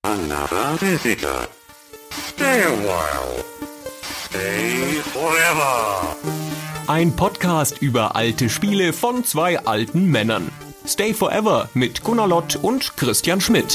Another visitor. Stay a while. Stay forever. Ein Podcast über alte Spiele von zwei alten Männern. Stay Forever mit Gunnar Lott und Christian Schmidt.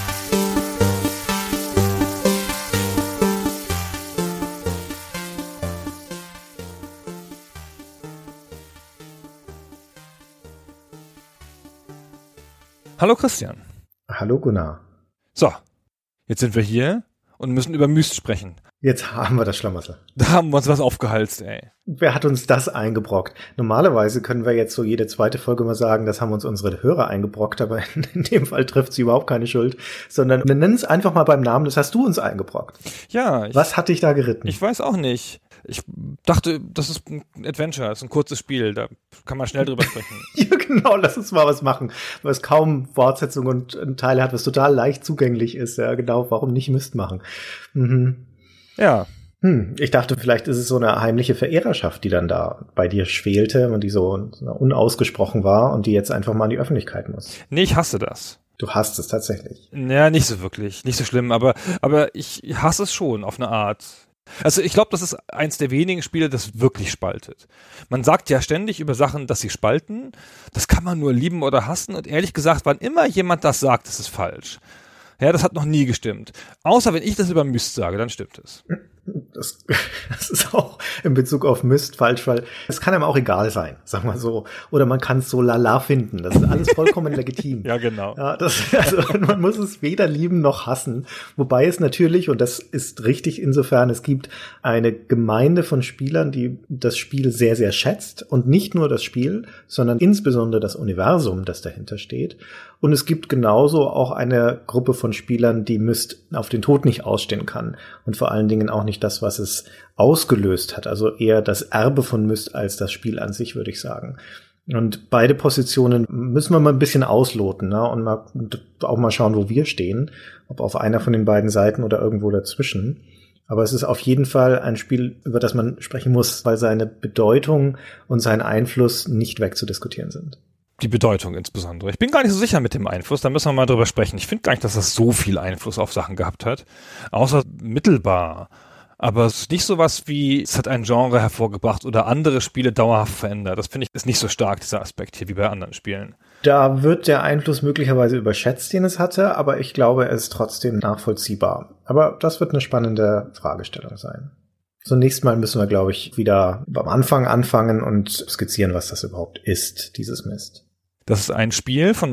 Hallo Christian. Hallo Gunnar. So, jetzt sind wir hier und müssen über Myst sprechen. Jetzt haben wir das Schlamassel. Da haben wir uns was aufgehalst, ey. Wer hat uns das eingebrockt? Normalerweise können wir jetzt so jede zweite Folge mal sagen, das haben uns unsere Hörer eingebrockt, aber in dem Fall trifft sie überhaupt keine Schuld, sondern wir nennen es einfach mal beim Namen, das hast du uns eingebrockt. Ja. Was hat dich da geritten? Ich weiß auch nicht. Ich dachte, das ist ein Adventure, das ist ein kurzes Spiel, da kann man schnell drüber sprechen. Ja, genau, lass uns mal was machen, was kaum Fortsetzung und Teile hat, was total leicht zugänglich ist. Ja, genau, warum nicht Myst machen? Mhm. Ja. Ich dachte, vielleicht ist es so eine heimliche Verehrerschaft, die dann da bei dir schwelte und die so unausgesprochen war und die jetzt einfach mal in die Öffentlichkeit muss. Nee, ich hasse das. Du hasst es tatsächlich. Ja, nicht so wirklich, nicht so schlimm, aber ich hasse es schon auf eine Art. Also ich glaube, das ist eins der wenigen Spiele, das wirklich spaltet. Man sagt ja ständig über Sachen, dass sie spalten. Das kann man nur lieben oder hassen. Und ehrlich gesagt, wann immer jemand das sagt, ist es falsch. Ja, das hat noch nie gestimmt. Außer wenn ich das über Myst sage, dann stimmt es. Das ist auch in Bezug auf Myst falsch, weil es kann einem auch egal sein, sagen wir so. Oder man kann es so lala finden. Das ist alles vollkommen legitim. Ja, genau. Ja, also man muss es weder lieben noch hassen. Wobei es natürlich, und das ist richtig insofern, es gibt eine Gemeinde von Spielern, die das Spiel sehr, sehr schätzt. Und nicht nur das Spiel, sondern insbesondere das Universum, das dahinter steht. Und es gibt genauso auch eine Gruppe von Spielern, die Myst auf den Tod nicht ausstehen kann. Und vor allen Dingen auch nicht das, was es ausgelöst hat. Also eher das Erbe von Myst als das Spiel an sich, würde ich sagen. Und beide Positionen müssen wir mal ein bisschen ausloten, ne? Und auch mal schauen, wo wir stehen. Ob auf einer von den beiden Seiten oder irgendwo dazwischen. Aber es ist auf jeden Fall ein Spiel, über das man sprechen muss, weil seine Bedeutung und sein Einfluss nicht wegzudiskutieren sind. Die Bedeutung insbesondere. Ich bin gar nicht so sicher mit dem Einfluss, da müssen wir mal drüber sprechen. Ich finde gar nicht, dass das so viel Einfluss auf Sachen gehabt hat, außer mittelbar. Aber es ist nicht sowas wie, es hat ein Genre hervorgebracht oder andere Spiele dauerhaft verändert. Das finde ich ist nicht so stark, dieser Aspekt hier, wie bei anderen Spielen. Da wird der Einfluss möglicherweise überschätzt, den es hatte, aber ich glaube, er ist trotzdem nachvollziehbar. Aber das wird eine spannende Fragestellung sein. Zunächst mal müssen wir, glaube ich, wieder beim Anfang anfangen und skizzieren, was das überhaupt ist, dieses Myst. Das ist ein Spiel von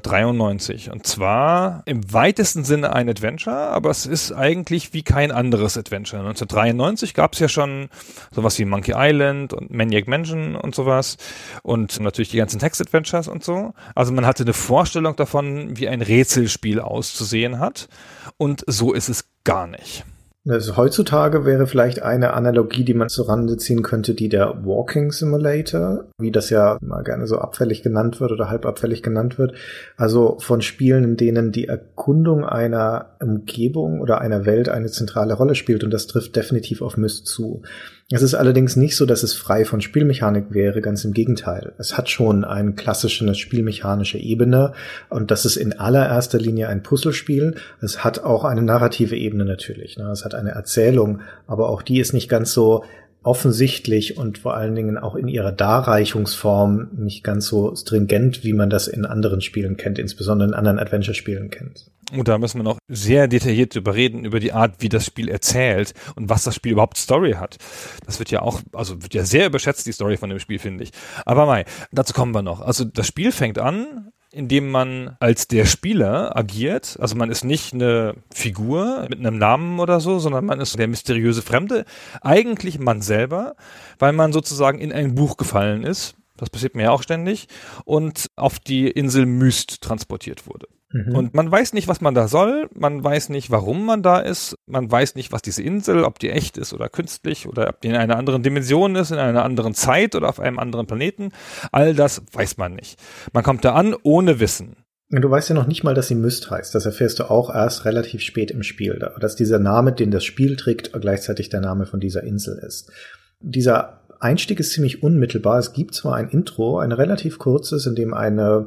1993 und zwar im weitesten Sinne ein Adventure, aber es ist eigentlich wie kein anderes Adventure. 1993 gab es ja schon sowas wie Monkey Island und Maniac Mansion und sowas und natürlich die ganzen Text-Adventures und so. Also man hatte eine Vorstellung davon, wie ein Rätselspiel auszusehen hat und so ist es gar nicht. Also heutzutage wäre vielleicht eine Analogie, die man zur Rande ziehen könnte, die der Walking Simulator, wie das ja mal gerne so abfällig genannt wird oder halb abfällig genannt wird. Also von Spielen, in denen die Erkundung einer Umgebung oder einer Welt eine zentrale Rolle spielt und das trifft definitiv auf Myst zu. Es ist allerdings nicht so, dass es frei von Spielmechanik wäre, ganz im Gegenteil. Es hat schon eine klassische spielmechanische Ebene und das ist in allererster Linie ein Puzzlespiel. Es hat auch eine narrative Ebene natürlich. Es hat eine Erzählung, aber auch die ist nicht ganz so offensichtlich und vor allen Dingen auch in ihrer Darreichungsform nicht ganz so stringent, wie man das in anderen Spielen kennt, insbesondere in anderen Adventure-Spielen kennt. Und da müssen wir noch sehr detailliert drüber reden, über die Art, wie das Spiel erzählt und was das Spiel überhaupt Story hat. Das wird ja auch, also wird ja sehr überschätzt, die Story von dem Spiel, finde ich. Aber Mai, dazu kommen wir noch. Also das Spiel fängt an, indem man als der Spieler agiert. Also man ist nicht eine Figur mit einem Namen oder so, sondern man ist der mysteriöse Fremde. Eigentlich man selber, weil man sozusagen in ein Buch gefallen ist. Das passiert mir ja auch ständig. Und auf die Insel Myst transportiert wurde. Und man weiß nicht, was man da soll, man weiß nicht, warum man da ist, man weiß nicht, was diese Insel, ob die echt ist oder künstlich oder ob die in einer anderen Dimension ist, in einer anderen Zeit oder auf einem anderen Planeten. All das weiß man nicht. Man kommt da an ohne Wissen. Und du weißt ja noch nicht mal, dass sie Myst heißt. Das erfährst du auch erst relativ spät im Spiel. Dass dieser Name, den das Spiel trägt, gleichzeitig der Name von dieser Insel ist. Dieser Einstieg ist ziemlich unmittelbar. Es gibt zwar ein Intro, ein relativ kurzes, in dem eine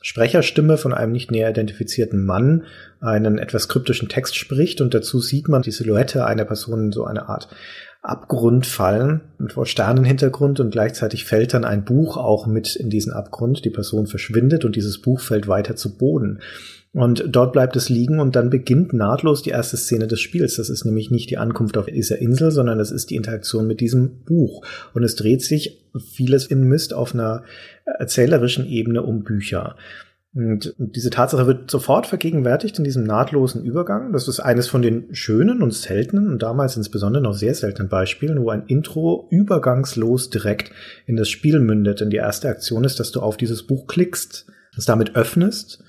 Sprecherstimme von einem nicht näher identifizierten Mann einen etwas kryptischen Text spricht und dazu sieht man die Silhouette einer Person in so eine Art Abgrund fallen mit vor Sternenhintergrund und gleichzeitig fällt dann ein Buch auch mit in diesen Abgrund. Die Person verschwindet und dieses Buch fällt weiter zu Boden. Und dort bleibt es liegen und dann beginnt nahtlos die erste Szene des Spiels. Das ist nämlich nicht die Ankunft auf dieser Insel, sondern das ist die Interaktion mit diesem Buch. Und es dreht sich vieles in Myst auf einer erzählerischen Ebene um Bücher. Und diese Tatsache wird sofort vergegenwärtigt in diesem nahtlosen Übergang. Das ist eines von den schönen und seltenen und damals insbesondere noch sehr seltenen Beispielen, wo ein Intro übergangslos direkt in das Spiel mündet. Denn die erste Aktion ist, dass du auf dieses Buch klickst, es damit öffnest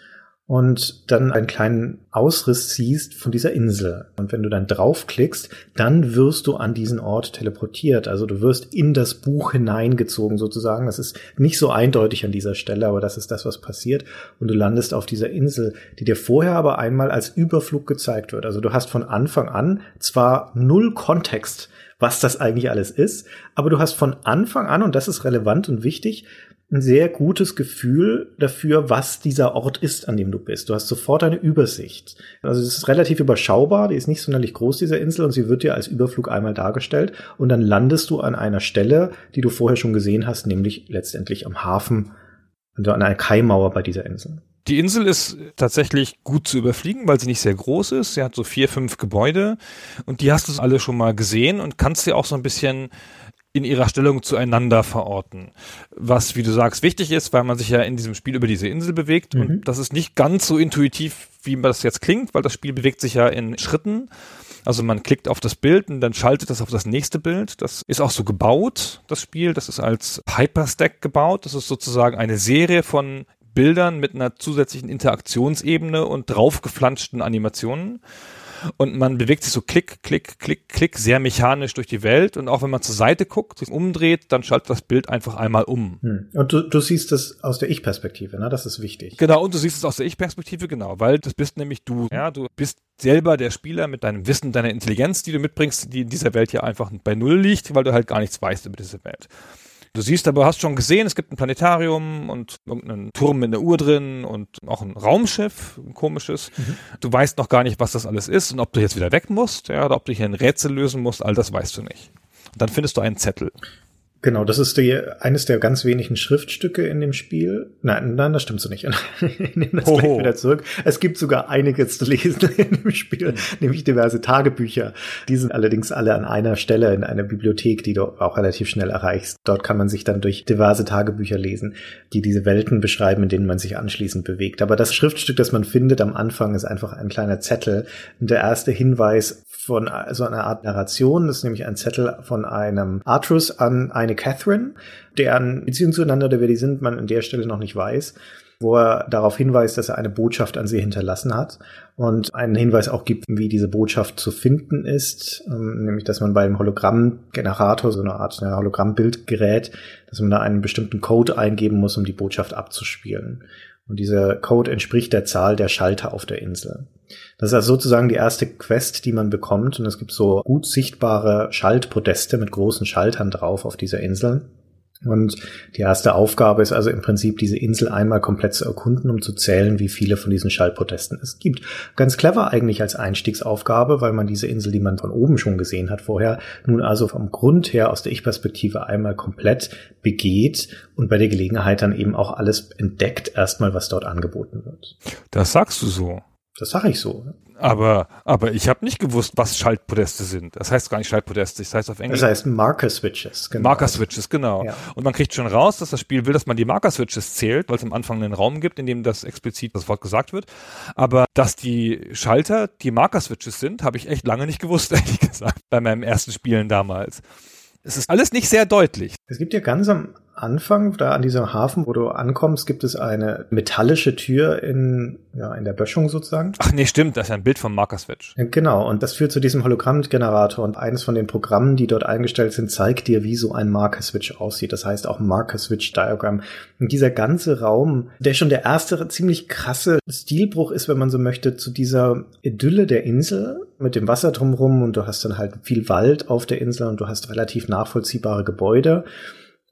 und dann einen kleinen Ausriss siehst von dieser Insel. Und wenn du dann draufklickst, dann wirst du an diesen Ort teleportiert. Also du wirst in das Buch hineingezogen sozusagen. Das ist nicht so eindeutig an dieser Stelle, aber das ist das, was passiert. Und du landest auf dieser Insel, die dir vorher aber einmal als Überflug gezeigt wird. Also du hast von Anfang an zwar null Kontext, was das eigentlich alles ist, aber du hast von Anfang an, und das ist relevant und wichtig, ein sehr gutes Gefühl dafür, was dieser Ort ist, an dem du bist. Du hast sofort eine Übersicht. Also es ist relativ überschaubar, die ist nicht sonderlich groß, diese Insel, und sie wird dir als Überflug einmal dargestellt und dann landest du an einer Stelle, die du vorher schon gesehen hast, nämlich letztendlich am Hafen, also an einer Kaimauer bei dieser Insel. Die Insel ist tatsächlich gut zu überfliegen, weil sie nicht sehr groß ist. Sie hat so 4, 5 Gebäude und die hast du alle schon mal gesehen und kannst dir auch so ein bisschen in ihrer Stellung zueinander verorten. Was, wie du sagst, wichtig ist, weil man sich ja in diesem Spiel über diese Insel bewegt und das ist nicht ganz so intuitiv, wie das jetzt klingt, weil das Spiel bewegt sich ja in Schritten. Also man klickt auf das Bild und dann schaltet das auf das nächste Bild. Das ist auch so gebaut, das Spiel. Das ist als Hyperstack gebaut. Das ist sozusagen eine Serie von Bildern mit einer zusätzlichen Interaktionsebene und draufgeflanschten Animationen. Und man bewegt sich so klick, klick, klick, klick, sehr mechanisch durch die Welt. Und auch wenn man zur Seite guckt, sich umdreht, dann schaltet das Bild einfach einmal um. Und du siehst das aus der Ich-Perspektive, ne? Das ist wichtig. Genau, und du siehst es aus der Ich-Perspektive, genau, weil das bist nämlich du. Ja, du bist selber der Spieler mit deinem Wissen, deiner Intelligenz, die du mitbringst, die in dieser Welt ja einfach bei Null liegt, weil du halt gar nichts weißt über diese Welt. Du siehst aber, hast schon gesehen, es gibt ein Planetarium und irgendeinen Turm mit einer Uhr drin und auch ein Raumschiff, ein komisches. Du weißt noch gar nicht, was das alles ist und ob du jetzt wieder weg musst, ja, oder ob du hier ein Rätsel lösen musst, all das weißt du nicht. Und dann findest du einen Zettel. Genau, das ist eines der ganz wenigen Schriftstücke in dem Spiel. Nein, das stimmt so nicht. Ich nehme das gleich wieder zurück. Es gibt sogar einiges zu lesen in dem Spiel, nämlich diverse Tagebücher. Die sind allerdings alle an einer Stelle in einer Bibliothek, die du auch relativ schnell erreichst. Dort kann man sich dann durch diverse Tagebücher lesen, die diese Welten beschreiben, in denen man sich anschließend bewegt. Aber das Schriftstück, das man findet am Anfang, ist einfach ein kleiner Zettel. Und der erste Hinweis von so einer Art Narration, das ist nämlich ein Zettel von einem Artrus an eine Catherine, deren Beziehung zueinander, oder wer die sind, man an der Stelle noch nicht weiß, wo er darauf hinweist, dass er eine Botschaft an sie hinterlassen hat und einen Hinweis auch gibt, wie diese Botschaft zu finden ist, nämlich, dass man beim Hologrammgenerator, so eine Art Hologrammbildgerät, dass man da einen bestimmten Code eingeben muss, um die Botschaft abzuspielen. Und dieser Code entspricht der Zahl der Schalter auf der Insel. Das ist also sozusagen die erste Quest, die man bekommt. Und es gibt so gut sichtbare Schaltpodeste mit großen Schaltern drauf auf dieser Insel. Und die erste Aufgabe ist also im Prinzip, diese Insel einmal komplett zu erkunden, um zu zählen, wie viele von diesen Schaltpodesten es gibt. Ganz clever eigentlich als Einstiegsaufgabe, weil man diese Insel, die man von oben schon gesehen hat vorher, nun also vom Grund her aus der Ich-Perspektive einmal komplett begeht und bei der Gelegenheit dann eben auch alles entdeckt, erstmal, was dort angeboten wird. Das sagst du so. Das sage ich so. Aber ich habe nicht gewusst, was Schaltpodeste sind. Das heißt gar nicht Schaltpodeste, das heißt auf Englisch. Das heißt Marker-Switches, genau. Marker-Switches, genau. Ja. Und man kriegt schon raus, dass das Spiel will, dass man die Marker-Switches zählt, weil es am Anfang einen Raum gibt, in dem das explizit das Wort gesagt wird. Aber dass die Schalter die Marker-Switches sind, habe ich echt lange nicht gewusst, ehrlich gesagt, bei meinem ersten Spielen damals. Es ist alles nicht sehr deutlich. Es gibt ja ganz am Anfang, da an diesem Hafen, wo du ankommst, gibt es eine metallische Tür in der Böschung sozusagen. Ach nee, stimmt, das ist ein Bild vom Marker-Switch. Ja, genau, und das führt zu diesem Hologrammgenerator und eines von den Programmen, die dort eingestellt sind, zeigt dir, wie so ein Marker-Switch aussieht. Das heißt auch Marker-Switch-Diagramm. Und dieser ganze Raum, der schon der erste ziemlich krasse Stilbruch ist, wenn man so möchte, zu dieser Idylle der Insel mit dem Wasser drumherum und du hast dann halt viel Wald auf der Insel und du hast relativ nachvollziehbare Gebäude.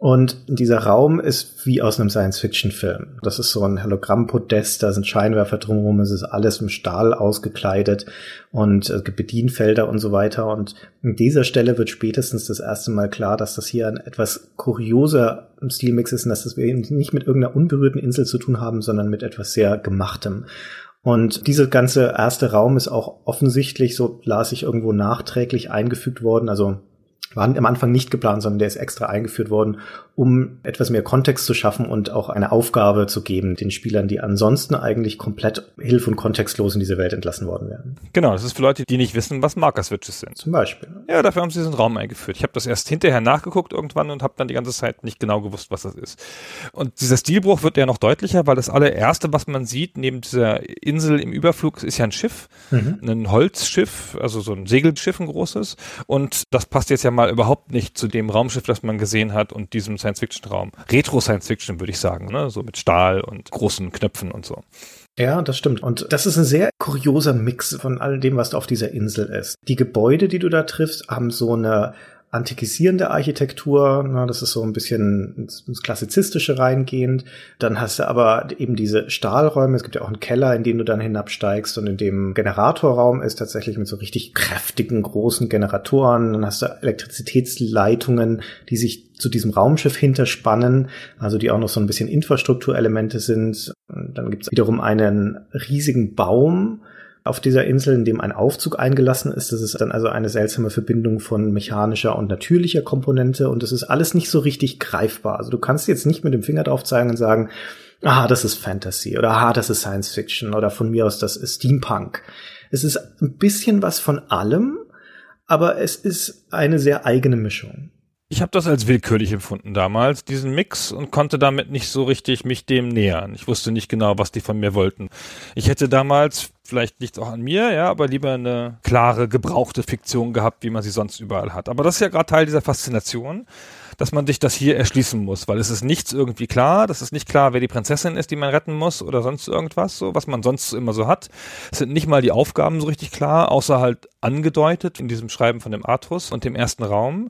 Und dieser Raum ist wie aus einem Science-Fiction-Film. Das ist so ein Hologrammpodest, da sind Scheinwerfer drumherum, es ist alles im Stahl ausgekleidet und es gibt Bedienfelder und so weiter. Und an dieser Stelle wird spätestens das erste Mal klar, dass das hier ein etwas kurioser Stilmix ist und dass wir nicht mit irgendeiner unberührten Insel zu tun haben, sondern mit etwas sehr Gemachtem. Und dieser ganze erste Raum ist auch offensichtlich, so las ich irgendwo, nachträglich eingefügt worden, also war am Anfang nicht geplant, sondern der ist extra eingeführt worden, um etwas mehr Kontext zu schaffen und auch eine Aufgabe zu geben den Spielern, die ansonsten eigentlich komplett hilf- und kontextlos in diese Welt entlassen worden wären. Genau, das ist für Leute, die nicht wissen, was Marker-Switches sind. Zum Beispiel. Ja, dafür haben sie diesen Raum eingeführt. Ich habe das erst hinterher nachgeguckt irgendwann und habe dann die ganze Zeit nicht genau gewusst, was das ist. Und dieser Stilbruch wird ja noch deutlicher, weil das allererste, was man sieht, neben dieser Insel im Überflug, ist ja ein Schiff, ein Holzschiff, also so ein Segelschiff, ein großes. Und das passt jetzt ja mal überhaupt nicht zu dem Raumschiff, das man gesehen hat und diesem Science-Fiction-Raum. Retro-Science-Fiction, würde ich sagen, ne? So mit Stahl und großen Knöpfen und so. Ja, das stimmt. Und das ist ein sehr kurioser Mix von all dem, was da auf dieser Insel ist. Die Gebäude, die du da triffst, haben so eine antikisierende Architektur, na, das ist so ein bisschen ins Klassizistische reingehend. Dann hast du aber eben diese Stahlräume, es gibt ja auch einen Keller, in den du dann hinabsteigst, und in dem Generatorraum ist tatsächlich mit so richtig kräftigen, großen Generatoren. Dann hast du Elektrizitätsleitungen, die sich zu diesem Raumschiff hinterspannen, also die auch noch so ein bisschen Infrastrukturelemente sind. Und dann gibt es wiederum einen riesigen Baum auf dieser Insel, in dem ein Aufzug eingelassen ist. Das ist dann also eine seltsame Verbindung von mechanischer und natürlicher Komponente, und das ist alles nicht so richtig greifbar. Also du kannst jetzt nicht mit dem Finger drauf zeigen und sagen, das ist Fantasy oder das ist Science Fiction oder von mir aus das ist Steampunk. Es ist ein bisschen was von allem, aber es ist eine sehr eigene Mischung. Ich habe das als willkürlich empfunden damals, diesen Mix, und konnte damit nicht so richtig mich dem nähern. Ich wusste nicht genau, was die von mir wollten. Ich hätte damals, vielleicht liegt es auch an mir, ja, aber lieber eine klare, gebrauchte Fiktion gehabt, wie man sie sonst überall hat. Aber das ist ja gerade Teil dieser Faszination, dass man sich das hier erschließen muss, weil es ist nichts irgendwie klar. Das ist nicht klar, wer die Prinzessin ist, die man retten muss oder sonst irgendwas, so was man sonst immer so hat. Es sind nicht mal die Aufgaben so richtig klar, außer halt angedeutet in diesem Schreiben von dem Artus und dem ersten Raum.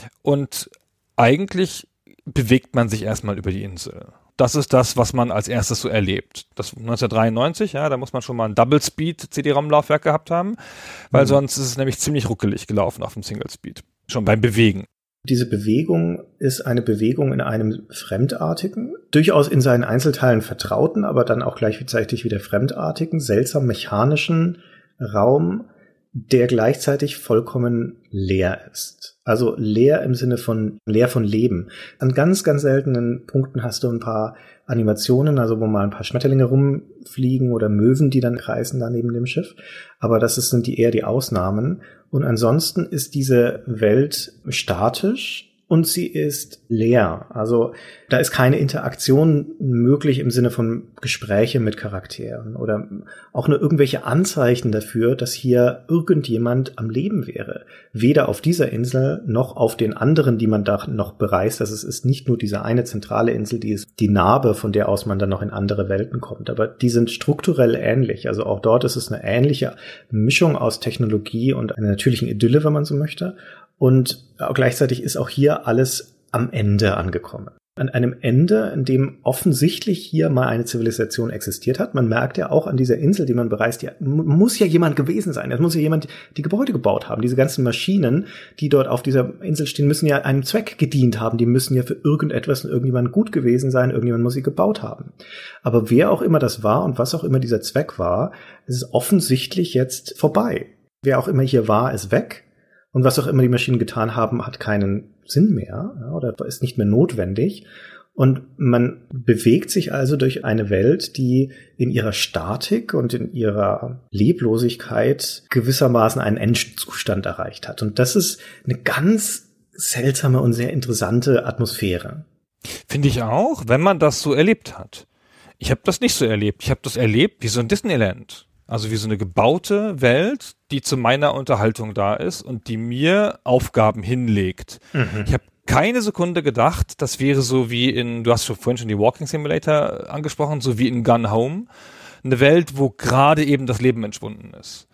Und eigentlich bewegt man sich erstmal über die Insel. Das ist das, was man als erstes so erlebt. Das 1993, ja, da muss man schon mal ein Double-Speed-CD-ROM-Laufwerk gehabt haben, weil sonst ist es nämlich ziemlich ruckelig gelaufen auf dem Single-Speed. Schon beim Bewegen. Diese Bewegung ist eine Bewegung in einem fremdartigen, durchaus in seinen Einzelteilen vertrauten, aber dann auch gleichzeitig wieder fremdartigen, seltsam mechanischen Raum, der gleichzeitig vollkommen leer ist. Also leer im Sinne von leer von Leben. An ganz, ganz seltenen Punkten hast du ein paar Animationen, also wo mal ein paar Schmetterlinge rumfliegen oder Möwen, die dann kreisen da neben dem Schiff. Aber sind eher die Ausnahmen. Und ansonsten ist diese Welt statisch und sie ist leer. Also da ist keine Interaktion möglich im Sinne von Gespräche mit Charakteren oder auch nur irgendwelche Anzeichen dafür, dass hier irgendjemand am Leben wäre. Weder auf dieser Insel noch auf den anderen, die man da noch bereist. Also es ist nicht nur diese eine zentrale Insel, die ist die Narbe, von der aus man dann noch in andere Welten kommt. Aber die sind strukturell ähnlich. Also auch dort ist es eine ähnliche Mischung aus Technologie und einer natürlichen Idylle, wenn man so möchte. Und gleichzeitig ist auch hier alles am Ende angekommen. An einem Ende, in dem offensichtlich hier mal eine Zivilisation existiert hat. Man merkt ja auch an dieser Insel, die man bereist, ja, muss ja jemand gewesen sein. Es muss ja jemand die Gebäude gebaut haben. Diese ganzen Maschinen, die dort auf dieser Insel stehen, müssen ja einem Zweck gedient haben. Die müssen ja für irgendetwas und irgendjemand gut gewesen sein. Irgendjemand muss sie gebaut haben. Aber wer auch immer das war und was auch immer dieser Zweck war, ist offensichtlich jetzt vorbei. Wer auch immer hier war, ist weg. Und was auch immer die Maschinen getan haben, hat keinen Sinn mehr, ja, oder ist nicht mehr notwendig. Und man bewegt sich also durch eine Welt, die in ihrer Statik und in ihrer Leblosigkeit gewissermaßen einen Endzustand erreicht hat. Und das ist eine ganz seltsame und sehr interessante Atmosphäre. Finde ich auch, wenn man das so erlebt hat. Ich habe das nicht so erlebt. Ich habe das erlebt wie so ein Disneyland. Also wie so eine gebaute Welt, die zu meiner Unterhaltung da ist und die mir Aufgaben hinlegt. Ich habe keine Sekunde gedacht, das wäre so wie du hast vorhin schon die Walking Simulator angesprochen, so wie in Gone Home. Eine Welt, wo gerade eben das Leben entschwunden ist.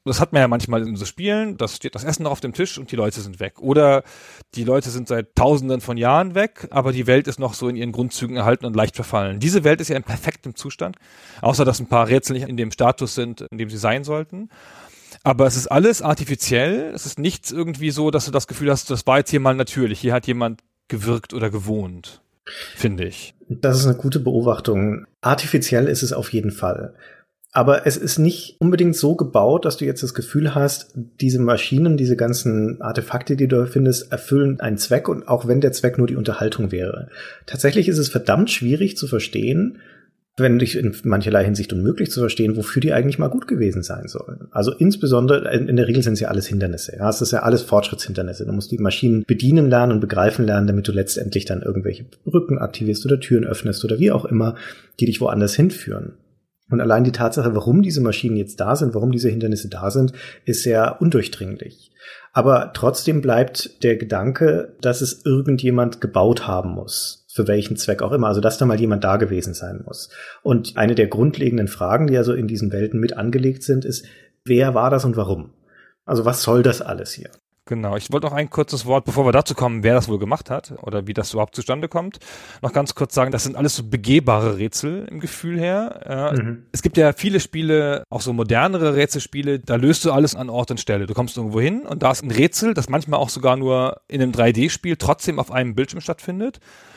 Das hat man ja manchmal in so Spielen, da steht das Essen noch auf dem Tisch und die Leute sind weg. Oder die Leute sind seit Tausenden von Jahren weg, aber die Welt ist noch so in ihren Grundzügen erhalten und leicht verfallen. Diese Welt ist ja in perfektem Zustand, außer dass ein paar Rätsel nicht in dem Status sind, in dem sie sein sollten. Aber es ist alles artifiziell, es ist nichts irgendwie so, dass du das Gefühl hast, das war jetzt hier mal natürlich, hier hat jemand gewirkt oder gewohnt, finde ich. Das ist eine gute Beobachtung. Artifiziell ist es auf jeden Fall. Aber es ist nicht unbedingt so gebaut, dass du jetzt das Gefühl hast, diese Maschinen, diese ganzen Artefakte, die du findest, erfüllen einen Zweck, und auch wenn der Zweck nur die Unterhaltung wäre. Tatsächlich ist es verdammt schwierig zu verstehen, wenn nicht in mancherlei Hinsicht unmöglich zu verstehen, wofür die eigentlich mal gut gewesen sein sollen. Also insbesondere, in der Regel sind es ja alles Hindernisse. Ja, es ist ja alles Fortschrittshindernisse. Du musst die Maschinen bedienen lernen und begreifen lernen, damit du letztendlich dann irgendwelche Brücken aktivierst oder Türen öffnest oder wie auch immer, die dich woanders hinführen. Und allein die Tatsache, warum diese Maschinen jetzt da sind, warum diese Hindernisse da sind, ist sehr undurchdringlich. Aber trotzdem bleibt der Gedanke, dass es irgendjemand gebaut haben muss. Für welchen Zweck auch immer. Also, dass da mal jemand da gewesen sein muss. Und eine der grundlegenden Fragen, die also in diesen Welten mit angelegt sind, ist, wer war das und warum? Also, was soll das alles hier? Genau, ich wollte noch ein kurzes Wort, bevor wir dazu kommen, wer das wohl gemacht hat oder wie das überhaupt zustande kommt, noch ganz kurz sagen, das sind alles so begehbare Rätsel im Gefühl her. Es gibt ja viele Spiele, auch so modernere Rätselspiele, da löst du alles an Ort und Stelle. Du kommst irgendwo hin und da ist ein Rätsel, das manchmal auch sogar nur in einem 3D-Spiel trotzdem auf einem Bildschirm stattfindet.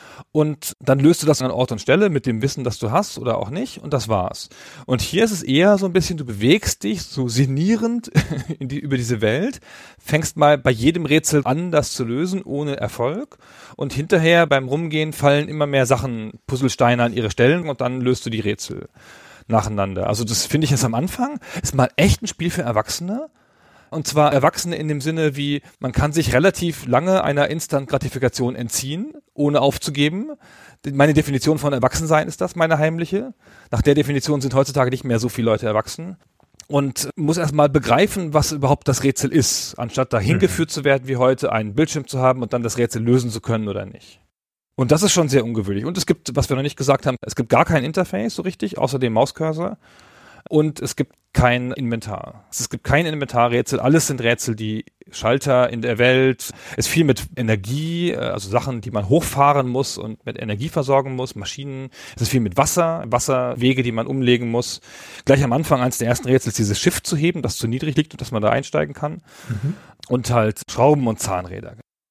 Und dann löst du das an Ort und Stelle mit dem Wissen, das du hast oder auch nicht, und das war's. Und hier ist es eher so ein bisschen, du bewegst dich so sinnierend über diese Welt, fängst mal bei jedem Rätsel an, das zu lösen, ohne Erfolg, und hinterher beim Rumgehen fallen immer mehr Sachen, Puzzlesteine an ihre Stellen, und dann löst du die Rätsel nacheinander. Also das finde ich jetzt am Anfang, ist mal echt ein Spiel für Erwachsene. Und zwar Erwachsene in dem Sinne wie, man kann sich relativ lange einer Instant-Gratifikation entziehen, ohne aufzugeben. Meine Definition von Erwachsensein ist das, meine heimliche. Nach der Definition sind heutzutage nicht mehr so viele Leute erwachsen. Und muss erstmal begreifen, was überhaupt das Rätsel ist, anstatt dahin geführt zu werden wie heute, einen Bildschirm zu haben und dann das Rätsel lösen zu können oder nicht. Und das ist schon sehr ungewöhnlich. Und es gibt, was wir noch nicht gesagt haben, es gibt gar kein Interface so richtig, außer dem Mauscursor. Und es gibt kein Inventar. Es gibt kein Inventarrätsel. Alles sind Rätsel, die Schalter in der Welt. Es ist viel mit Energie, also Sachen, die man hochfahren muss und mit Energie versorgen muss, Maschinen. Es ist viel mit Wasser, Wasserwege, die man umlegen muss. Gleich am Anfang, eines der ersten Rätsel ist dieses Schiff zu heben, das zu niedrig liegt und dass man da einsteigen kann. Und halt Schrauben und Zahnräder.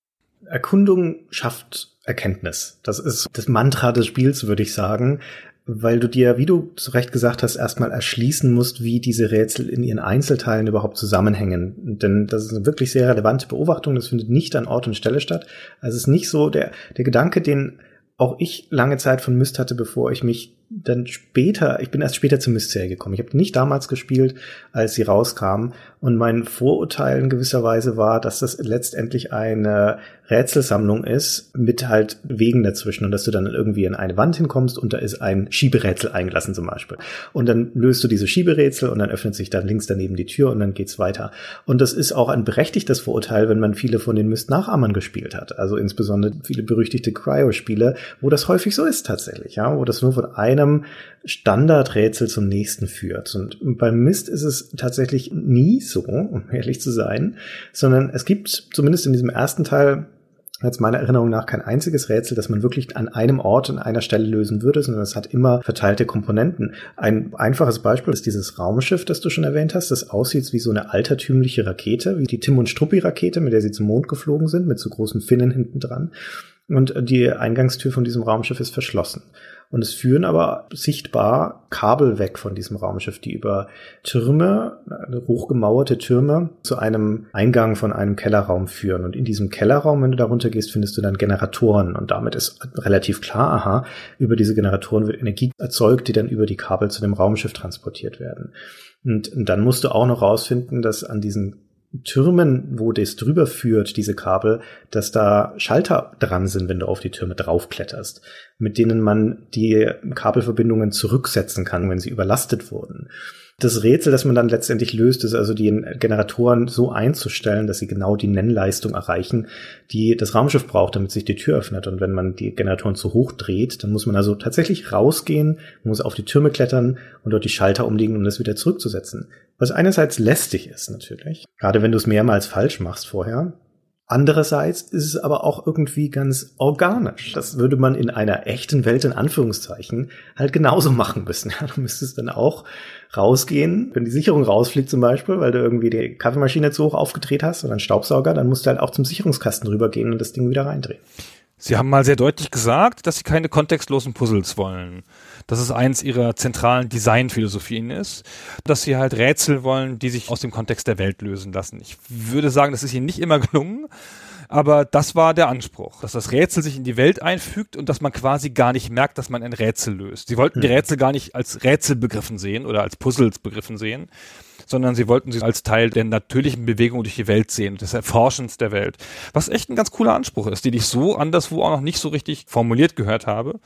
Erkundung schafft Erkenntnis. Das ist das Mantra des Spiels, würde ich sagen. Weil du dir, wie du zu Recht gesagt hast, erstmal erschließen musst, wie diese Rätsel in ihren Einzelteilen überhaupt zusammenhängen. Denn das ist eine wirklich sehr relevante Beobachtung. Das findet nicht an Ort und Stelle statt. Also es ist nicht so der Gedanke, den auch ich lange Zeit von Myst hatte, bevor ich mich dann später, ich bin erst später zur Myst-Serie gekommen. Ich habe nicht damals gespielt, als sie rauskam. Und mein Vorurteil in gewisser Weise war, dass das letztendlich eine Rätselsammlung ist mit halt Wegen dazwischen und dass du dann irgendwie an eine Wand hinkommst und da ist ein Schieberätsel eingelassen zum Beispiel. Und dann löst du diese Schieberätsel und dann öffnet sich dann links daneben die Tür und dann geht's weiter. Und das ist auch ein berechtigtes Vorurteil, wenn man viele von den Myst-Nachahmern gespielt hat. Also insbesondere viele berüchtigte Cryo-Spiele, wo das häufig so ist tatsächlich, ja, wo das nur von einem Standardrätsel zum nächsten führt. Und beim Myst ist es tatsächlich nie so, um ehrlich zu sein, sondern es gibt zumindest in diesem ersten Teil jetzt meiner Erinnerung nach kein einziges Rätsel, das man wirklich an einem Ort, an einer Stelle lösen würde, sondern es hat immer verteilte Komponenten. Ein einfaches Beispiel ist dieses Raumschiff, das du schon erwähnt hast, das aussieht wie so eine altertümliche Rakete, wie die Tim und Struppi-Rakete, mit der sie zum Mond geflogen sind, mit so großen Finnen hinten dran. Und die Eingangstür von diesem Raumschiff ist verschlossen. Und es führen aber sichtbar Kabel weg von diesem Raumschiff, die über Türme, hochgemauerte Türme, zu einem Eingang von einem Kellerraum führen. Und in diesem Kellerraum, wenn du da runtergehst, findest du dann Generatoren. Und damit ist relativ klar, aha, über diese Generatoren wird Energie erzeugt, die dann über die Kabel zu dem Raumschiff transportiert werden. Und dann musst du auch noch rausfinden, dass an diesen Türmen, wo das drüber führt, diese Kabel, dass da Schalter dran sind, wenn du auf die Türme draufkletterst, mit denen man die Kabelverbindungen zurücksetzen kann, wenn sie überlastet wurden. Das Rätsel, das man dann letztendlich löst, ist also die Generatoren so einzustellen, dass sie genau die Nennleistung erreichen, die das Raumschiff braucht, damit sich die Tür öffnet. Und wenn man die Generatoren zu hoch dreht, dann muss man also tatsächlich rausgehen, muss auf die Türme klettern und dort die Schalter umlegen, um das wieder zurückzusetzen. Was einerseits lästig ist natürlich, gerade wenn du es mehrmals falsch machst vorher. Andererseits ist es aber auch irgendwie ganz organisch. Das würde man in einer echten Welt in Anführungszeichen halt genauso machen müssen. Ja, du müsstest dann auch rausgehen, wenn die Sicherung rausfliegt zum Beispiel, weil du irgendwie die Kaffeemaschine zu hoch aufgedreht hast oder einen Staubsauger, dann musst du halt auch zum Sicherungskasten rübergehen und das Ding wieder reindrehen. Sie haben mal sehr deutlich gesagt, dass Sie keine kontextlosen Puzzles wollen. Dass es eins Ihrer zentralen Designphilosophien ist, dass Sie halt Rätsel wollen, die sich aus dem Kontext der Welt lösen lassen. Ich würde sagen, das ist Ihnen nicht immer gelungen, aber das war der Anspruch, dass das Rätsel sich in die Welt einfügt und dass man quasi gar nicht merkt, dass man ein Rätsel löst. Sie wollten die Rätsel gar nicht als Rätsel begriffen sehen oder als Puzzles begriffen sehen, sondern sie wollten sie als Teil der natürlichen Bewegung durch die Welt sehen, des Erforschens der Welt. Was echt ein ganz cooler Anspruch ist, den ich so anderswo auch noch nicht so richtig formuliert gehört habe.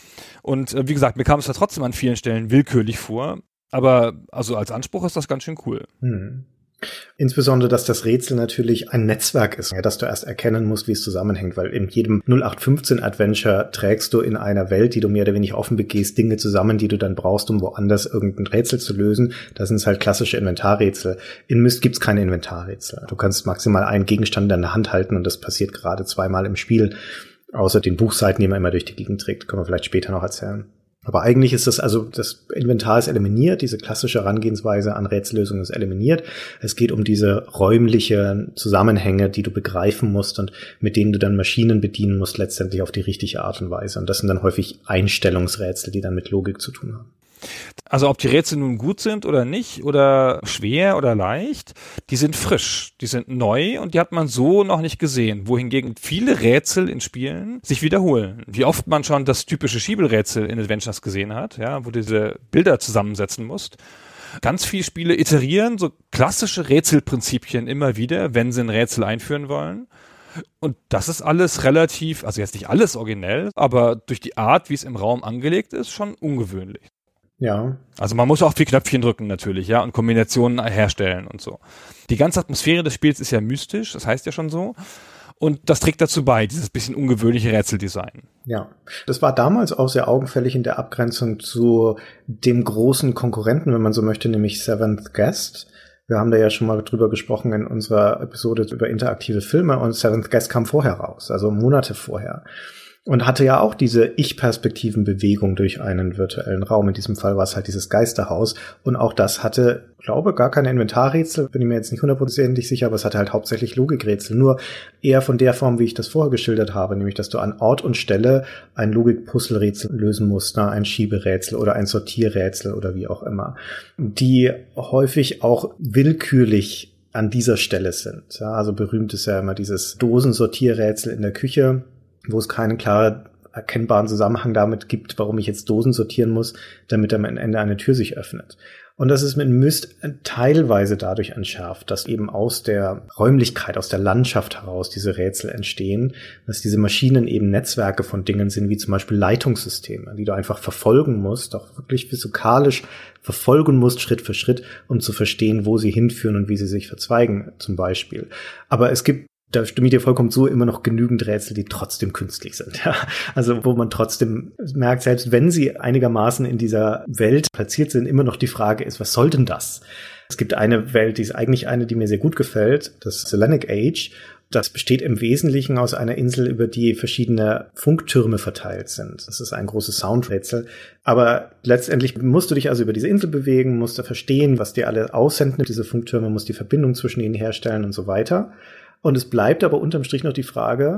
Und wie gesagt, mir kam es da trotzdem an vielen Stellen willkürlich vor, aber also als Anspruch ist das ganz schön cool. Insbesondere, dass das Rätsel natürlich ein Netzwerk ist, ja, dass du erst erkennen musst, wie es zusammenhängt, weil in jedem 0815-Adventure trägst du in einer Welt, die du mehr oder weniger offen begehst, Dinge zusammen, die du dann brauchst, um woanders irgendein Rätsel zu lösen. Das sind halt klassische Inventarrätsel. In Myst gibt's keine Inventarrätsel. Du kannst maximal einen Gegenstand in deiner Hand halten und das passiert gerade 2-mal im Spiel, außer den Buchseiten, die man immer durch die Gegend trägt. Können wir vielleicht später noch erzählen. Aber eigentlich ist das Inventar ist eliminiert, diese klassische Herangehensweise an Rätsellösungen ist eliminiert. Es geht um diese räumlichen Zusammenhänge, die du begreifen musst und mit denen du dann Maschinen bedienen musst, letztendlich auf die richtige Art und Weise. Und das sind dann häufig Einstellungsrätsel, die dann mit Logik zu tun haben. Also ob die Rätsel nun gut sind oder nicht oder schwer oder leicht, die sind frisch, die sind neu und die hat man so noch nicht gesehen, wohingegen viele Rätsel in Spielen sich wiederholen. Wie oft man schon das typische Schiebelrätsel in Adventures gesehen hat, ja, wo du diese Bilder zusammensetzen musst. Ganz viele Spiele iterieren so klassische Rätselprinzipien immer wieder, wenn sie ein Rätsel einführen wollen. Und das ist alles relativ, also jetzt nicht alles originell, aber durch die Art, wie es im Raum angelegt ist, schon ungewöhnlich. Ja. Also man muss auch viel Knöpfchen drücken natürlich, ja, und Kombinationen herstellen und so. Die ganze Atmosphäre des Spiels ist ja mystisch, das heißt ja schon so. Und das trägt dazu bei, dieses bisschen ungewöhnliche Rätseldesign. Ja, das war damals auch sehr augenfällig in der Abgrenzung zu dem großen Konkurrenten, wenn man so möchte, nämlich Seventh Guest. Wir haben da ja schon mal drüber gesprochen in unserer Episode über interaktive Filme und Seventh Guest kam vorher raus, also Monate vorher. Und hatte ja auch diese Ich-Perspektiven-Bewegung durch einen virtuellen Raum. In diesem Fall war es halt dieses Geisterhaus. Und auch das hatte, glaube, gar keine Inventarrätsel. Bin ich mir jetzt nicht 100% sicher, aber es hatte halt hauptsächlich Logikrätsel. Nur eher von der Form, wie ich das vorher geschildert habe. Nämlich, dass du an Ort und Stelle ein Logik-Puzzle-Rätsel lösen musst, ne? Ein Schieberätsel oder ein Sortierrätsel oder wie auch immer. Die häufig auch willkürlich an dieser Stelle sind. Ja, also berühmt ist ja immer dieses Dosensortierrätsel in der Küche, wo es keinen klar erkennbaren Zusammenhang damit gibt, warum ich jetzt Dosen sortieren muss, damit am Ende eine Tür sich öffnet. Und das ist mit Myst teilweise dadurch entschärft, dass eben aus der Räumlichkeit, aus der Landschaft heraus diese Rätsel entstehen, dass diese Maschinen eben Netzwerke von Dingen sind, wie zum Beispiel Leitungssysteme, die du einfach verfolgen musst, auch wirklich physikalisch verfolgen musst, Schritt für Schritt, um zu verstehen, wo sie hinführen und wie sie sich verzweigen, zum Beispiel. Aber es gibt, da stimme ich dir vollkommen zu, immer noch genügend Rätsel, die trotzdem künstlich sind. Ja? Also wo man trotzdem merkt, selbst wenn sie einigermaßen in dieser Welt platziert sind, immer noch die Frage ist, was soll denn das? Es gibt eine Welt, die ist eigentlich eine, die mir sehr gut gefällt, das Selenic Age. Das besteht im Wesentlichen aus einer Insel, über die verschiedene Funktürme verteilt sind. Das ist ein großes Soundrätsel. Aber letztendlich musst du dich also über diese Insel bewegen, musst du verstehen, was dir alle aussenden, diese Funktürme, musst die Verbindung zwischen ihnen herstellen und so weiter. Und es bleibt aber unterm Strich noch die Frage,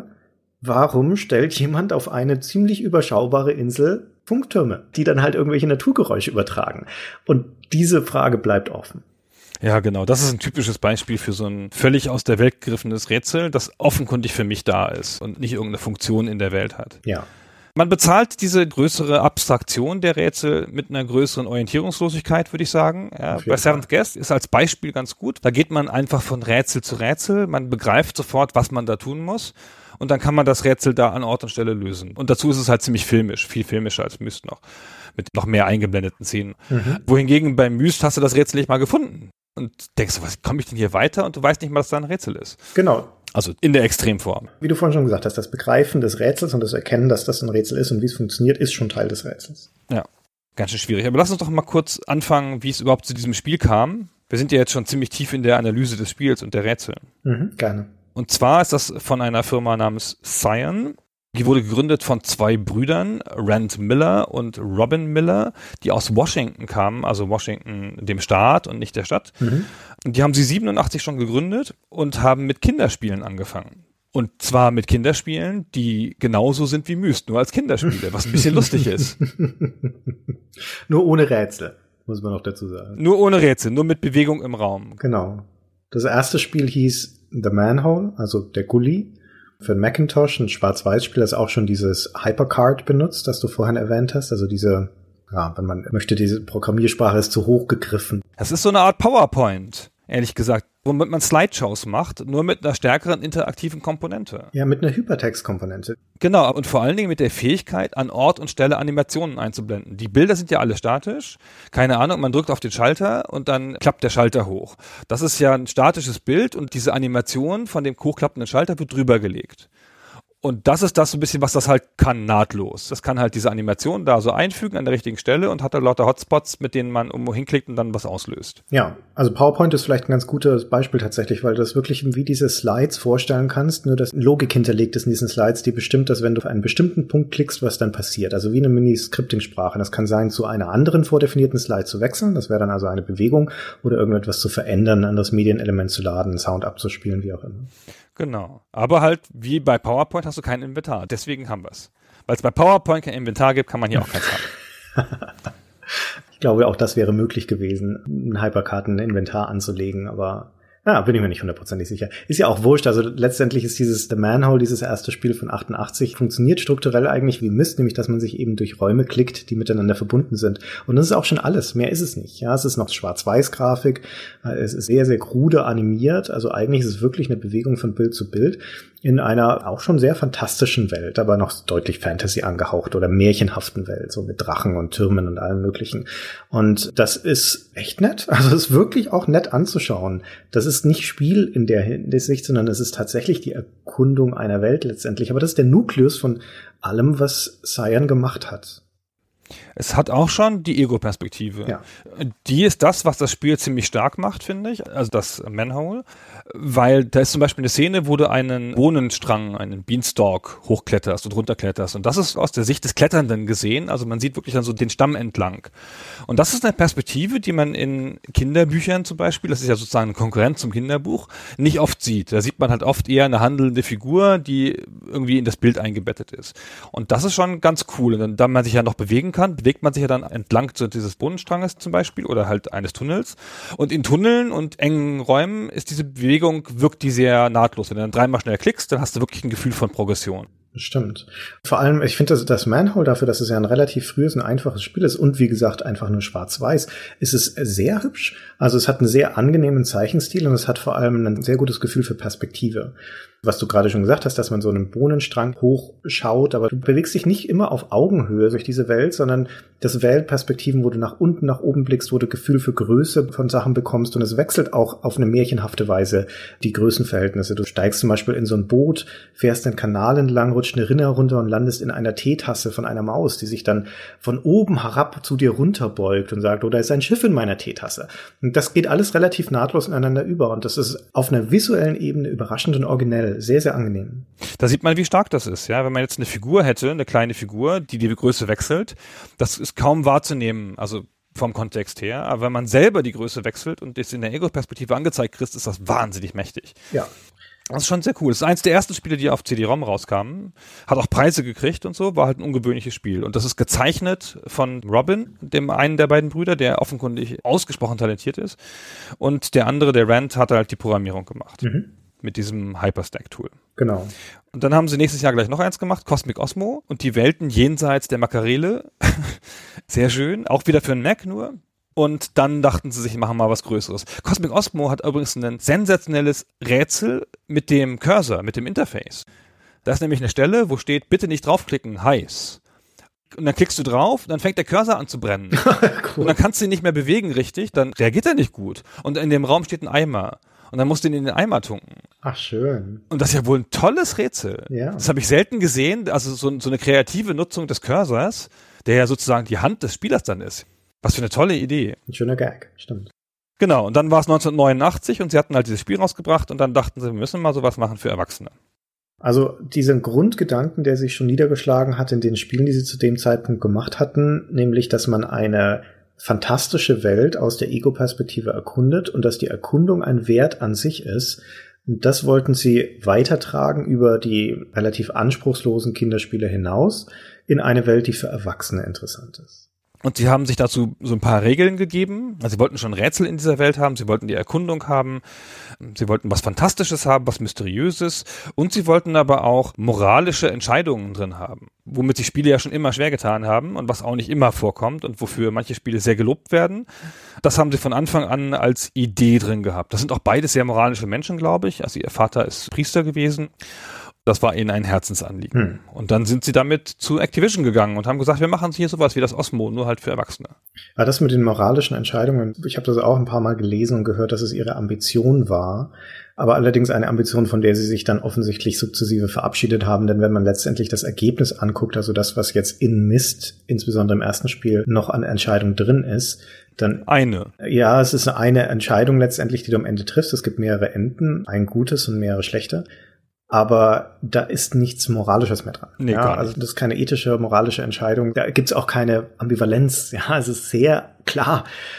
warum stellt jemand auf eine ziemlich überschaubare Insel Funktürme, die dann halt irgendwelche Naturgeräusche übertragen? Und diese Frage bleibt offen. Ja, genau. Das ist ein typisches Beispiel für so ein völlig aus der Welt gegriffenes Rätsel, das offenkundig für mich da ist und nicht irgendeine Funktion in der Welt hat. Ja. Man bezahlt diese größere Abstraktion der Rätsel mit einer größeren Orientierungslosigkeit, würde ich sagen. Ja, bei Seventh Guest ist als Beispiel ganz gut. Da geht man einfach von Rätsel zu Rätsel. Man begreift sofort, was man da tun muss. und dann kann man das Rätsel da an Ort und Stelle lösen. Und dazu ist es halt ziemlich filmisch, viel filmischer als Myst noch, mit noch mehr eingeblendeten Szenen. Wohingegen bei Myst hast du das Rätsel nicht mal gefunden und denkst, was komme ich denn hier weiter? Und du weißt nicht mal, dass da ein Rätsel ist. Genau. Also in der Extremform. Wie du vorhin schon gesagt hast, das Begreifen des Rätsels und das Erkennen, dass das ein Rätsel ist und wie es funktioniert, ist schon Teil des Rätsels. Ja, ganz schön schwierig. Aber lass uns doch mal kurz anfangen, wie es überhaupt zu diesem Spiel kam. Wir sind ja jetzt schon ziemlich tief in der Analyse des Spiels und der Rätsel. Gerne. Und zwar ist das von einer Firma namens Cyan. Die wurde gegründet von 2 Brüdern, Rand Miller und Robin Miller, die aus Washington kamen, also Washington dem Staat und nicht der Stadt. Und die haben sie 87 schon gegründet und haben mit Kinderspielen angefangen. Und zwar mit Kinderspielen, die genauso sind wie Myst, nur als Kinderspiele, was ein bisschen lustig ist. Nur ohne Rätsel, muss man noch dazu sagen. Nur ohne Rätsel, nur mit Bewegung im Raum. Genau. Das erste Spiel hieß The Manhole, also der Gully. Für den Macintosh, ein Schwarz-Weiß-Spiel, das auch schon dieses Hypercard benutzt, das du vorhin erwähnt hast. Also diese, ja, wenn man möchte, diese Programmiersprache ist zu hoch gegriffen. Das ist so eine Art PowerPoint, ehrlich gesagt, womit man Slideshows macht, nur mit einer stärkeren interaktiven Komponente. Ja, mit einer Hypertext-Komponente. Genau, und vor allen Dingen mit der Fähigkeit, an Ort und Stelle Animationen einzublenden. Die Bilder sind ja alle statisch. Keine Ahnung, man drückt auf den Schalter und dann klappt der Schalter hoch. Das ist ja ein statisches Bild und diese Animation von dem hochklappenden Schalter wird drüber gelegt. Und das ist das so ein bisschen, was das halt kann, nahtlos. Das kann halt diese Animation da so einfügen an der richtigen Stelle und hat da lauter Hotspots, mit denen man irgendwo hinklickt und dann was auslöst. Ja, also PowerPoint ist vielleicht ein ganz gutes Beispiel tatsächlich, weil du das wirklich wie diese Slides vorstellen kannst, nur dass Logik hinterlegt ist in diesen Slides, die bestimmt, dass wenn du auf einen bestimmten Punkt klickst, was dann passiert. Also wie eine Mini-Scripting-Sprache. Das kann sein, zu einer anderen vordefinierten Slide zu wechseln. Das wäre dann also eine Bewegung oder irgendetwas zu verändern, ein anderes Medienelement zu laden, einen Sound abzuspielen, wie auch immer. Genau. Aber halt, wie bei PowerPoint hast du kein Inventar. Deswegen haben wir es. Weil es bei PowerPoint kein Inventar gibt, kann man hier auch keins haben. Ich glaube, auch das wäre möglich gewesen, ein Hyperkarten-Inventar anzulegen, aber ja, bin ich mir nicht 100% sicher. Ist ja auch wurscht, also letztendlich ist dieses The Manhole, dieses erste Spiel von 88, funktioniert strukturell eigentlich wie Myst, nämlich dass man sich eben durch Räume klickt, die miteinander verbunden sind. Und das ist auch schon alles, mehr ist es nicht. Ja, es ist noch Schwarz-Weiß-Grafik, es ist sehr, sehr krude animiert, also eigentlich ist es wirklich eine Bewegung von Bild zu Bild in einer auch schon sehr fantastischen Welt, aber noch deutlich Fantasy angehaucht oder märchenhaften Welt, so mit Drachen und Türmen und allem Möglichen. Und das ist echt nett, also es ist wirklich auch nett anzuschauen. Das ist nicht Spiel in der Hinsicht, sondern es ist tatsächlich die Erkundung einer Welt letztendlich. Aber das ist der Nukleus von allem, was Cyan gemacht hat. Es hat auch schon die Ego-Perspektive. Ja. Die ist das, was das Spiel ziemlich stark macht, finde ich. Also das Manhole. Weil da ist zum Beispiel eine Szene, wo du einen Bohnenstrang, einen Beanstalk hochkletterst und runterkletterst. Und das ist aus der Sicht des Kletternden gesehen. Also man sieht wirklich dann so den Stamm entlang. Und das ist eine Perspektive, die man in Kinderbüchern zum Beispiel, das ist ja sozusagen ein Konkurrent zum Kinderbuch, nicht oft sieht. Da sieht man halt oft eher eine handelnde Figur, die irgendwie in das Bild eingebettet ist. Und das ist schon ganz cool. Und dann, da man sich ja noch bewegen kann, bewegt man sich ja dann entlang dieses Bohnenstranges zum Beispiel oder halt eines Tunnels. Und in Tunneln und engen Räumen ist diese Bewegung, wirkt die sehr nahtlos. Wenn du dann dreimal schnell klickst, dann hast du wirklich ein Gefühl von Progression. Stimmt. Vor allem, ich finde, das Manhole dafür, dass es ja ein relativ frühes, ein einfaches Spiel ist und wie gesagt einfach nur schwarz-weiß, ist es sehr hübsch. Also es hat einen sehr angenehmen Zeichenstil und es hat vor allem ein sehr gutes Gefühl für Perspektive. Was du gerade schon gesagt hast, dass man so einen Bohnenstrang hochschaut, aber du bewegst dich nicht immer auf Augenhöhe durch diese Welt, sondern das wählt Perspektiven, wo du nach unten, nach oben blickst, wo du Gefühl für Größe von Sachen bekommst und es wechselt auch auf eine märchenhafte Weise die Größenverhältnisse. Du steigst zum Beispiel in so ein Boot, fährst den Kanal entlang, rutscht eine Rinne runter und landest in einer Teetasse von einer Maus, die sich dann von oben herab zu dir runterbeugt und sagt, oh, da ist ein Schiff in meiner Teetasse. Und das geht alles relativ nahtlos ineinander über und das ist auf einer visuellen Ebene überraschend und originell. Sehr, sehr angenehm. Da sieht man, wie stark das ist. Ja, wenn man jetzt eine Figur hätte, eine kleine Figur, die Größe wechselt, das ist kaum wahrzunehmen, also vom Kontext her. Aber wenn man selber die Größe wechselt und das in der Ego-Perspektive angezeigt kriegt, ist das wahnsinnig mächtig. Ja. Das ist schon sehr cool. Das ist eins der ersten Spiele, die auf CD-ROM rauskamen. Hat auch Preise gekriegt und so, war halt ein ungewöhnliches Spiel. Und das ist gezeichnet von Robin, dem einen der beiden Brüder, der offenkundig ausgesprochen talentiert ist. Und der andere, der Rand, hat halt die Programmierung gemacht. Mit diesem Hyperstack-Tool. Genau. Und dann haben sie nächstes Jahr gleich noch eins gemacht, Cosmic Osmo und die Welten jenseits der Makarele. Sehr schön, auch wieder für einen Mac nur. Und dann dachten sie sich, machen mal was Größeres. Cosmic Osmo hat übrigens ein sensationelles Rätsel mit dem Cursor, mit dem Interface. Da ist nämlich eine Stelle, wo steht, bitte nicht draufklicken, heiß. Und dann klickst du drauf, dann fängt der Cursor an zu brennen. Cool. Und dann kannst du ihn nicht mehr bewegen richtig, dann reagiert er nicht gut. Und in dem Raum steht ein Eimer. Und dann musst du ihn in den Eimer tunken. Ach, schön. Und das ist ja wohl ein tolles Rätsel. Ja. Das habe ich selten gesehen, also so eine kreative Nutzung des Cursors, der ja sozusagen die Hand des Spielers dann ist. Was für eine tolle Idee. Ein schöner Gag, stimmt. Genau, und dann war es 1989 und sie hatten halt dieses Spiel rausgebracht und dann dachten sie, wir müssen mal sowas machen für Erwachsene. Also diesen Grundgedanken, der sich schon niedergeschlagen hat in den Spielen, die sie zu dem Zeitpunkt gemacht hatten, nämlich, dass man eine fantastische Welt aus der Ego-Perspektive erkundet und dass die Erkundung ein Wert an sich ist, das wollten sie weitertragen über die relativ anspruchslosen Kinderspiele hinaus in eine Welt, die für Erwachsene interessant ist. Und sie haben sich dazu so ein paar Regeln gegeben. Also sie wollten schon Rätsel in dieser Welt haben, sie wollten die Erkundung haben, sie wollten was Fantastisches haben, was Mysteriöses und sie wollten aber auch moralische Entscheidungen drin haben, womit die Spiele ja schon immer schwer getan haben und was auch nicht immer vorkommt und wofür manche Spiele sehr gelobt werden. Das haben sie von Anfang an als Idee drin gehabt. Das sind auch beide sehr moralische Menschen, glaube ich. Also ihr Vater ist Priester gewesen. Das war ihnen ein Herzensanliegen. Und dann sind sie damit zu Activision gegangen und haben gesagt, wir machen hier sowas wie das Osmo, nur halt für Erwachsene. Ja, das mit den moralischen Entscheidungen, ich habe das auch ein paar Mal gelesen und gehört, dass es ihre Ambition war, aber allerdings eine Ambition, von der sie sich dann offensichtlich sukzessive verabschiedet haben, denn wenn man letztendlich das Ergebnis anguckt, also das, was jetzt in Myst, insbesondere im ersten Spiel, noch an Entscheidung drin ist, dann... Ja, es ist eine Entscheidung letztendlich, die du am Ende triffst. Es gibt mehrere Enden, ein gutes und mehrere schlechte. Aber da ist nichts Moralisches mehr dran. Nee, ja, gar nicht. also das ist keine ethische, moralische Entscheidung. Da gibt's auch keine Ambivalenz. Ja, es ist sehr klar.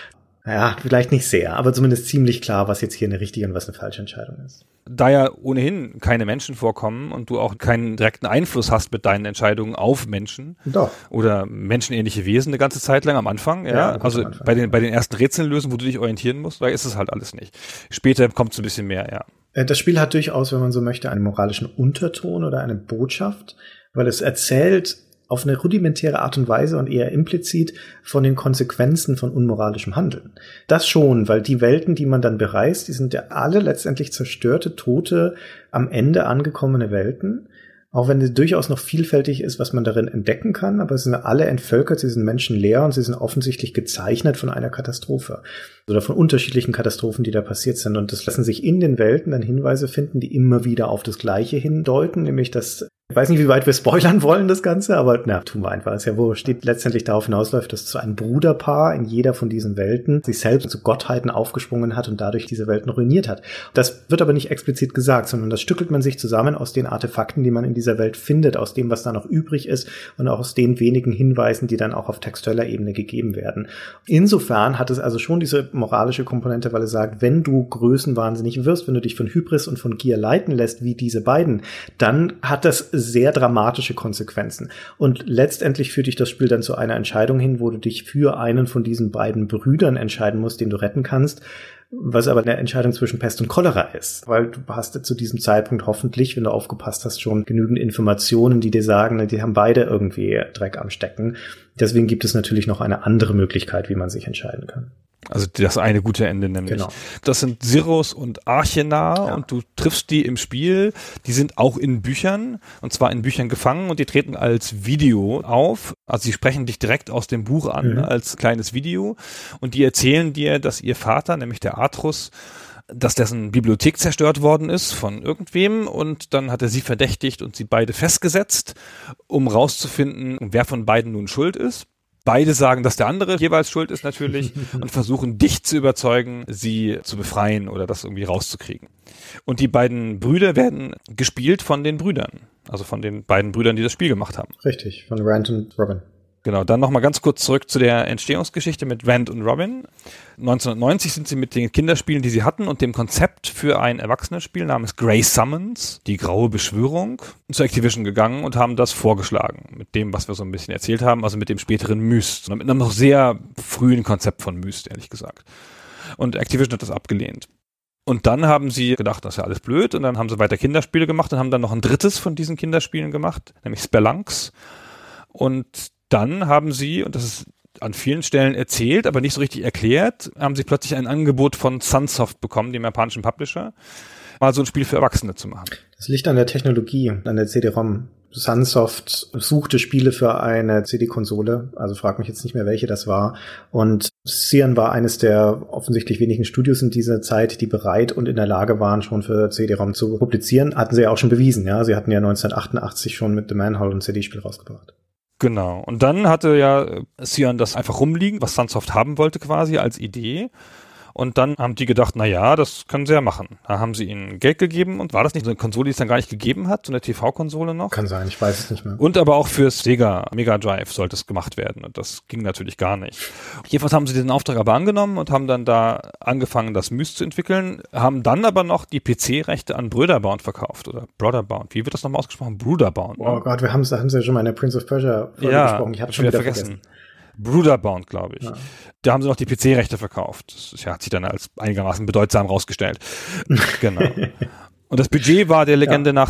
Ja, vielleicht nicht sehr, aber zumindest ziemlich klar, was jetzt hier eine richtige und was eine falsche Entscheidung ist. Da ja ohnehin keine Menschen vorkommen und du auch keinen direkten Einfluss hast mit deinen Entscheidungen auf Menschen. Doch. Oder menschenähnliche Wesen eine ganze Zeit lang am Anfang. Ja, also am Anfang. Bei den ersten Rätseln lösen, wo du dich orientieren musst, da ist es halt alles nicht. Später kommt es ein bisschen mehr, ja. Das Spiel hat durchaus, wenn man so möchte, einen moralischen Unterton oder eine Botschaft, weil es erzählt auf eine rudimentäre Art und Weise und eher implizit von den Konsequenzen von unmoralischem Handeln. Das schon, weil die Welten, die man dann bereist, die sind ja alle letztendlich zerstörte, tote, am Ende angekommene Welten. Auch wenn es durchaus noch vielfältig ist, was man darin entdecken kann, aber es sind alle entvölkert, sie sind menschenleer und sie sind offensichtlich gezeichnet von einer Katastrophe oder von unterschiedlichen Katastrophen, die da passiert sind. Und das lassen sich in den Welten dann Hinweise finden, die immer wieder auf das Gleiche hindeuten, nämlich dass, ich weiß nicht, wie weit wir spoilern wollen, das Ganze, aber na, tun wir einfach, ist ja wurscht. Steht letztendlich darauf hinausläuft, dass so ein Bruderpaar in jeder von diesen Welten sich selbst zu Gottheiten aufgesprungen hat und dadurch diese Welten ruiniert hat. Das wird aber nicht explizit gesagt, sondern das stückelt man sich zusammen aus den Artefakten, die man in dieser Welt findet, aus dem, was da noch übrig ist und auch aus den wenigen Hinweisen, die dann auch auf textueller Ebene gegeben werden. Insofern hat es also schon diese moralische Komponente, weil es sagt, wenn du größenwahnsinnig wirst, wenn du dich von Hybris und von Gier leiten lässt, wie diese beiden, dann hat das sehr dramatische Konsequenzen. Und letztendlich führt dich das Spiel dann zu einer Entscheidung hin, wo du dich für einen von diesen beiden Brüdern entscheiden musst, den du retten kannst, was aber eine Entscheidung zwischen Pest und Cholera ist. Weil du hast zu diesem Zeitpunkt hoffentlich, wenn du aufgepasst hast, schon genügend Informationen, die dir sagen, die haben beide irgendwie Dreck am Stecken. Deswegen gibt es natürlich noch eine andere Möglichkeit, wie man sich entscheiden kann. Also das eine gute Ende nämlich. Genau. Das sind Siros und Archena und du triffst die im Spiel. Die sind auch in Büchern und zwar in Büchern gefangen und die treten als Video auf. Also sie sprechen dich direkt aus dem Buch an als kleines Video und die erzählen dir, dass ihr Vater, nämlich der Atrus, dass dessen Bibliothek zerstört worden ist von irgendwem und dann hat er sie verdächtigt und sie beide festgesetzt, um rauszufinden, wer von beiden nun schuld ist. Beide sagen, dass der andere jeweils schuld ist natürlich und versuchen dich zu überzeugen, sie zu befreien oder das irgendwie rauszukriegen. Und die beiden Brüder werden gespielt von den Brüdern, also von den beiden Brüdern, die das Spiel gemacht haben. Richtig, von Rand und Robin. Genau, dann nochmal ganz kurz zurück zu der Entstehungsgeschichte mit Rand und Robin. 1990 sind sie mit den Kinderspielen, die sie hatten und dem Konzept für ein Erwachsenenspiel namens Grey Summons, die graue Beschwörung, zu Activision gegangen und haben das vorgeschlagen. Mit dem, was wir so ein bisschen erzählt haben, also mit dem späteren Myst. Mit einem noch sehr frühen Konzept von Myst, ehrlich gesagt. Und Activision hat das abgelehnt. Und dann haben sie gedacht, das ist ja alles blöd. Und dann haben sie weiter Kinderspiele gemacht und haben dann noch ein drittes von diesen Kinderspielen gemacht, nämlich Spelunks. Und dann haben sie, und das ist an vielen Stellen erzählt, aber nicht so richtig erklärt, haben sie plötzlich ein Angebot von Sunsoft bekommen, dem japanischen Publisher, mal so ein Spiel für Erwachsene zu machen. Das liegt an der Technologie, an der CD-ROM. Sunsoft suchte Spiele für eine CD-Konsole, also frag mich jetzt nicht mehr, welche das war. Und Cyan war eines der offensichtlich wenigen Studios in dieser Zeit, die bereit und in der Lage waren, schon für CD-ROM zu publizieren. Hatten sie ja auch schon bewiesen, ja. Sie hatten ja 1988 schon mit The Manhole ein CD-Spiel rausgebracht. Genau. Und dann hatte ja Cyan das einfach rumliegen, was Sunsoft haben wollte quasi als Idee. Und dann haben die gedacht, na ja, das können sie ja machen. Da haben sie ihnen Geld gegeben und war das nicht so eine Konsole, die es dann gar nicht gegeben hat, so eine TV-Konsole noch? Kann sein, ich weiß es nicht mehr. Und aber auch für Sega Mega Drive sollte es gemacht werden und das ging natürlich gar nicht. Jedenfalls haben sie diesen Auftrag aber angenommen und haben dann da angefangen, das Myst zu entwickeln, haben dann aber noch die PC-Rechte an Brotherbound verkauft oder Brotherbound. Wie wird das nochmal ausgesprochen? Brotherbound. Oh Gott, wir haben es ja schon mal in der Prince of Persia Folge gesprochen. Ich habe schon wieder vergessen. Brotherbound, glaube ich. Ja. Da haben sie noch die PC-Rechte verkauft. Das hat sich dann als einigermaßen bedeutsam rausgestellt. Genau. Und das Budget war der Legende nach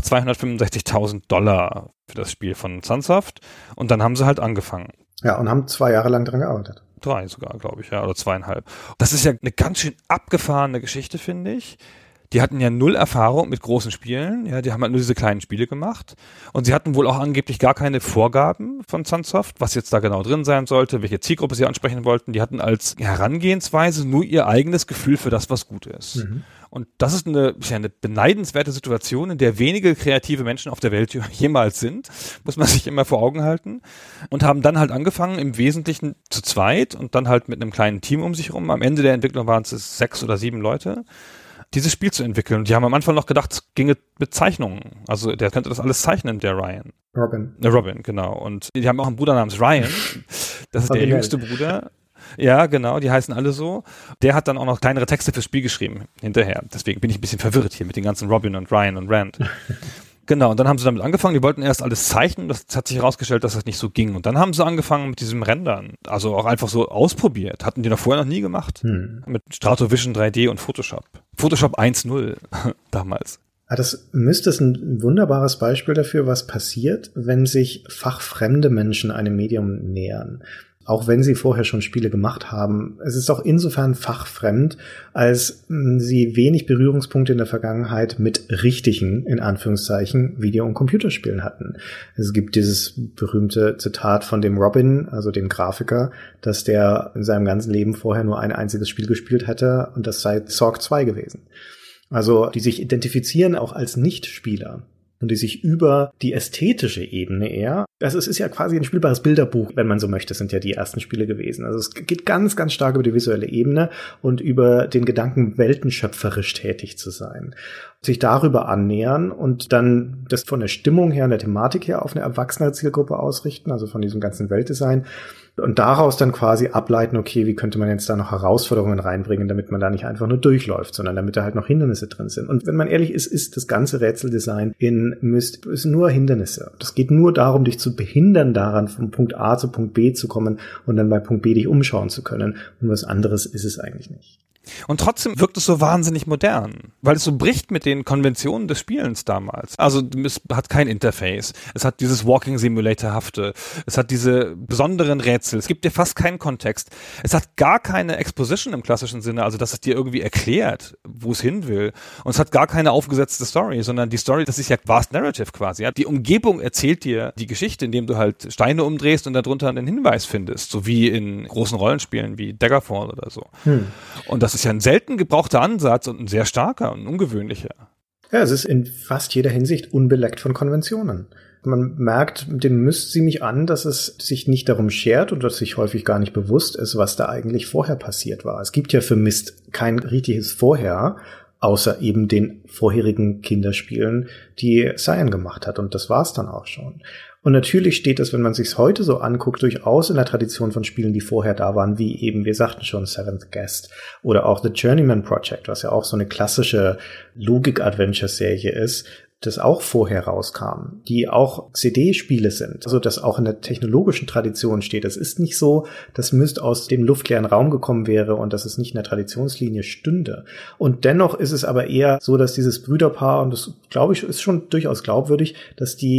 $265.000 für das Spiel von Sunsoft. Und dann haben sie halt angefangen. Ja, und haben 2 Jahre lang dran gearbeitet. 3 sogar, glaube ich, ja, oder 2,5. Das ist ja eine ganz schön abgefahrene Geschichte, finde ich. Die hatten ja 0 Erfahrung mit großen Spielen, ja, die haben halt nur diese kleinen Spiele gemacht und sie hatten wohl auch angeblich gar keine Vorgaben von Sunsoft, was jetzt da genau drin sein sollte, welche Zielgruppe sie ansprechen wollten. Die hatten als Herangehensweise nur ihr eigenes Gefühl für das, was gut ist. Mhm. Und das ist eine beneidenswerte Situation, in der wenige kreative Menschen auf der Welt jemals sind, muss man sich immer vor Augen halten, und haben dann halt angefangen, im Wesentlichen zu zweit und dann halt mit einem kleinen Team um sich herum. Am Ende der Entwicklung waren es 6 oder 7 Leute, dieses Spiel zu entwickeln. Und die haben am Anfang noch gedacht, es ginge mit Zeichnungen. Also der könnte das alles zeichnen, der Ryan. Robin, genau. Und die haben auch einen Bruder namens Ryan. Das ist der jüngste Bruder. Ja, genau, die heißen alle so. Der hat dann auch noch kleinere Texte fürs Spiel geschrieben hinterher. Deswegen bin ich ein bisschen verwirrt hier mit den ganzen Robin und Ryan und Rand. Genau, und dann haben sie damit angefangen, die wollten erst alles zeichnen, das hat sich herausgestellt, dass das nicht so ging. Und dann haben sie angefangen mit diesem Rendern, also auch einfach so ausprobiert. Hatten die noch vorher noch nie gemacht. Mit Stratovision 3D und Photoshop. Photoshop 1.0 damals. Das müsste ein wunderbares Beispiel dafür, was passiert, wenn sich fachfremde Menschen einem Medium nähern. Auch wenn sie vorher schon Spiele gemacht haben. Es ist auch insofern fachfremd, als sie wenig Berührungspunkte in der Vergangenheit mit richtigen, in Anführungszeichen, Video- und Computerspielen hatten. Es gibt dieses berühmte Zitat von dem Robin, also dem Grafiker, dass der in seinem ganzen Leben vorher nur ein einziges Spiel gespielt hätte und das sei Zork 2 gewesen. Also die sich identifizieren auch als Nichtspieler. Und die sich über die ästhetische Ebene eher, also es ist ja quasi ein spielbares Bilderbuch, wenn man so möchte, sind ja die ersten Spiele gewesen. Also es geht ganz, ganz stark über die visuelle Ebene und über den Gedanken, weltenschöpferisch tätig zu sein. Sich darüber annähern und dann das von der Stimmung her und der Thematik her auf eine erwachsene Zielgruppe ausrichten, also von diesem ganzen Weltdesign. Und daraus dann quasi ableiten, okay, wie könnte man jetzt da noch Herausforderungen reinbringen, damit man da nicht einfach nur durchläuft, sondern damit da halt noch Hindernisse drin sind. Und wenn man ehrlich ist, ist das ganze Rätseldesign in Myst ist nur Hindernisse. Das geht nur darum, dich zu behindern daran, von Punkt A zu Punkt B zu kommen und dann bei Punkt B dich umschauen zu können. Und was anderes ist es eigentlich nicht. Und trotzdem wirkt es so wahnsinnig modern, weil es so bricht mit den Konventionen des Spielens damals. Also es hat kein Interface, es hat dieses Walking Simulator-hafte, es hat diese besonderen Rätsel, es gibt dir fast keinen Kontext, es hat gar keine Exposition im klassischen Sinne, also dass es dir irgendwie erklärt, wo es hin will, und es hat gar keine aufgesetzte Story, sondern die Story, das ist ja Vast Narrative quasi. Ja? Die Umgebung erzählt dir die Geschichte, indem du halt Steine umdrehst und darunter einen Hinweis findest, so wie in großen Rollenspielen wie Daggerfall oder so. Und das ist ja ein selten gebrauchter Ansatz und ein sehr starker und ungewöhnlicher. Ja, es ist in fast jeder Hinsicht unbeleckt von Konventionen. Man merkt dem Myst ziemlich an, dass es sich nicht darum schert und dass sich häufig gar nicht bewusst ist, was da eigentlich vorher passiert war. Es gibt ja für Myst kein richtiges Vorher, außer eben den vorherigen Kinderspielen, die Cyan gemacht hat. Und das war's dann auch schon. Und natürlich steht das, wenn man sich's heute so anguckt, durchaus in der Tradition von Spielen, die vorher da waren, wie eben, wir sagten schon, Seventh Guest oder auch The Journeyman Project, was ja auch so eine klassische Logik-Adventure-Serie ist, das auch vorher rauskam, die auch CD-Spiele sind, also das auch in der technologischen Tradition steht. Es ist nicht so, dass Myst aus dem luftleeren Raum gekommen wäre und dass es nicht in der Traditionslinie stünde. Und dennoch ist es aber eher so, dass dieses Brüderpaar, und das glaube ich ist schon durchaus glaubwürdig, dass die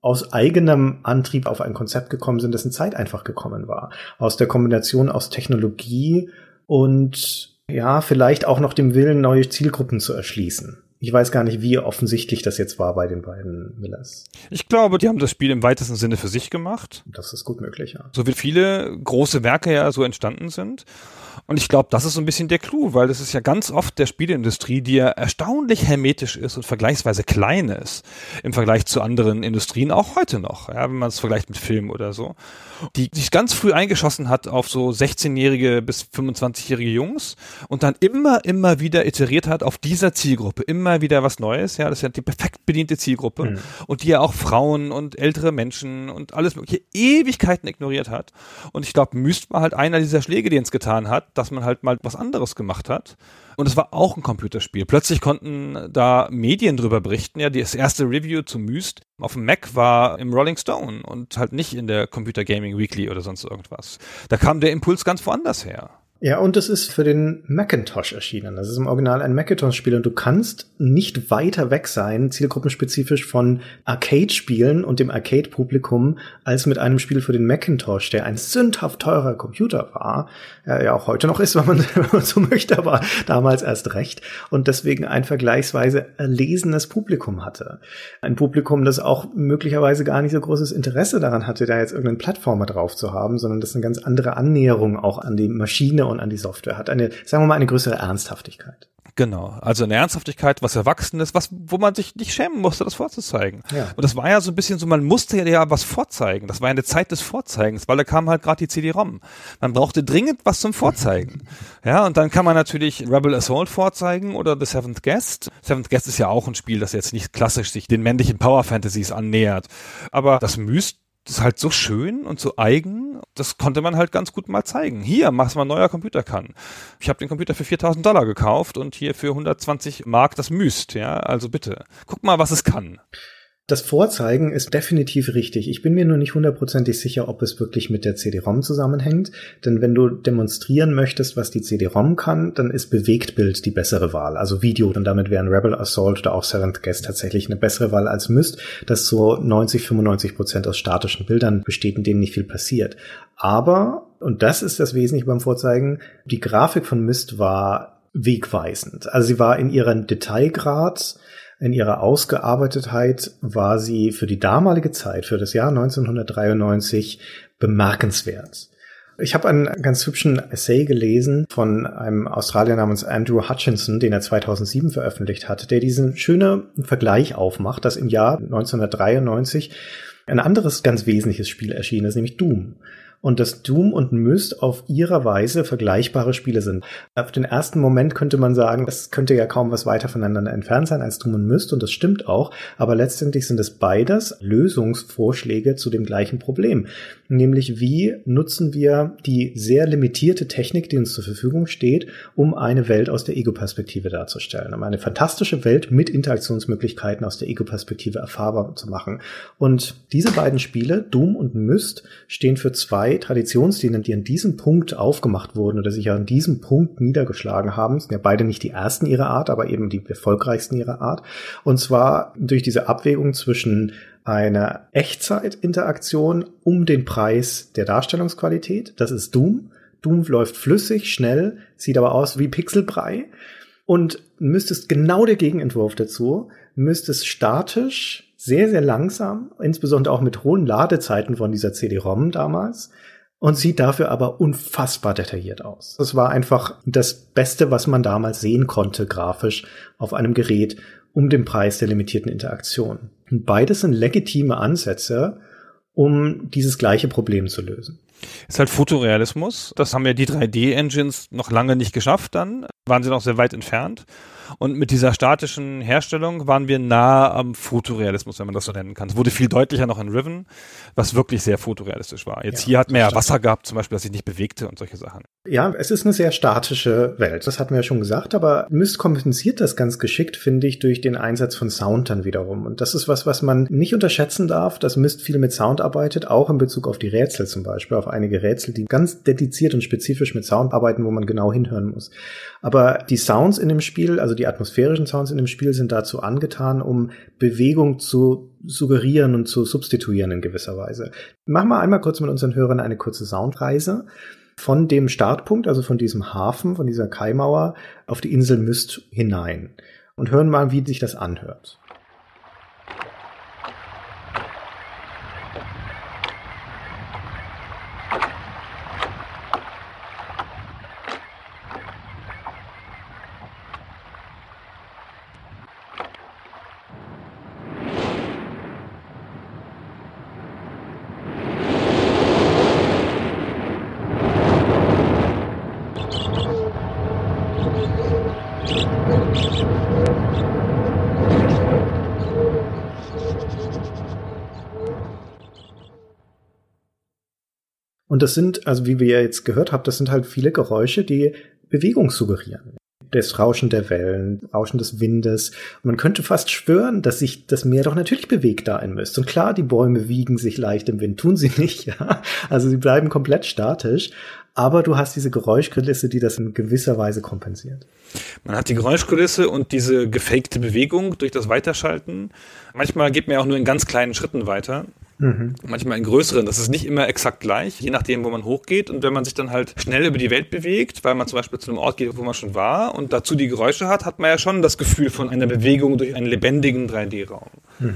aus eigenem Antrieb auf ein Konzept gekommen sind, dessen Zeit einfach gekommen war. Aus der Kombination aus Technologie und ja, vielleicht auch noch dem Willen, neue Zielgruppen zu erschließen. Ich weiß gar nicht, wie offensichtlich das jetzt war bei den beiden Millers. Ich glaube, die haben das Spiel im weitesten Sinne für sich gemacht. Das ist gut möglich, ja. So wie viele große Werke ja so entstanden sind. Und ich glaube, das ist so ein bisschen der Clou, weil das ist ja ganz oft der Spieleindustrie, die ja erstaunlich hermetisch ist und vergleichsweise klein ist im Vergleich zu anderen Industrien, auch heute noch, ja, wenn man es vergleicht mit Film oder so, die sich ganz früh eingeschossen hat auf so 16-jährige bis 25-jährige Jungs und dann immer wieder iteriert hat auf dieser Zielgruppe, immer wieder was Neues, ja, das ist ja die perfekt bediente Zielgruppe und die ja auch Frauen und ältere Menschen und alles mögliche Ewigkeiten ignoriert hat. Und ich glaube, Myst war halt einer dieser Schläge, die uns getan hat, dass man halt mal was anderes gemacht hat. Und es war auch ein Computerspiel. Plötzlich konnten da Medien drüber berichten. Ja, das erste Review zu Myst auf dem Mac war im Rolling Stone und halt nicht in der Computer Gaming Weekly oder sonst irgendwas. Da kam der Impuls ganz woanders her. Ja, und es ist für den Macintosh erschienen. Das ist im Original ein Macintosh-Spiel und du kannst nicht weiter weg sein, zielgruppenspezifisch von Arcade-Spielen und dem Arcade-Publikum, als mit einem Spiel für den Macintosh, der ein sündhaft teurer Computer war, ja auch heute noch ist, wenn man so möchte, aber damals erst recht, und deswegen ein vergleichsweise erlesenes Publikum hatte. Ein Publikum, das auch möglicherweise gar nicht so großes Interesse daran hatte, da jetzt irgendeinen Plattformer drauf zu haben, sondern das eine ganz andere Annäherung auch an die Maschine und an die Software hat. Eine, sagen wir mal, eine größere Ernsthaftigkeit. Genau, also eine Ernsthaftigkeit, was Erwachsenes, wo man sich nicht schämen musste, das vorzuzeigen. Ja. Und das war ja so ein bisschen so, man musste ja was vorzeigen. Das war ja eine Zeit des Vorzeigens, weil da kam halt gerade die CD-ROM. Man brauchte dringend was zum Vorzeigen. Ja, und dann kann man natürlich Rebel Assault vorzeigen oder The Seventh Guest. Seventh Guest ist ja auch ein Spiel, das jetzt nicht klassisch sich den männlichen Power Fantasies annähert. Aber das Myst ist halt so schön und so eigen, das konnte man halt ganz gut mal zeigen. Hier, was mein neuer Computer kann. Ich habe den Computer für $4.000 gekauft und hier für 120 Mark das Myst, ja, also bitte. Guck mal, was es kann. Das Vorzeigen ist definitiv richtig. Ich bin mir nur nicht hundertprozentig sicher, ob es wirklich mit der CD-ROM zusammenhängt. Denn wenn du demonstrieren möchtest, was die CD-ROM kann, dann ist Bewegtbild die bessere Wahl. Also Video. Und damit wären Rebel Assault oder auch Seventh Guest tatsächlich eine bessere Wahl als Myst, das so 90-95% aus statischen Bildern besteht, in denen nicht viel passiert. Aber, und das ist das Wesentliche beim Vorzeigen, die Grafik von Myst war wegweisend. Also sie war in ihrem Detailgrad, in ihrer Ausgearbeitetheit war sie für die damalige Zeit, für das Jahr 1993, bemerkenswert. Ich habe einen ganz hübschen Essay gelesen von einem Australier namens Andrew Hutchinson, den er 2007 veröffentlicht hat, der diesen schönen Vergleich aufmacht, dass im Jahr 1993 ein anderes ganz wesentliches Spiel erschienen ist, nämlich Doom. Und dass Doom und Myst auf ihrer Weise vergleichbare Spiele sind. Auf den ersten Moment könnte man sagen, das könnte ja kaum was weiter voneinander entfernt sein als Doom und Myst, und das stimmt auch, aber letztendlich sind es beides Lösungsvorschläge zu dem gleichen Problem. Nämlich, wie nutzen wir die sehr limitierte Technik, die uns zur Verfügung steht, um eine Welt aus der Ego-Perspektive darzustellen, um eine fantastische Welt mit Interaktionsmöglichkeiten aus der Ego-Perspektive erfahrbar zu machen. Und diese beiden Spiele, Doom und Myst, stehen für zwei Traditionslinien, die an diesem Punkt aufgemacht wurden oder sich an diesem Punkt niedergeschlagen haben. Sind ja beide nicht die ersten ihrer Art, aber eben die erfolgreichsten ihrer Art. Und zwar durch diese Abwägung zwischen einer Echtzeitinteraktion um den Preis der Darstellungsqualität. Das ist Doom. Doom läuft flüssig, schnell, sieht aber aus wie Pixelbrei. Und Myst ist genau der Gegenentwurf dazu. Myst ist statisch, sehr, sehr langsam, insbesondere auch mit hohen Ladezeiten von dieser CD-ROM damals, und sieht dafür aber unfassbar detailliert aus. Das war einfach das Beste, was man damals sehen konnte, grafisch, auf einem Gerät um den Preis der limitierten Interaktion. Und beides sind legitime Ansätze, um dieses gleiche Problem zu lösen. Ist halt Fotorealismus. Das haben ja die 3D-Engines noch lange nicht geschafft dann. Waren sie noch sehr weit entfernt. Und mit dieser statischen Herstellung waren wir nah am Fotorealismus, wenn man das so nennen kann. Es wurde viel deutlicher noch in Riven, was wirklich sehr fotorealistisch war. Jetzt hier hat man ja Wasser gehabt, zum Beispiel, das sich nicht bewegte und solche Sachen. Ja, es ist eine sehr statische Welt. Das hatten wir ja schon gesagt, aber Myst kompensiert das ganz geschickt, finde ich, durch den Einsatz von Sound dann wiederum. Und das ist was man nicht unterschätzen darf, dass Myst viel mit Sound arbeitet, auch in Bezug auf die Rätsel zum Beispiel. auf einige Rätsel, die ganz dediziert und spezifisch mit Sound arbeiten, wo man genau hinhören muss. Aber die Sounds in dem Spiel, also die atmosphärischen Sounds in dem Spiel, sind dazu angetan, um Bewegung zu suggerieren und zu substituieren in gewisser Weise. Machen wir einmal kurz mit unseren Hörern eine kurze Soundreise von dem Startpunkt, also von diesem Hafen, von dieser Kaimauer, auf die Insel Myst hinein und hören mal, wie sich das anhört. Und das sind, also wie wir ja jetzt gehört haben, das sind halt viele Geräusche, die Bewegung suggerieren. Das Rauschen der Wellen, Rauschen des Windes. Und man könnte fast schwören, dass sich das Meer doch natürlich bewegt da in Myst. Und klar, die Bäume wiegen sich leicht im Wind, tun sie nicht, ja. Also sie bleiben komplett statisch. Aber du hast diese Geräuschkulisse, die das in gewisser Weise kompensiert. Man hat die Geräuschkulisse und diese gefakte Bewegung durch das Weiterschalten. Manchmal geht man ja auch nur in ganz kleinen Schritten weiter. Manchmal in größeren. Das ist nicht immer exakt gleich, je nachdem, wo man hochgeht. Und wenn man sich dann halt schnell über die Welt bewegt, weil man zum Beispiel zu einem Ort geht, wo man schon war und dazu die Geräusche hat man ja schon das Gefühl von einer Bewegung durch einen lebendigen 3D-Raum.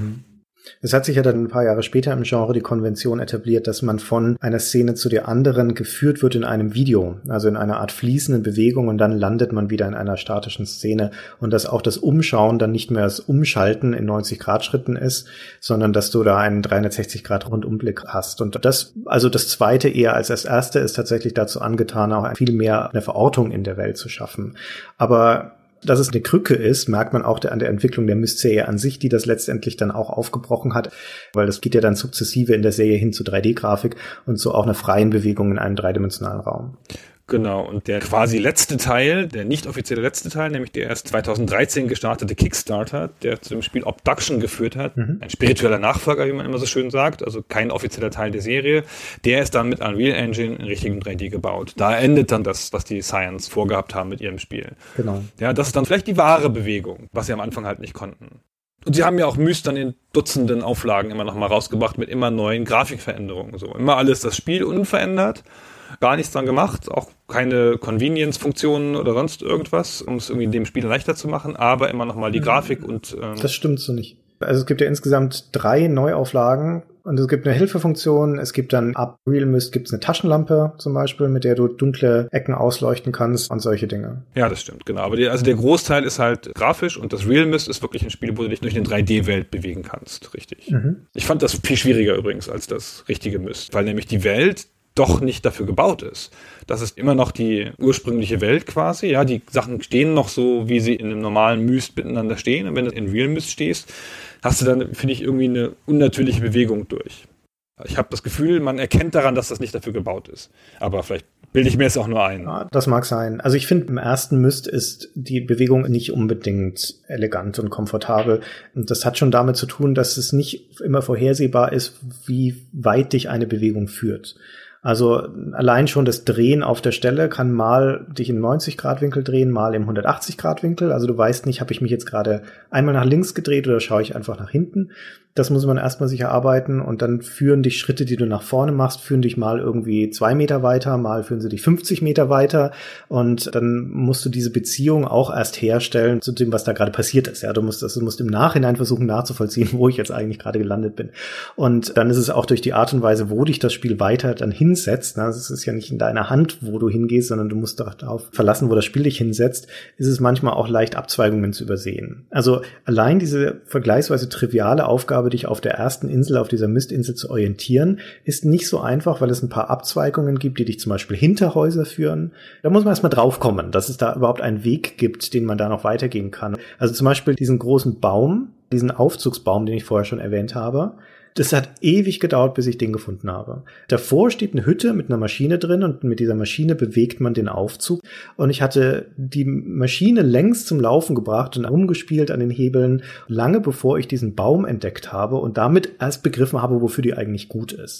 Es hat sich ja dann ein paar Jahre später im Genre die Konvention etabliert, dass man von einer Szene zu der anderen geführt wird in einem Video, also in einer Art fließenden Bewegung, und dann landet man wieder in einer statischen Szene, und dass auch das Umschauen dann nicht mehr das Umschalten in 90-Grad-Schritten ist, sondern dass du da einen 360-Grad-Rundumblick hast. Und das, also das Zweite eher als das Erste, ist tatsächlich dazu angetan, auch viel mehr eine Verortung in der Welt zu schaffen. Aber dass es eine Krücke ist, merkt man auch an der Entwicklung der Myst-Serie an sich, die das letztendlich dann auch aufgebrochen hat, weil das geht ja dann sukzessive in der Serie hin zu 3D-Grafik und zu auch einer freien Bewegung in einem dreidimensionalen Raum. Genau, und der quasi letzte Teil, der nicht offizielle letzte Teil, nämlich der erst 2013 gestartete Kickstarter, der zu dem Spiel Obduction geführt hat, ein spiritueller Nachfolger, wie man immer so schön sagt, also kein offizieller Teil der Serie, der ist dann mit Unreal Engine in richtigen 3D gebaut. Da endet dann das, was die Science vorgehabt haben mit ihrem Spiel. Genau. Ja, das ist dann vielleicht die wahre Bewegung, was sie am Anfang halt nicht konnten. Und sie haben ja auch Myst dann in Dutzenden Auflagen immer noch mal rausgebracht mit immer neuen Grafikveränderungen. So immer alles das Spiel unverändert. Gar nichts dran gemacht, auch keine Convenience-Funktionen oder sonst irgendwas, um es irgendwie dem Spiel leichter zu machen, aber immer noch mal die Grafik und das stimmt so nicht. Also es gibt ja insgesamt 3 Neuauflagen und es gibt eine Hilfefunktion, es gibt dann ab Real Myst gibt's eine Taschenlampe zum Beispiel, mit der du dunkle Ecken ausleuchten kannst und solche Dinge. Ja, das stimmt, genau. Aber der Großteil ist halt grafisch und das Real Myst ist wirklich ein Spiel, wo du dich durch eine 3D-Welt bewegen kannst, richtig. Ich fand das viel schwieriger übrigens als das richtige Myst, weil nämlich die Welt doch nicht dafür gebaut ist. Das ist immer noch die ursprüngliche Welt quasi. Ja, die Sachen stehen noch so, wie sie in einem normalen Myst miteinander stehen. Und wenn du in Real Myst stehst, hast du dann, finde ich, irgendwie eine unnatürliche Bewegung durch. Ich habe das Gefühl, man erkennt daran, dass das nicht dafür gebaut ist. Aber vielleicht bilde ich mir es auch nur ein. Ja, das mag sein. Also ich finde, im ersten Myst ist die Bewegung nicht unbedingt elegant und komfortabel. Und das hat schon damit zu tun, dass es nicht immer vorhersehbar ist, wie weit dich eine Bewegung führt. Also allein schon das Drehen auf der Stelle kann mal dich in 90-Grad-Winkel drehen, mal im 180-Grad-Winkel. Also du weißt nicht, habe ich mich jetzt gerade einmal nach links gedreht oder schaue ich einfach nach hinten. Das muss man erstmal sich erarbeiten, und dann führen dich Schritte, die du nach vorne machst, führen dich mal irgendwie 2 Meter weiter, mal führen sie dich 50 Meter weiter, und dann musst du diese Beziehung auch erst herstellen zu dem, was da gerade passiert ist. Ja, du musst im Nachhinein versuchen nachzuvollziehen, wo ich jetzt eigentlich gerade gelandet bin. Und dann ist es auch durch die Art und Weise, wo dich das Spiel weiter dann hinsetzt, ne, es ist ja nicht in deiner Hand, wo du hingehst, sondern du musst darauf verlassen, wo das Spiel dich hinsetzt, ist es manchmal auch leicht, Abzweigungen zu übersehen. Also allein diese vergleichsweise triviale Aufgabe, dich auf der ersten Insel, auf dieser Myst-Insel zu orientieren, ist nicht so einfach, weil es ein paar Abzweigungen gibt, die dich zum Beispiel hinter Häuser führen. Da muss man erstmal draufkommen, dass es da überhaupt einen Weg gibt, den man da noch weitergehen kann. Also zum Beispiel diesen großen Baum, diesen Aufzugsbaum, den ich vorher schon erwähnt habe. Das hat ewig gedauert, bis ich den gefunden habe. Davor steht eine Hütte mit einer Maschine drin, und mit dieser Maschine bewegt man den Aufzug. Und ich hatte die Maschine längst zum Laufen gebracht und rumgespielt an den Hebeln, lange bevor ich diesen Baum entdeckt habe und damit erst begriffen habe, wofür die eigentlich gut ist.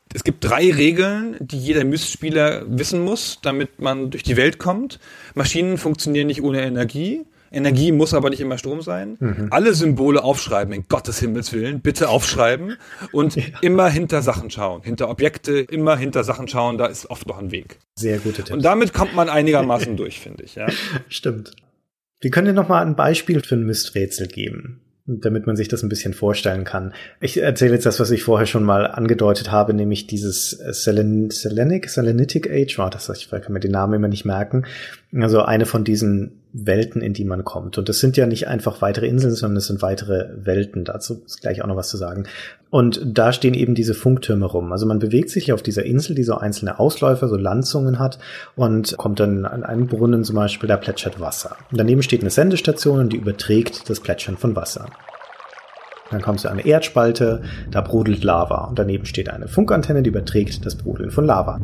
Es gibt 3 Regeln, die jeder Myst-Spieler wissen muss, damit man durch die Welt kommt. Maschinen funktionieren nicht ohne Energie. Energie muss aber nicht immer Strom sein. Alle Symbole aufschreiben, in Gottes Himmels Willen, bitte aufschreiben und immer hinter Sachen schauen. Hinter Objekte, immer hinter Sachen schauen, da ist oft noch ein Weg. Sehr gute Tipps. Und damit kommt man einigermaßen durch, finde ich. Ja. Stimmt. Wir können dir noch mal ein Beispiel für ein Mysträtsel geben, damit man sich das ein bisschen vorstellen kann. Ich erzähle jetzt das, was ich vorher schon mal angedeutet habe, nämlich dieses Selenitic Age, ich kann mir den Namen immer nicht merken. Also eine von diesen Welten, in die man kommt. Und das sind ja nicht einfach weitere Inseln, sondern es sind weitere Welten. Dazu ist gleich auch noch was zu sagen. Und da stehen eben diese Funktürme rum. Also man bewegt sich auf dieser Insel, die so einzelne Ausläufer, so Landzungen hat und kommt dann an einen Brunnen zum Beispiel, da plätschert Wasser. Und daneben steht eine Sendestation und die überträgt das Plätschern von Wasser. Dann kommst du an eine Erdspalte, da brodelt Lava. Und daneben steht eine Funkantenne, die überträgt das Brodeln von Lava.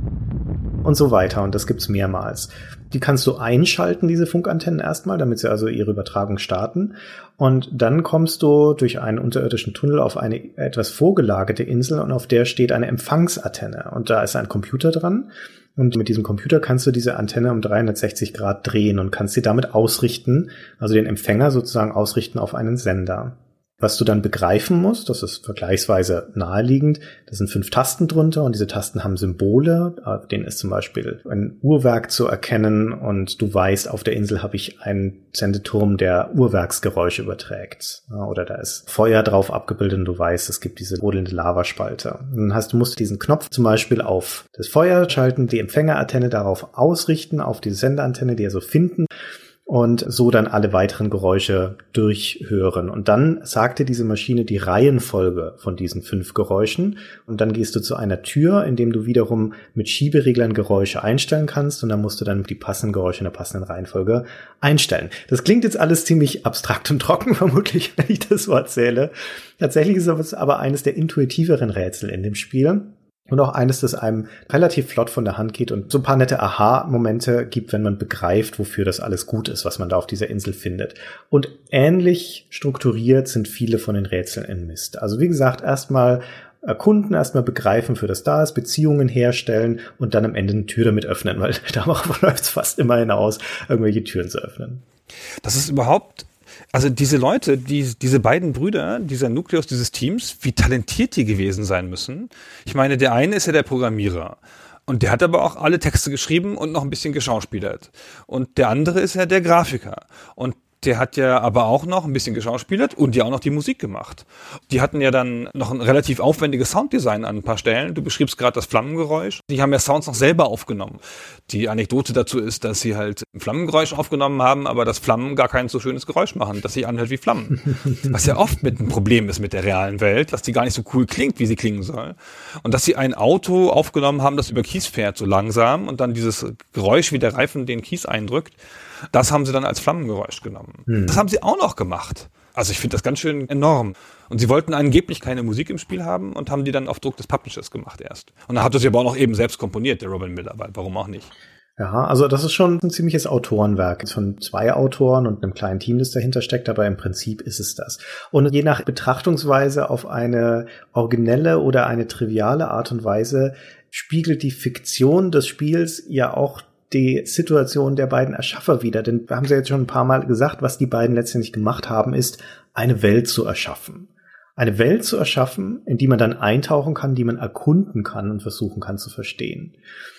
Und so weiter. Und das gibt's mehrmals. Die kannst du einschalten, diese Funkantennen erstmal, damit sie also ihre Übertragung starten. Und dann kommst du durch einen unterirdischen Tunnel auf eine etwas vorgelagerte Insel und auf der steht eine Empfangsantenne. Und da ist ein Computer dran. Und mit diesem Computer kannst du diese Antenne um 360 Grad drehen und kannst sie damit ausrichten, also den Empfänger sozusagen ausrichten auf einen Sender. Was du dann begreifen musst, das ist vergleichsweise naheliegend, da sind 5 Tasten drunter und diese Tasten haben Symbole, auf denen ist zum Beispiel ein Uhrwerk zu erkennen und du weißt, auf der Insel habe ich einen Sendeturm, der Uhrwerksgeräusche überträgt. Oder da ist Feuer drauf abgebildet und du weißt, es gibt diese brodelnde Lavaspalte. Dann musst du diesen Knopf zum Beispiel auf das Feuer schalten, die Empfängerantenne darauf ausrichten, auf die Sendeantenne, die also finden, und so dann alle weiteren Geräusche durchhören. Und dann sagt dir diese Maschine die Reihenfolge von diesen 5 Geräuschen. Und dann gehst du zu einer Tür, in dem du wiederum mit Schiebereglern Geräusche einstellen kannst. Und dann musst du dann die passenden Geräusche in der passenden Reihenfolge einstellen. Das klingt jetzt alles ziemlich abstrakt und trocken, vermutlich, wenn ich das so erzähle. Tatsächlich ist es aber eines der intuitiveren Rätsel in dem Spiel. Und auch eines, das einem relativ flott von der Hand geht und so ein paar nette Aha-Momente gibt, wenn man begreift, wofür das alles gut ist, was man da auf dieser Insel findet. Und ähnlich strukturiert sind viele von den Rätseln in Myst. Also wie gesagt, erstmal erkunden, erstmal begreifen, für das da ist, Beziehungen herstellen und dann am Ende eine Tür damit öffnen, weil darauf läuft es fast immer hinaus, irgendwelche Türen zu öffnen. Das ist überhaupt... Also diese Leute, diese beiden Brüder, dieser Nukleus dieses Teams, wie talentiert die gewesen sein müssen. Ich meine, der eine ist ja der Programmierer und der hat aber auch alle Texte geschrieben und noch ein bisschen geschauspielert. Und der andere ist ja der Grafiker und der hat ja aber auch noch ein bisschen geschauspielert und ja auch noch die Musik gemacht. Die hatten ja dann noch ein relativ aufwendiges Sounddesign an ein paar Stellen. Du beschriebst gerade das Flammengeräusch. Die haben ja Sounds noch selber aufgenommen. Die Anekdote dazu ist, dass sie halt ein Flammengeräusch aufgenommen haben, aber dass Flammen gar kein so schönes Geräusch machen, dass sie anhört wie Flammen. Was ja oft mit ein Problem ist mit der realen Welt, dass die gar nicht so cool klingt, wie sie klingen soll. Und dass sie ein Auto aufgenommen haben, das über Kies fährt, so langsam und dann dieses Geräusch, wie der Reifen den Kies eindrückt, das haben sie dann als Flammengeräusch genommen. Das haben sie auch noch gemacht. Also ich finde das ganz schön enorm. Und sie wollten angeblich keine Musik im Spiel haben und haben die dann auf Druck des Publishers gemacht erst. Und dann hat er sie aber auch noch eben selbst komponiert, der Robin Miller, weil warum auch nicht? Ja, also das ist schon ein ziemliches Autorenwerk von 2 Autoren und einem kleinen Team, das dahinter steckt, aber im Prinzip ist es das. Und je nach Betrachtungsweise auf eine originelle oder eine triviale Art und Weise spiegelt die Fiktion des Spiels ja auch die Situation der beiden Erschaffer wieder. Denn wir haben ja jetzt schon ein paar Mal gesagt, was die beiden letztendlich gemacht haben, ist, eine Welt zu erschaffen. Eine Welt zu erschaffen, in die man dann eintauchen kann, die man erkunden kann und versuchen kann zu verstehen.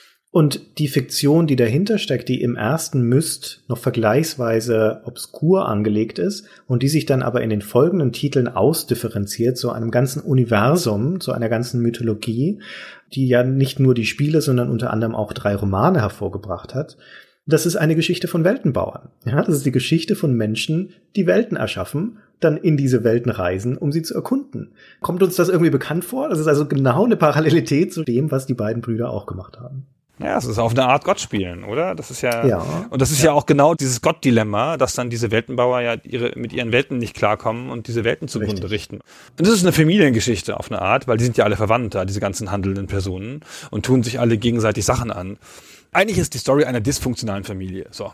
Und die Fiktion, die dahinter steckt, die im ersten Myst noch vergleichsweise obskur angelegt ist und die sich dann aber in den folgenden Titeln ausdifferenziert zu einem ganzen Universum, zu einer ganzen Mythologie, die ja nicht nur die Spiele, sondern unter anderem auch 3 Romane hervorgebracht hat. Das ist eine Geschichte von Weltenbauern. Ja, das ist die Geschichte von Menschen, die Welten erschaffen, dann in diese Welten reisen, um sie zu erkunden. Kommt uns das irgendwie bekannt vor? Das ist also genau eine Parallelität zu dem, was die beiden Brüder auch gemacht haben. Ja, es ist auf eine Art Gott spielen, oder? Das ist ja. Und das ist ja auch genau dieses Gott-Dilemma, dass dann diese Weltenbauer ja mit ihren Welten nicht klarkommen und diese Welten zugrunde richten. Und das ist eine Familiengeschichte auf eine Art, weil die sind ja alle Verwandter, diese ganzen handelnden Personen, und tun sich alle gegenseitig Sachen an. Eigentlich ist die Story einer dysfunktionalen Familie. So.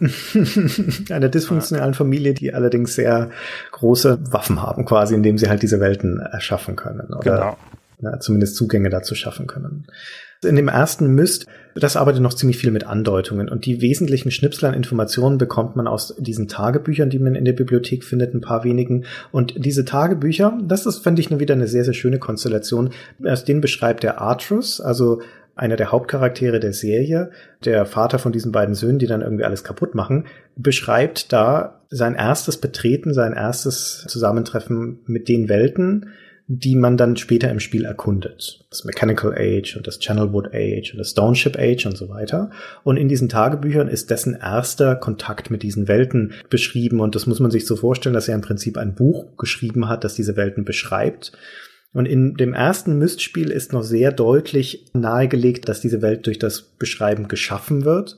Einer dysfunktionalen Familie, die allerdings sehr große Waffen haben, quasi, indem sie halt diese Welten erschaffen können. Oder? Genau. zumindest Zugänge dazu schaffen können. In dem ersten Myst, das arbeitet noch ziemlich viel mit Andeutungen und die wesentlichen Schnipsel an Informationen bekommt man aus diesen Tagebüchern, die man in der Bibliothek findet, ein paar wenigen. Und diese Tagebücher, das ist, finde ich, wieder eine sehr, sehr schöne Konstellation. Aus denen beschreibt der Artrus, also einer der Hauptcharaktere der Serie, der Vater von diesen beiden Söhnen, die dann irgendwie alles kaputt machen, beschreibt da sein erstes Betreten, sein erstes Zusammentreffen mit den Welten, die man dann später im Spiel erkundet. Das Mechanical Age und das Channelwood Age und das Stoneship Age und so weiter. Und in diesen Tagebüchern ist dessen erster Kontakt mit diesen Welten beschrieben. Und das muss man sich so vorstellen, dass er im Prinzip ein Buch geschrieben hat, das diese Welten beschreibt. Und in dem ersten Myst-Spiel ist noch sehr deutlich nahegelegt, dass diese Welt durch das Beschreiben geschaffen wird.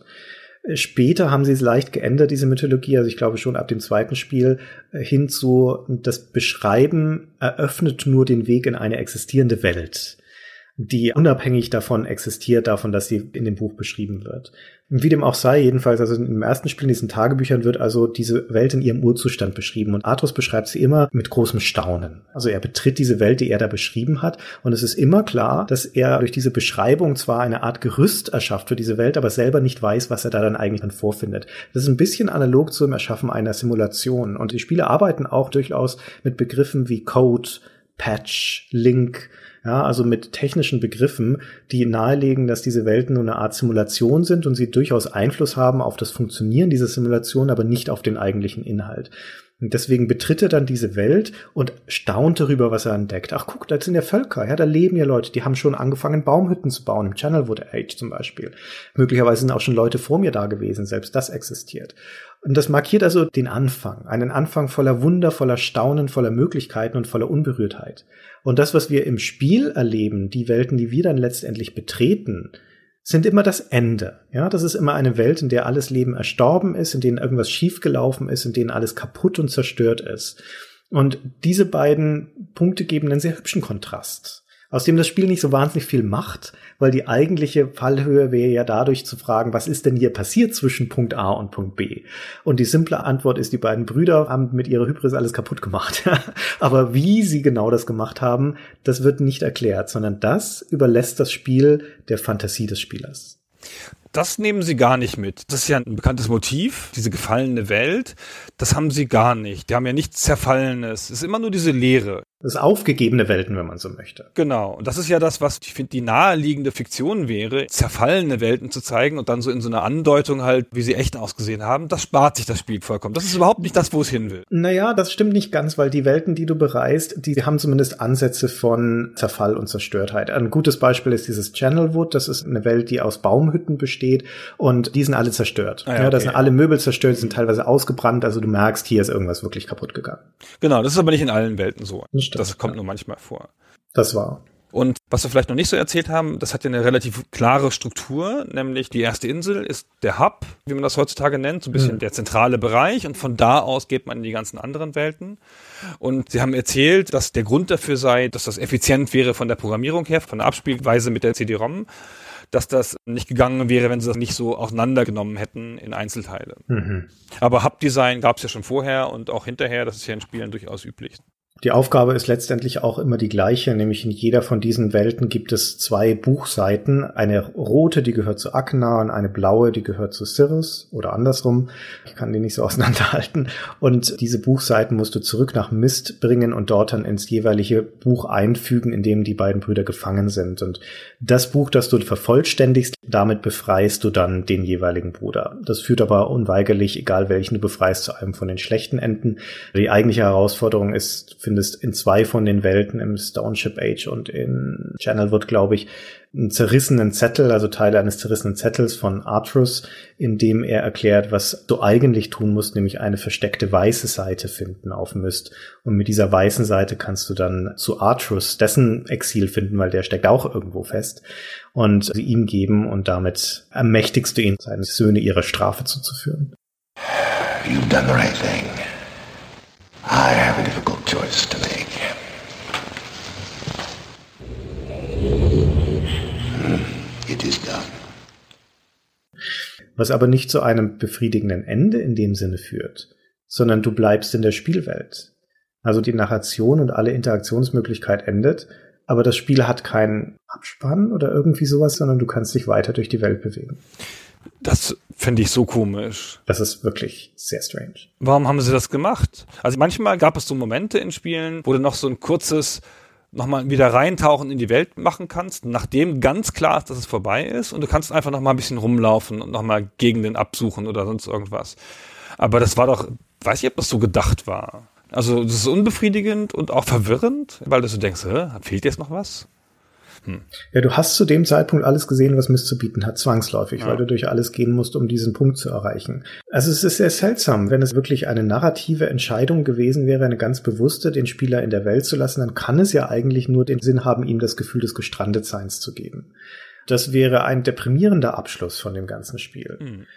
Später haben sie es leicht geändert, diese Mythologie, also ich glaube schon ab dem zweiten Spiel hin zu, das Beschreiben eröffnet nur den Weg in eine existierende Welt, die unabhängig davon existiert, davon, dass sie in dem Buch beschrieben wird. Wie dem auch sei, jedenfalls, also im ersten Spiel in diesen Tagebüchern wird also diese Welt in ihrem Urzustand beschrieben und Artus beschreibt sie immer mit großem Staunen. Also er betritt diese Welt, die er da beschrieben hat und es ist immer klar, dass er durch diese Beschreibung zwar eine Art Gerüst erschafft für diese Welt, aber selber nicht weiß, was er da dann eigentlich dann vorfindet. Das ist ein bisschen analog zum Erschaffen einer Simulation und die Spiele arbeiten auch durchaus mit Begriffen wie Code, Patch, Link, ja, also mit technischen Begriffen, die nahelegen, dass diese Welten nur eine Art Simulation sind und sie durchaus Einfluss haben auf das Funktionieren dieser Simulation, aber nicht auf den eigentlichen Inhalt. Und deswegen betritt er dann diese Welt und staunt darüber, was er entdeckt. Ach, guck, da sind ja Völker, ja, da leben ja Leute, die haben schon angefangen, Baumhütten zu bauen, im Channelwood Age zum Beispiel. Möglicherweise sind auch schon Leute vor mir da gewesen, selbst das existiert. Und das markiert also den Anfang, einen Anfang voller Wunder, voller Staunen, voller Möglichkeiten und voller Unberührtheit. Und das, was wir im Spiel erleben, die Welten, die wir dann letztendlich betreten, sind immer das Ende. Ja, das ist immer eine Welt, in der alles Leben erstorben ist, in denen irgendwas schiefgelaufen ist, in denen alles kaputt und zerstört ist. Und diese beiden Punkte geben einen sehr hübschen Kontrast, aus dem das Spiel nicht so wahnsinnig viel macht, weil die eigentliche Fallhöhe wäre ja dadurch zu fragen, was ist denn hier passiert zwischen Punkt A und Punkt B? Und die simple Antwort ist, die beiden Brüder haben mit ihrer Hybris alles kaputt gemacht. Aber wie sie genau das gemacht haben, das wird nicht erklärt, sondern das überlässt das Spiel der Fantasie des Spielers. Das nehmen sie gar nicht mit. Das ist ja ein bekanntes Motiv, diese gefallene Welt. Das haben sie gar nicht. Die haben ja nichts Zerfallenes. Es ist immer nur diese Leere. Das ist aufgegebene Welten, wenn man so möchte. Genau. Und das ist ja das, was ich finde, die naheliegende Fiktion wäre, zerfallene Welten zu zeigen und dann so in so einer Andeutung halt, wie sie echt ausgesehen haben. Das spart sich das Spiel vollkommen. Das ist überhaupt nicht das, wo es hin will. Naja, das stimmt nicht ganz, weil die Welten, die du bereist, die haben zumindest Ansätze von Zerfall und Zerstörtheit. Ein gutes Beispiel ist dieses Channelwood. Das ist eine Welt, die aus Baumhütten besteht und die sind alle zerstört. Ah ja, okay. Da sind alle Möbel zerstört, sind teilweise ausgebrannt. Also du merkst, hier ist irgendwas wirklich kaputt gegangen. Genau, das ist aber nicht in allen Welten so. Das kommt nur manchmal vor. Das war. Und was wir vielleicht noch nicht so erzählt haben, das hat ja eine relativ klare Struktur, nämlich die erste Insel ist der Hub, wie man das heutzutage nennt, so ein bisschen der zentrale Bereich und von da aus geht man in die ganzen anderen Welten. Und sie haben erzählt, dass der Grund dafür sei, dass das effizient wäre von der Programmierung her, von der Abspielweise mit der CD-ROM, dass das nicht gegangen wäre, wenn sie das nicht so auseinandergenommen hätten in Einzelteile. Aber Hub-Design gab es ja schon vorher und auch hinterher, das ist ja in Spielen durchaus üblich. Die Aufgabe ist letztendlich auch immer die gleiche, nämlich in jeder von diesen Welten gibt es 2 Buchseiten. Eine rote, die gehört zu Akna und eine blaue, die gehört zu Sirrus oder andersrum. Ich kann die nicht so auseinanderhalten. Und diese Buchseiten musst du zurück nach Myst bringen und dort dann ins jeweilige Buch einfügen, in dem die beiden Brüder gefangen sind. Und das Buch, das du vervollständigst, damit befreist du dann den jeweiligen Bruder. Das führt aber unweigerlich, egal welchen du befreist, zu einem von den schlechten Enden. Die eigentliche Herausforderung ist, findest in 2 von den Welten, im Stoneship Age und in Channelwood, glaube ich, einen zerrissenen Zettel, also Teile eines zerrissenen Zettels von Artrus, in dem er erklärt, was du eigentlich tun musst, nämlich eine versteckte weiße Seite finden auf Myst. Und mit dieser weißen Seite kannst du dann zu Artrus dessen Exil finden, weil der steckt auch irgendwo fest, und sie ihm geben und damit ermächtigst du ihn, seine Söhne ihrer Strafe zuzuführen. You've done the right thing. I have a difficult choice to make. It is done. Was aber nicht zu einem befriedigenden Ende in dem Sinne führt, sondern du bleibst in der Spielwelt. Also die Narration und alle Interaktionsmöglichkeit endet, aber das Spiel hat keinen Abspann oder irgendwie sowas, sondern du kannst dich weiter durch die Welt bewegen. Das finde ich so komisch. Das ist wirklich sehr strange. Warum haben sie das gemacht? Also manchmal gab es so Momente in Spielen, wo du noch so ein kurzes nochmal wieder reintauchen in die Welt machen kannst, nachdem ganz klar ist, dass es vorbei ist, und du kannst einfach nochmal ein bisschen rumlaufen und nochmal Gegenden absuchen oder sonst irgendwas. Aber das war doch, weiß ich, ob das so gedacht war. Also das ist unbefriedigend und auch verwirrend, weil du so denkst, fehlt jetzt noch was? Ja, du hast zu dem Zeitpunkt alles gesehen, was Myst zu bieten hat, zwangsläufig, weil du durch alles gehen musst, um diesen Punkt zu erreichen. Also es ist sehr seltsam. Wenn es wirklich eine narrative Entscheidung gewesen wäre, eine ganz bewusste, den Spieler in der Welt zu lassen, dann kann es ja eigentlich nur den Sinn haben, ihm das Gefühl des Gestrandetseins zu geben. Das wäre ein deprimierender Abschluss von dem ganzen Spiel.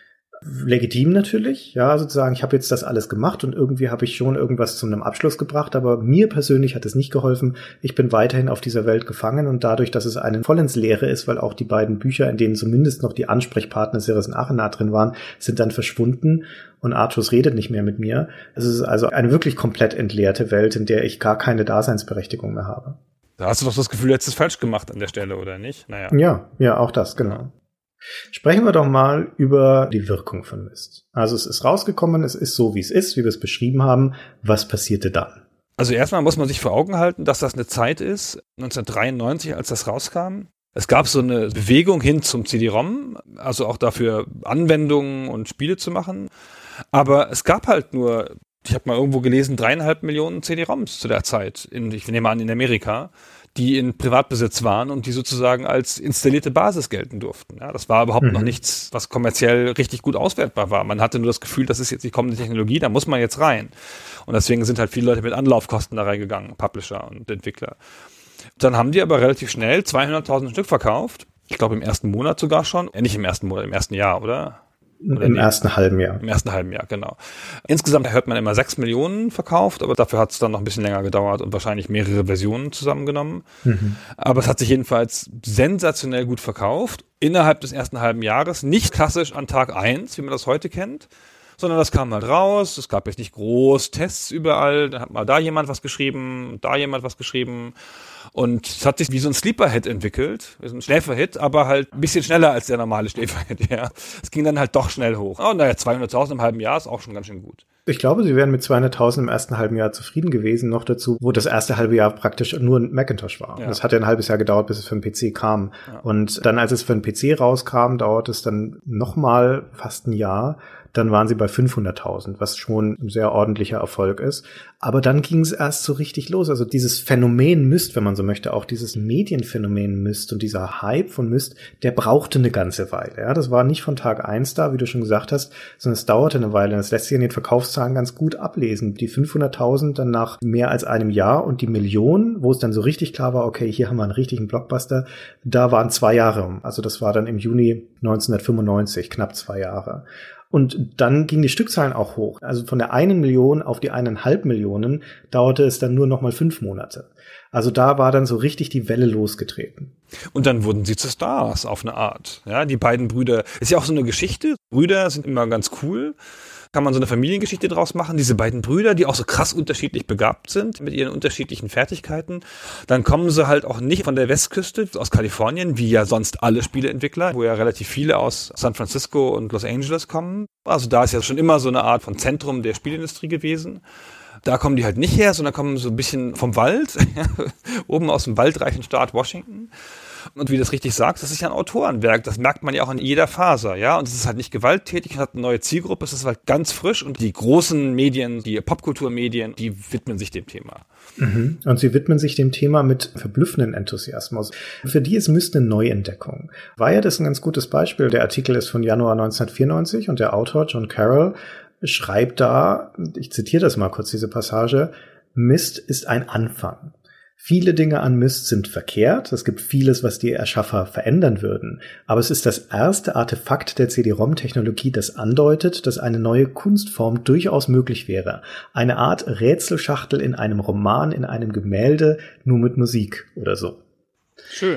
Legitim natürlich, ja, sozusagen, ich habe jetzt das alles gemacht und irgendwie habe ich schon irgendwas zu einem Abschluss gebracht, aber mir persönlich hat es nicht geholfen. Ich bin weiterhin auf dieser Welt gefangen, und dadurch, dass es einen voll ins Leere ist, weil auch die beiden Bücher, in denen zumindest noch die Ansprechpartner Ceres und Achena drin waren, sind dann verschwunden und Artus redet nicht mehr mit mir. Es ist also eine wirklich komplett entleerte Welt, in der ich gar keine Daseinsberechtigung mehr habe. Da hast du doch das Gefühl, du hättest es falsch gemacht an der Stelle, oder nicht? Naja. Ja, auch das, genau. Sprechen wir doch mal über die Wirkung von Myst. Also es ist rausgekommen, es ist so, wie es ist, wie wir es beschrieben haben. Was passierte dann? Also erstmal muss man sich vor Augen halten, dass das eine Zeit ist, 1993, als das rauskam. Es gab so eine Bewegung hin zum CD-ROM, also auch dafür Anwendungen und Spiele zu machen. Aber es gab halt nur, ich habe mal irgendwo gelesen, 3,5 Millionen CD-ROMs zu der Zeit, ich nehme an in Amerika, die in Privatbesitz waren und die sozusagen als installierte Basis gelten durften. Ja, das war überhaupt noch nichts, was kommerziell richtig gut auswertbar war. Man hatte nur das Gefühl, das ist jetzt die kommende Technologie, da muss man jetzt rein. Und deswegen sind halt viele Leute mit Anlaufkosten da reingegangen, Publisher und Entwickler. Dann haben die aber relativ schnell 200.000 Stück verkauft. Ich glaube im ersten Monat sogar schon. Nicht im ersten Monat, im ersten Jahr, oder? Im ersten halben Jahr. Im ersten halben Jahr, genau. Insgesamt hört man immer 6 Millionen verkauft, aber dafür hat es dann noch ein bisschen länger gedauert und wahrscheinlich mehrere Versionen zusammengenommen. Aber es hat sich jedenfalls sensationell gut verkauft. Innerhalb des ersten halben Jahres, nicht klassisch an Tag 1, wie man das heute kennt, sondern das kam halt raus. Es gab jetzt nicht groß Tests überall. Dann hat mal da jemand was geschrieben, da jemand was geschrieben. Und es hat sich wie so ein Sleeper-Hit entwickelt, wie so ein Schläferhit, aber halt ein bisschen schneller als der normale Schläferhit, ja. Es ging dann halt doch schnell hoch. Oh, naja, 200.000 im halben Jahr ist auch schon ganz schön gut. Ich glaube, sie wären mit 200.000 im ersten halben Jahr zufrieden gewesen, noch dazu, wo das erste halbe Jahr praktisch nur ein Macintosh war. Ja. Das hat ja ein halbes Jahr gedauert, bis es für den PC kam. Ja. Und dann, als es für den PC rauskam, dauert es dann nochmal fast ein Jahr. Dann waren sie bei 500.000, was schon ein sehr ordentlicher Erfolg ist. Aber dann ging es erst so richtig los. Also dieses Phänomen Myst, wenn man so möchte, auch dieses Medienphänomen Myst und dieser Hype von Myst, der brauchte eine ganze Weile. Ja, das war nicht von Tag 1 da, wie du schon gesagt hast, sondern es dauerte eine Weile. Das lässt sich in den Verkaufszahlen ganz gut ablesen. Die 500.000 dann nach mehr als einem Jahr und die Million, wo es dann so richtig klar war, okay, hier haben wir einen richtigen Blockbuster, da waren 2 Jahre um. Also das war dann im Juni 1995, knapp 2 Jahre. Und dann gingen die Stückzahlen auch hoch. Also von der 1 Million auf die 1,5 Millionen dauerte es dann nur noch mal 5 Monate. Also da war dann so richtig die Welle losgetreten. Und dann wurden sie zu Stars auf eine Art. Ja, die beiden Brüder, ist ja auch so eine Geschichte. Brüder sind immer ganz cool. Kann man so eine Familiengeschichte draus machen. Diese beiden Brüder, die auch so krass unterschiedlich begabt sind mit ihren unterschiedlichen Fertigkeiten. Dann kommen sie halt auch nicht von der Westküste, aus Kalifornien, wie ja sonst alle Spieleentwickler, wo ja relativ viele aus San Francisco und Los Angeles kommen. Also da ist ja schon immer so eine Art von Zentrum der Spielindustrie gewesen. Da kommen die halt nicht her, sondern kommen so ein bisschen vom Wald, oben aus dem waldreichen Staat Washington. Und wie du das richtig sagst, das ist ja ein Autorenwerk. Das merkt man ja auch in jeder Faser, ja. Und es ist halt nicht gewalttätig, hat eine neue Zielgruppe, es ist halt ganz frisch. Und die großen Medien, die Popkulturmedien, die widmen sich dem Thema. Und sie widmen sich dem Thema mit verblüffendem Enthusiasmus. Für die ist Myst eine Neuentdeckung. War ja das ein ganz gutes Beispiel. Der Artikel ist von Januar 1994 und der Autor John Carroll schreibt da, ich zitiere das mal kurz, diese Passage, Myst ist ein Anfang. Viele Dinge an Myst sind verkehrt. Es gibt vieles, was die Erschaffer verändern würden. Aber es ist das erste Artefakt der CD-ROM-Technologie, das andeutet, dass eine neue Kunstform durchaus möglich wäre. Eine Art Rätselschachtel in einem Roman, in einem Gemälde, nur mit Musik oder so. Schön.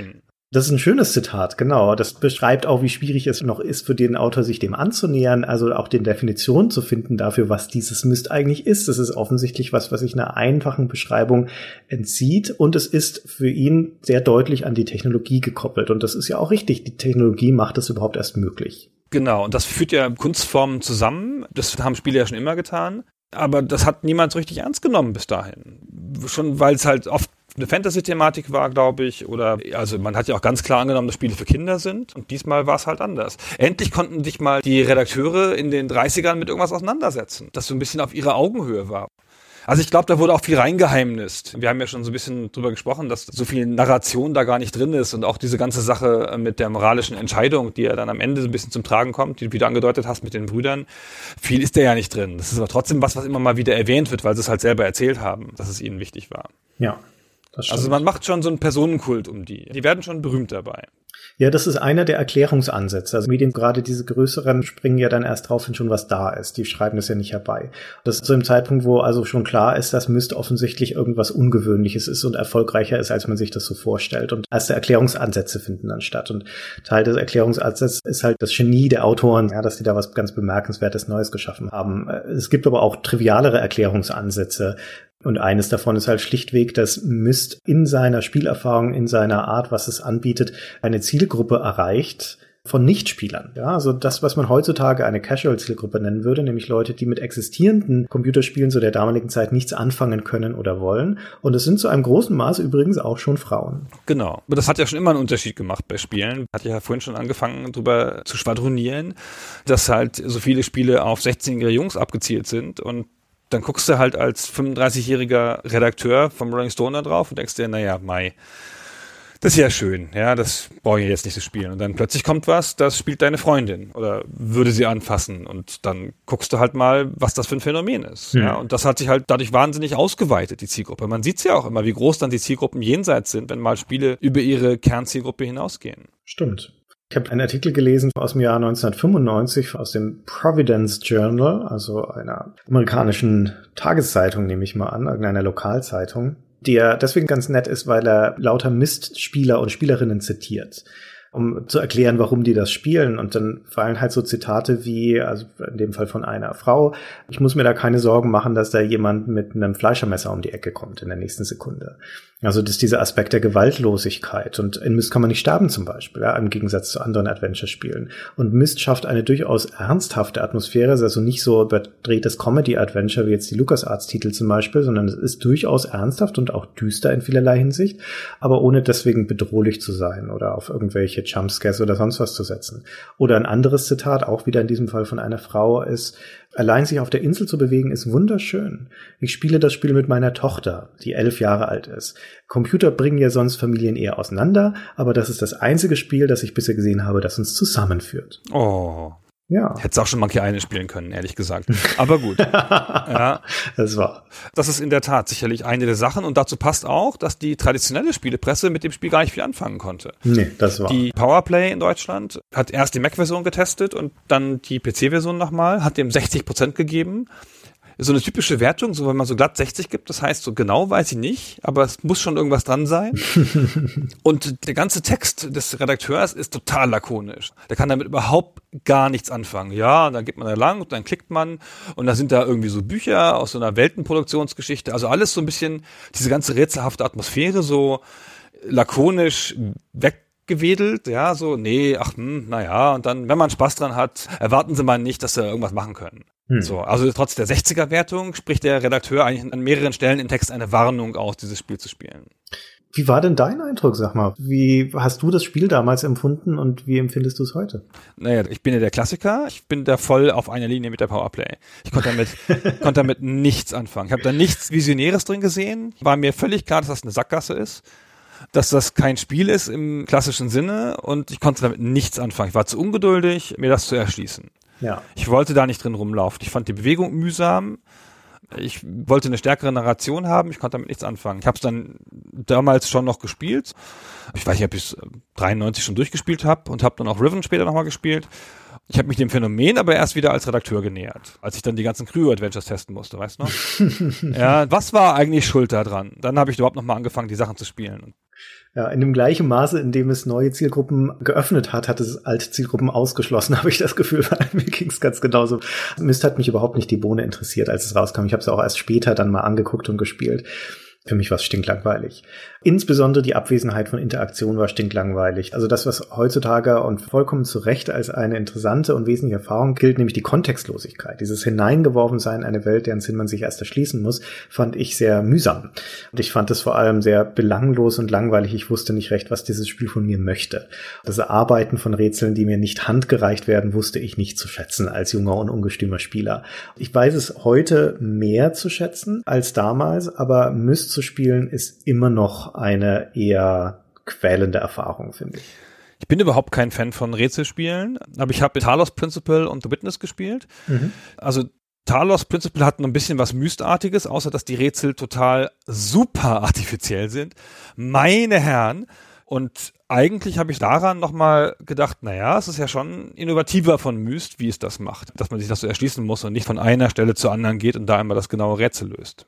Das ist ein schönes Zitat, genau. Das beschreibt auch, wie schwierig es noch ist, für den Autor sich dem anzunähern, also auch den Definitionen zu finden dafür, was dieses Myst eigentlich ist. Das ist offensichtlich was sich einer einfachen Beschreibung entzieht, und es ist für ihn sehr deutlich an die Technologie gekoppelt. Und das ist ja auch richtig. Die Technologie macht es überhaupt erst möglich. Genau, und das führt ja Kunstformen zusammen. Das haben Spiele ja schon immer getan. Aber das hat niemand so richtig ernst genommen bis dahin. Schon weil es halt oft eine Fantasy-Thematik war, glaube ich, oder also man hat ja auch ganz klar angenommen, dass Spiele für Kinder sind, und diesmal war es halt anders. Endlich konnten sich mal die Redakteure in den 30ern mit irgendwas auseinandersetzen, das so ein bisschen auf ihrer Augenhöhe war. Also ich glaube, da wurde auch viel reingeheimnist. Wir haben ja schon so ein bisschen drüber gesprochen, dass so viel Narration da gar nicht drin ist, und auch diese ganze Sache mit der moralischen Entscheidung, die ja dann am Ende so ein bisschen zum Tragen kommt, die du wieder angedeutet hast mit den Brüdern, viel ist da ja nicht drin. Das ist aber trotzdem was immer mal wieder erwähnt wird, weil sie es halt selber erzählt haben, dass es ihnen wichtig war. Ja. Also man macht schon so einen Personenkult um die. Die werden schon berühmt dabei. Ja, das ist einer der Erklärungsansätze. Also Medien, gerade diese größeren, springen ja dann erst drauf, wenn schon was da ist. Die schreiben das ja nicht herbei. Das ist so im Zeitpunkt, wo also schon klar ist, dass Myst offensichtlich irgendwas Ungewöhnliches ist und erfolgreicher ist, als man sich das so vorstellt. Und erste Erklärungsansätze finden dann statt. Und Teil des Erklärungsansatzes ist halt das Genie der Autoren, ja, dass die da was ganz Bemerkenswertes Neues geschaffen haben. Es gibt aber auch trivialere Erklärungsansätze. Und eines davon ist halt schlichtweg, dass Myst in seiner Spielerfahrung, in seiner Art, was es anbietet, eine Zielgruppe erreicht von Nichtspielern. Ja, also das, was man heutzutage eine Casual-Zielgruppe nennen würde, nämlich Leute, die mit existierenden Computerspielen zu der damaligen Zeit nichts anfangen können oder wollen. Und es sind zu einem großen Maße übrigens auch schon Frauen. Genau. Aber das hat ja schon immer einen Unterschied gemacht bei Spielen. Hat ja vorhin schon angefangen, drüber zu schwadronieren, dass halt so viele Spiele auf 16-jährige Jungs abgezielt sind, und dann guckst du halt als 35-jähriger Redakteur vom Rolling Stone da drauf und denkst dir, naja, das ist ja schön, ja, das brauche ich jetzt nicht zu spielen. Und dann plötzlich kommt was, das spielt deine Freundin oder würde sie anfassen, und dann guckst du halt mal, was das für ein Phänomen ist. Ja, und das hat sich halt dadurch wahnsinnig ausgeweitet, die Zielgruppe. Man sieht es ja auch immer, wie groß dann die Zielgruppen jenseits sind, wenn mal Spiele über ihre Kernzielgruppe hinausgehen. Stimmt. Ich habe einen Artikel gelesen aus dem Jahr 1995 aus dem Providence Journal, also einer amerikanischen Tageszeitung, nehme ich mal an, irgendeiner Lokalzeitung, der deswegen ganz nett ist, weil er lauter Mistspieler und Spielerinnen zitiert, um zu erklären, warum die das spielen. Und dann fallen halt so Zitate wie, also in dem Fall von einer Frau: Ich muss mir da keine Sorgen machen, dass da jemand mit einem Fleischermesser um die Ecke kommt in der nächsten Sekunde. Also das ist dieser Aspekt der Gewaltlosigkeit. Und in Myst kann man nicht sterben zum Beispiel, ja, im Gegensatz zu anderen Adventure-Spielen. Und Myst schafft eine durchaus ernsthafte Atmosphäre. Es ist also nicht so überdrehtes Comedy-Adventure wie jetzt die LucasArts-Titel zum Beispiel, sondern es ist durchaus ernsthaft und auch düster in vielerlei Hinsicht, aber ohne deswegen bedrohlich zu sein oder auf irgendwelche Jumpscares oder sonst was zu setzen. Oder ein anderes Zitat, auch wieder in diesem Fall von einer Frau, ist: Allein sich auf der Insel zu bewegen ist wunderschön. Ich spiele das Spiel mit meiner Tochter, die 11 Jahre alt ist. Computer bringen ja sonst Familien eher auseinander, aber das ist das einzige Spiel, das ich bisher gesehen habe, das uns zusammenführt. Oh. Ja. Hättest auch schon Monkey Island spielen können, ehrlich gesagt. Aber gut. Ja. Das war. Das ist in der Tat sicherlich eine der Sachen, und dazu passt auch, dass die traditionelle Spielepresse mit dem Spiel gar nicht viel anfangen konnte. Nee, das war. Die Powerplay in Deutschland hat erst die Mac-Version getestet und dann die PC-Version nochmal, hat dem 60% gegeben. So eine typische Wertung, so wenn man so glatt 60 gibt, das heißt, so genau weiß ich nicht, aber es muss schon irgendwas dran sein. Und der ganze Text des Redakteurs ist total lakonisch. Der kann damit überhaupt gar nichts anfangen. Ja, dann geht man da lang und dann klickt man, und da sind da irgendwie so Bücher aus so einer Weltenproduktionsgeschichte, also alles so ein bisschen, diese ganze rätselhafte Atmosphäre so lakonisch weggewedelt, ja, so, nee, naja, und dann, wenn man Spaß dran hat, erwarten Sie mal nicht, dass Sie irgendwas machen können. So, also trotz der 60er-Wertung spricht der Redakteur eigentlich an mehreren Stellen im Text eine Warnung aus, dieses Spiel zu spielen. Wie war denn dein Eindruck, sag mal? Wie hast du das Spiel damals empfunden und wie empfindest du es heute? Naja, ich bin ja der Klassiker. Ich bin da voll auf einer Linie mit der Powerplay. Ich konnte damit nichts anfangen. Ich habe da nichts Visionäres drin gesehen. War mir völlig klar, dass das eine Sackgasse ist, dass das kein Spiel ist im klassischen Sinne, und ich konnte damit nichts anfangen. Ich war zu ungeduldig, mir das zu erschließen. Ja. Ich wollte da nicht drin rumlaufen. Ich fand die Bewegung mühsam. Ich wollte eine stärkere Narration haben. Ich konnte damit nichts anfangen. Ich habe es dann damals schon noch gespielt. Ich weiß nicht, ob ich es 93 schon durchgespielt habe, und habe dann auch Riven später nochmal gespielt. Ich habe mich dem Phänomen aber erst wieder als Redakteur genähert, als ich dann die ganzen Crew-Adventures testen musste, weißt du noch? Ja, was war eigentlich schuld daran? Dann habe ich überhaupt nochmal angefangen, die Sachen zu spielen. Ja, in dem gleichen Maße, in dem es neue Zielgruppen geöffnet hat, hat es alte Zielgruppen ausgeschlossen, habe ich das Gefühl, weil mir ging es ganz genauso. Myst hat mich überhaupt nicht die Bohne interessiert, als es rauskam. Ich habe es auch erst später dann mal angeguckt und gespielt. Für mich war es stinklangweilig. Insbesondere die Abwesenheit von Interaktion war stinklangweilig. Also das, was heutzutage und vollkommen zu Recht als eine interessante und wesentliche Erfahrung gilt, nämlich die Kontextlosigkeit. Dieses Hineingeworfensein in eine Welt, deren Sinn man sich erst erschließen muss, fand ich sehr mühsam. Und ich fand es vor allem sehr belanglos und langweilig. Ich wusste nicht recht, was dieses Spiel von mir möchte. Das Erarbeiten von Rätseln, die mir nicht handgereicht werden, wusste ich nicht zu schätzen als junger und ungestümer Spieler. Ich weiß es heute mehr zu schätzen als damals, aber Myst zu spielen ist immer noch eine eher quälende Erfahrung, finde ich. Ich bin überhaupt kein Fan von Rätselspielen, aber ich habe Talos Principle und The Witness gespielt. Also Talos Principle hat noch ein bisschen was Mystartiges, außer dass die Rätsel total super artifiziell sind. Meine Herren! Und eigentlich habe ich daran nochmal gedacht, naja, es ist ja schon innovativer von Myst, wie es das macht. Dass man sich das so erschließen muss und nicht von einer Stelle zur anderen geht und da einmal das genaue Rätsel löst.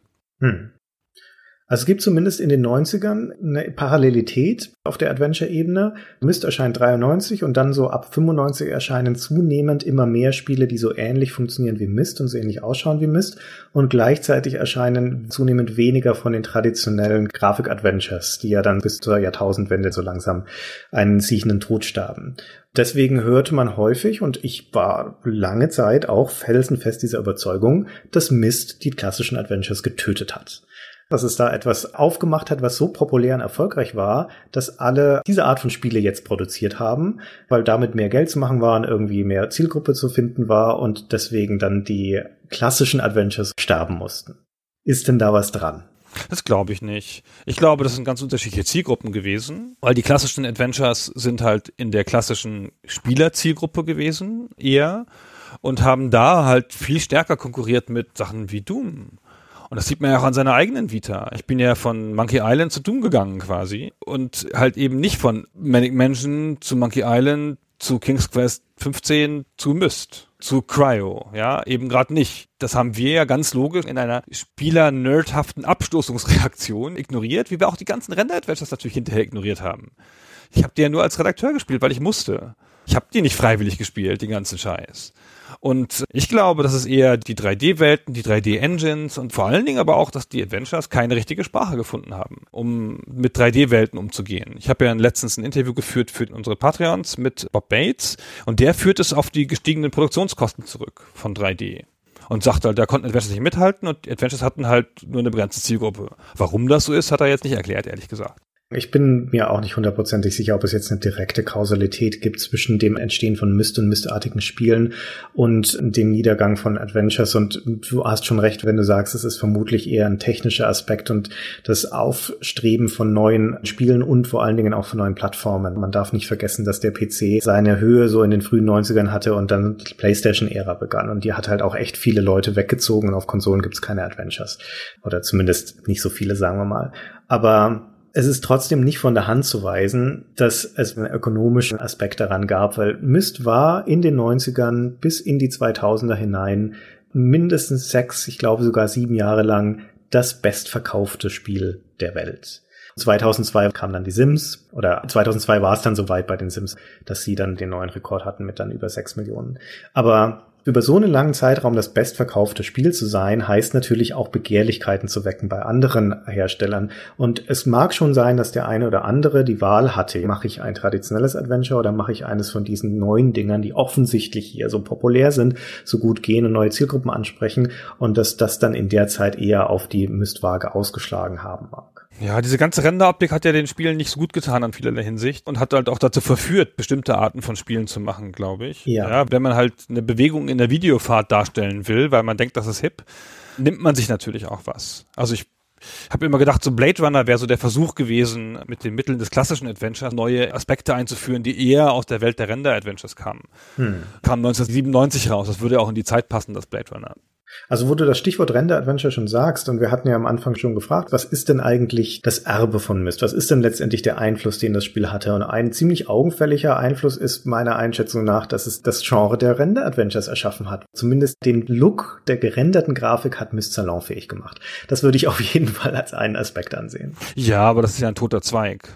Also es gibt zumindest in den 90ern eine Parallelität auf der Adventure-Ebene. Myst erscheint 93 und dann so ab 95 erscheinen zunehmend immer mehr Spiele, die so ähnlich funktionieren wie Myst und so ähnlich ausschauen wie Myst. Und gleichzeitig erscheinen zunehmend weniger von den traditionellen Grafik-Adventures, die ja dann bis zur Jahrtausendwende so langsam einen siechenden Tod starben. Deswegen hörte man häufig, und ich war lange Zeit auch felsenfest dieser Überzeugung, dass Myst die klassischen Adventures getötet hat. Dass es da etwas aufgemacht hat, was so populär und erfolgreich war, dass alle diese Art von Spiele jetzt produziert haben, weil damit mehr Geld zu machen war und irgendwie mehr Zielgruppe zu finden war und deswegen dann die klassischen Adventures sterben mussten. Ist denn da was dran? Das glaube ich nicht. Ich glaube, das sind ganz unterschiedliche Zielgruppen gewesen, weil die klassischen Adventures sind halt in der klassischen Spielerzielgruppe gewesen, eher, und haben da halt viel stärker konkurriert mit Sachen wie Doom. Und das sieht man ja auch an seiner eigenen Vita. Ich bin ja von Monkey Island zu Doom gegangen quasi und halt eben nicht von Manic Mansion zu Monkey Island zu King's Quest 15 zu Myst, zu Cryo, ja, eben gerade nicht. Das haben wir ja ganz logisch in einer spieler-nerdhaften Abstoßungsreaktion ignoriert, wie wir auch die ganzen Render-Adventures natürlich hinterher ignoriert haben. Ich habe die ja nur als Redakteur gespielt, weil ich musste. Ich habe die nicht freiwillig gespielt, den ganzen Scheiß. Und ich glaube, dass es eher die 3D-Welten, die 3D-Engines und vor allen Dingen aber auch, dass die Adventures keine richtige Sprache gefunden haben, um mit 3D-Welten umzugehen. Ich habe ja letztens ein Interview geführt für unsere Patreons mit Bob Bates und der führt es auf die gestiegenen Produktionskosten zurück von 3D. Und sagt halt, da konnten Adventures nicht mithalten und die Adventures hatten halt nur eine begrenzte Zielgruppe. Warum das so ist, hat er jetzt nicht erklärt, ehrlich gesagt. Ich bin mir auch nicht hundertprozentig sicher, ob es jetzt eine direkte Kausalität gibt zwischen dem Entstehen von Myst und Mystartigen Spielen und dem Niedergang von Adventures. Und du hast schon recht, wenn du sagst, es ist vermutlich eher ein technischer Aspekt und das Aufstreben von neuen Spielen und vor allen Dingen auch von neuen Plattformen. Man darf nicht vergessen, dass der PC seine Höhe so in den frühen 90ern hatte und dann die PlayStation-Ära begann. Und die hat halt auch echt viele Leute weggezogen und auf Konsolen gibt es keine Adventures. Oder zumindest nicht so viele, sagen wir mal. Aber es ist trotzdem nicht von der Hand zu weisen, dass es einen ökonomischen Aspekt daran gab, weil Myst war in den 90ern bis in die 2000er hinein mindestens 6, ich glaube sogar 7 Jahre lang das bestverkaufte Spiel der Welt. 2002 kam dann die Sims, oder 2002 war es dann soweit bei den Sims, dass sie dann den neuen Rekord hatten mit dann über 6 Millionen. Aber über so einen langen Zeitraum das bestverkaufte Spiel zu sein, heißt natürlich auch Begehrlichkeiten zu wecken bei anderen Herstellern. Und es mag schon sein, dass der eine oder andere die Wahl hatte, mache ich ein traditionelles Adventure oder mache ich eines von diesen neuen Dingern, die offensichtlich hier so populär sind, so gut gehen und neue Zielgruppen ansprechen und dass das dann in der Zeit eher auf die Mistwaage ausgeschlagen haben mag. Ja, diese ganze Renderoptik hat ja den Spielen nicht so gut getan an vielerlei Hinsicht und hat halt auch dazu verführt, bestimmte Arten von Spielen zu machen, glaube ich. Ja, wenn man halt eine Bewegung in der Videofahrt darstellen will, weil man denkt, das ist hip, nimmt man sich natürlich auch was. Also ich habe immer gedacht, so Blade Runner wäre so der Versuch gewesen, mit den Mitteln des klassischen Adventures neue Aspekte einzuführen, die eher aus der Welt der Render-Adventures kamen. Kam 1997 raus, das würde auch in die Zeit passen, das Blade Runner. Also wo du das Stichwort Render-Adventure schon sagst, und wir hatten ja am Anfang schon gefragt, was ist denn eigentlich das Erbe von Myst? Was ist denn letztendlich der Einfluss, den das Spiel hatte? Und ein ziemlich augenfälliger Einfluss ist meiner Einschätzung nach, dass es das Genre der Render-Adventures erschaffen hat. Zumindest den Look der gerenderten Grafik hat Myst salonfähig gemacht. Das würde ich auf jeden Fall als einen Aspekt ansehen. Ja, aber das ist ja ein toter Zweig.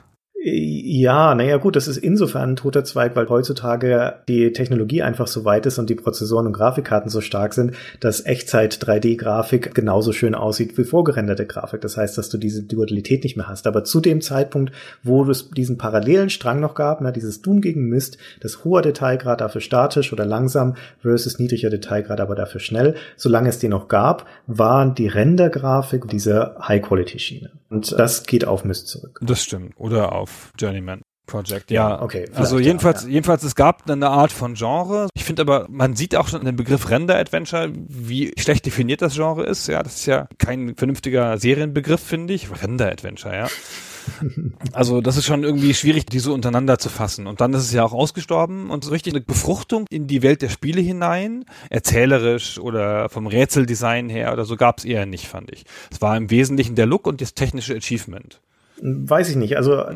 Ja, naja gut, das ist insofern ein toter Zweig, weil heutzutage die Technologie einfach so weit ist und die Prozessoren und Grafikkarten so stark sind, dass Echtzeit-3D-Grafik genauso schön aussieht wie vorgerenderte Grafik. Das heißt, dass du diese Dualität nicht mehr hast. Aber zu dem Zeitpunkt, wo es diesen parallelen Strang noch gab, dieses Doom gegen Myst, das hoher Detailgrad dafür statisch oder langsam versus niedriger Detailgrad aber dafür schnell, solange es die noch gab, waren die Rendergrafik diese High-Quality-Schiene. Und das geht auf Myst zurück. Das stimmt. Oder auf Journeyman Project. Ja, okay. Also jedenfalls, es gab eine Art von Genre. Ich finde aber, man sieht auch schon in dem Begriff Render-Adventure, wie schlecht definiert das Genre ist. Ja, das ist ja kein vernünftiger Serienbegriff, finde ich. Render-Adventure, ja. Also das ist schon irgendwie schwierig, die so untereinander zu fassen. Und dann ist es ja auch ausgestorben und so richtig eine Befruchtung in die Welt der Spiele hinein, erzählerisch oder vom Rätseldesign her oder so, gab es eher nicht, fand ich. Es war im Wesentlichen der Look und das technische Achievement. Weiß ich nicht. Also,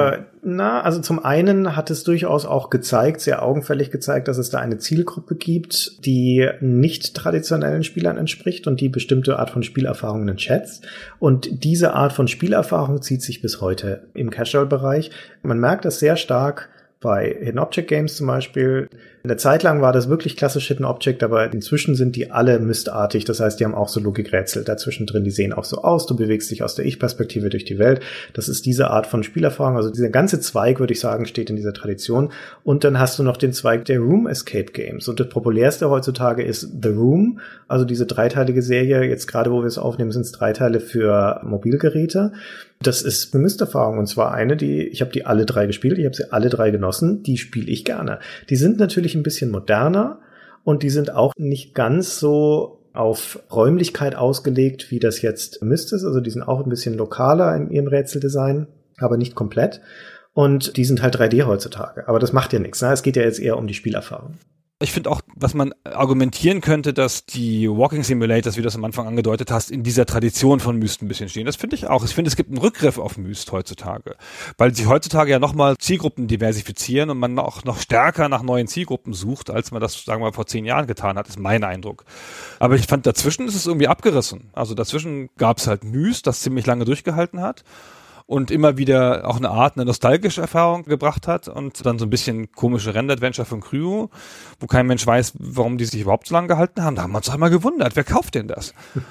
also zum einen hat es durchaus auch gezeigt, sehr augenfällig gezeigt, dass es da eine Zielgruppe gibt, die nicht traditionellen Spielern entspricht und die bestimmte Art von Spielerfahrungen schätzt. Und diese Art von Spielerfahrung zieht sich bis heute im Casual-Bereich. Man merkt das sehr stark bei Hidden Object Games zum Beispiel. Eine Zeit lang war das wirklich klassisch Hidden Object, aber inzwischen sind die alle Myst-artig. Das heißt, die haben auch so Logikrätsel dazwischen drin. Die sehen auch so aus. Du bewegst dich aus der Ich-Perspektive durch die Welt. Das ist diese Art von Spielerfahrung. Also dieser ganze Zweig, würde ich sagen, steht in dieser Tradition. Und dann hast du noch den Zweig der Room Escape Games. Und das populärste heutzutage ist The Room. Also diese dreiteilige Serie. Jetzt gerade, wo wir es aufnehmen, sind es 3 Teile für Mobilgeräte. Das ist eine Myst-Erfahrung. Und zwar eine, ich habe die alle 3 gespielt. Ich habe sie alle 3 genossen. Die spiele ich gerne. Die sind natürlich ein bisschen moderner und die sind auch nicht ganz so auf Räumlichkeit ausgelegt, wie das jetzt Myst ist. Also die sind auch ein bisschen lokaler in ihrem Rätseldesign, aber nicht komplett. Und die sind halt 3D heutzutage. Aber das macht ja nichts. Es geht ja jetzt eher um die Spielerfahrung. Ich finde auch, was man argumentieren könnte, dass die Walking Simulators, wie du das am Anfang angedeutet hast, in dieser Tradition von Myst ein bisschen stehen. Das finde ich auch. Ich finde, es gibt einen Rückgriff auf Myst heutzutage, weil sie heutzutage ja nochmal Zielgruppen diversifizieren und man auch noch stärker nach neuen Zielgruppen sucht, als man das, sagen wir mal, vor 10 Jahren getan hat, ist mein Eindruck. Aber ich fand, dazwischen ist es irgendwie abgerissen. Also dazwischen gab es halt Myst, das ziemlich lange durchgehalten hat und immer wieder auch eine nostalgische Erfahrung gebracht hat und dann so ein bisschen komische Render-Adventure von Cryo, wo kein Mensch weiß, warum die sich überhaupt so lange gehalten haben. Da haben wir uns auch mal gewundert, wer kauft denn das?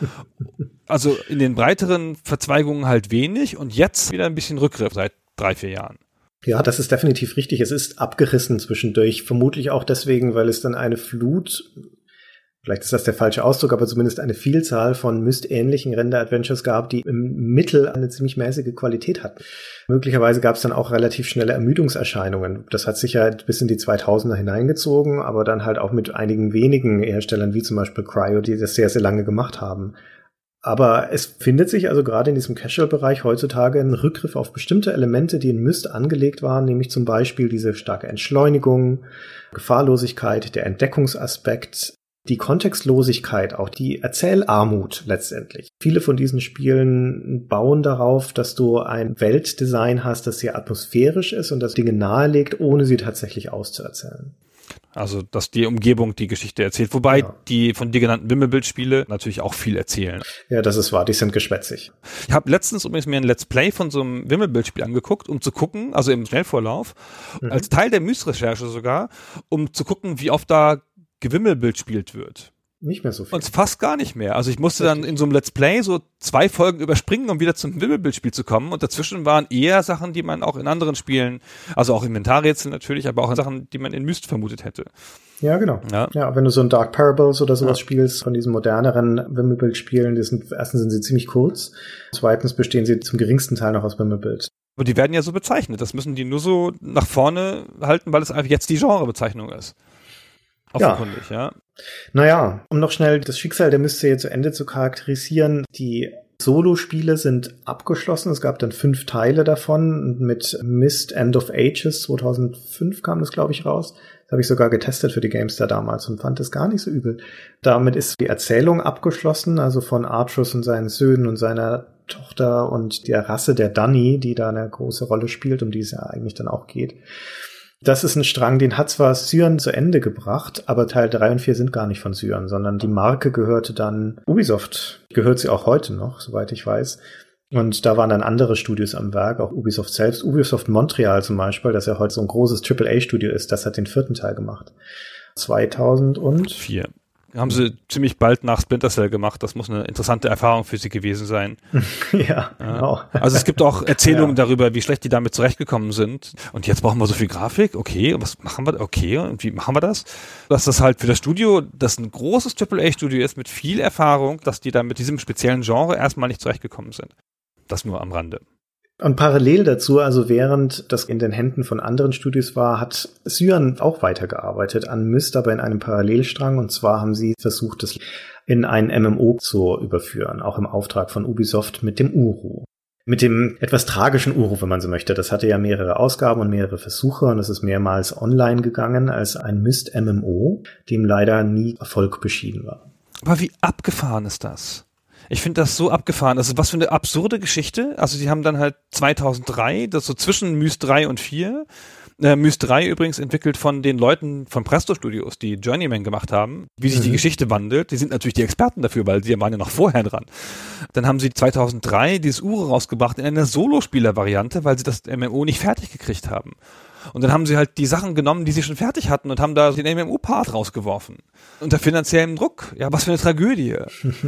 Also in den breiteren Verzweigungen halt wenig und jetzt wieder ein bisschen Rückgriff seit 3-4 Jahren. Ja, das ist definitiv richtig. Es ist abgerissen zwischendurch. Vermutlich auch deswegen, weil es dann eine Flut, vielleicht ist das der falsche Ausdruck, aber zumindest eine Vielzahl von Myst-ähnlichen Render-Adventures gab, die im Mittel eine ziemlich mäßige Qualität hatten. Möglicherweise gab es dann auch relativ schnelle Ermüdungserscheinungen. Das hat sich ja bis in die 2000er hineingezogen, aber dann halt auch mit einigen wenigen Herstellern, wie zum Beispiel Cryo, die das sehr, sehr lange gemacht haben. Aber es findet sich also gerade in diesem Casual-Bereich heutzutage ein Rückgriff auf bestimmte Elemente, die in Myst angelegt waren, nämlich zum Beispiel diese starke Entschleunigung, Gefahrlosigkeit, der Entdeckungsaspekt, die Kontextlosigkeit, auch die Erzählarmut letztendlich. Viele von diesen Spielen bauen darauf, dass du ein Weltdesign hast, das sehr atmosphärisch ist und das Dinge nahelegt, ohne sie tatsächlich auszuerzählen. Also, dass die Umgebung die Geschichte erzählt. Wobei die von dir genannten Wimmelbildspiele natürlich auch viel erzählen. Ja, das ist wahr. Die sind geschwätzig. Ich habe letztens übrigens mir ein Let's Play von so einem Wimmelbildspiel angeguckt, um zu gucken, also im Schnellvorlauf, als Teil der Myst-Recherche sogar, um zu gucken, wie oft da Gewimmelbild spielt wird. Nicht mehr so viel. Und fast gar nicht mehr. Also ich musste dann in so einem Let's Play so 2 Folgen überspringen, um wieder zum Wimmelbildspiel zu kommen. Und dazwischen waren eher Sachen, die man auch in anderen Spielen, also auch Inventarrätsel natürlich, aber auch Sachen, die man in Myst vermutet hätte. Ja, genau. Ja, wenn du so ein Dark Parables oder sowas spielst, von diesen moderneren Wimmelbildspielen, erstens sind sie ziemlich kurz, zweitens bestehen sie zum geringsten Teil noch aus Wimmelbild. Aber die werden ja so bezeichnet. Das müssen die nur so nach vorne halten, weil es einfach jetzt die Genrebezeichnung ist. Offenkundig, ja. Naja, um noch schnell das Schicksal der Myst-Serie zu Ende zu charakterisieren, die Solo-Spiele sind abgeschlossen. Es gab dann 5 Teile davon mit Myst End of Ages. 2005 kam das, glaube ich, raus. Das habe ich sogar getestet für die GameStar damals und fand es gar nicht so übel. Damit ist die Erzählung abgeschlossen, also von Artrus und seinen Söhnen und seiner Tochter und der Rasse der Dunny, die da eine große Rolle spielt, um die es ja eigentlich dann auch geht. Das ist ein Strang, den hat zwar Syren zu Ende gebracht, aber Teil 3 und 4 sind gar nicht von Syren, sondern die Marke gehörte dann Ubisoft. Gehört sie auch heute noch, soweit ich weiß. Und da waren dann andere Studios am Werk, auch Ubisoft selbst. Ubisoft Montreal zum Beispiel, das ja heute so ein großes AAA-Studio ist, das hat den 4. Teil gemacht. 2004. Haben sie ziemlich bald nach Splinter Cell gemacht. Das muss eine interessante Erfahrung für sie gewesen sein. Ja, genau. Also es gibt auch Erzählungen darüber, wie schlecht die damit zurechtgekommen sind. Und jetzt brauchen wir so viel Grafik. Okay, und was machen wir? Okay, und wie machen wir das? Dass das halt für das Studio, das ein großes AAA-Studio ist mit viel Erfahrung, dass die da mit diesem speziellen Genre erstmal nicht zurechtgekommen sind. Das nur am Rande. Und parallel dazu, also während das in den Händen von anderen Studios war, hat Cyan auch weitergearbeitet an Myst, aber in einem Parallelstrang. Und zwar haben sie versucht, das in ein MMO zu überführen, auch im Auftrag von Ubisoft mit dem Uru. Mit dem etwas tragischen Uru, wenn man so möchte. Das hatte ja mehrere Ausgaben und mehrere Versuche und es ist mehrmals online gegangen als ein Myst-MMO, dem leider nie Erfolg beschieden war. Aber wie abgefahren ist das? Ich finde das so abgefahren. Also was für eine absurde Geschichte. Also die haben dann halt 2003, das so zwischen Myst 3 und 4. Myst 3 übrigens entwickelt von den Leuten von Presto Studios, die Journeyman gemacht haben. Wie sich die Geschichte wandelt. Die sind natürlich die Experten dafür, weil sie waren ja noch vorher dran. Dann haben sie 2003 dieses Uru rausgebracht in einer Solospieler-Variante, weil sie das MMO nicht fertig gekriegt haben. Und dann haben sie halt die Sachen genommen, die sie schon fertig hatten und haben da den MMO-Part rausgeworfen. Unter finanziellem Druck. Ja, was für eine Tragödie.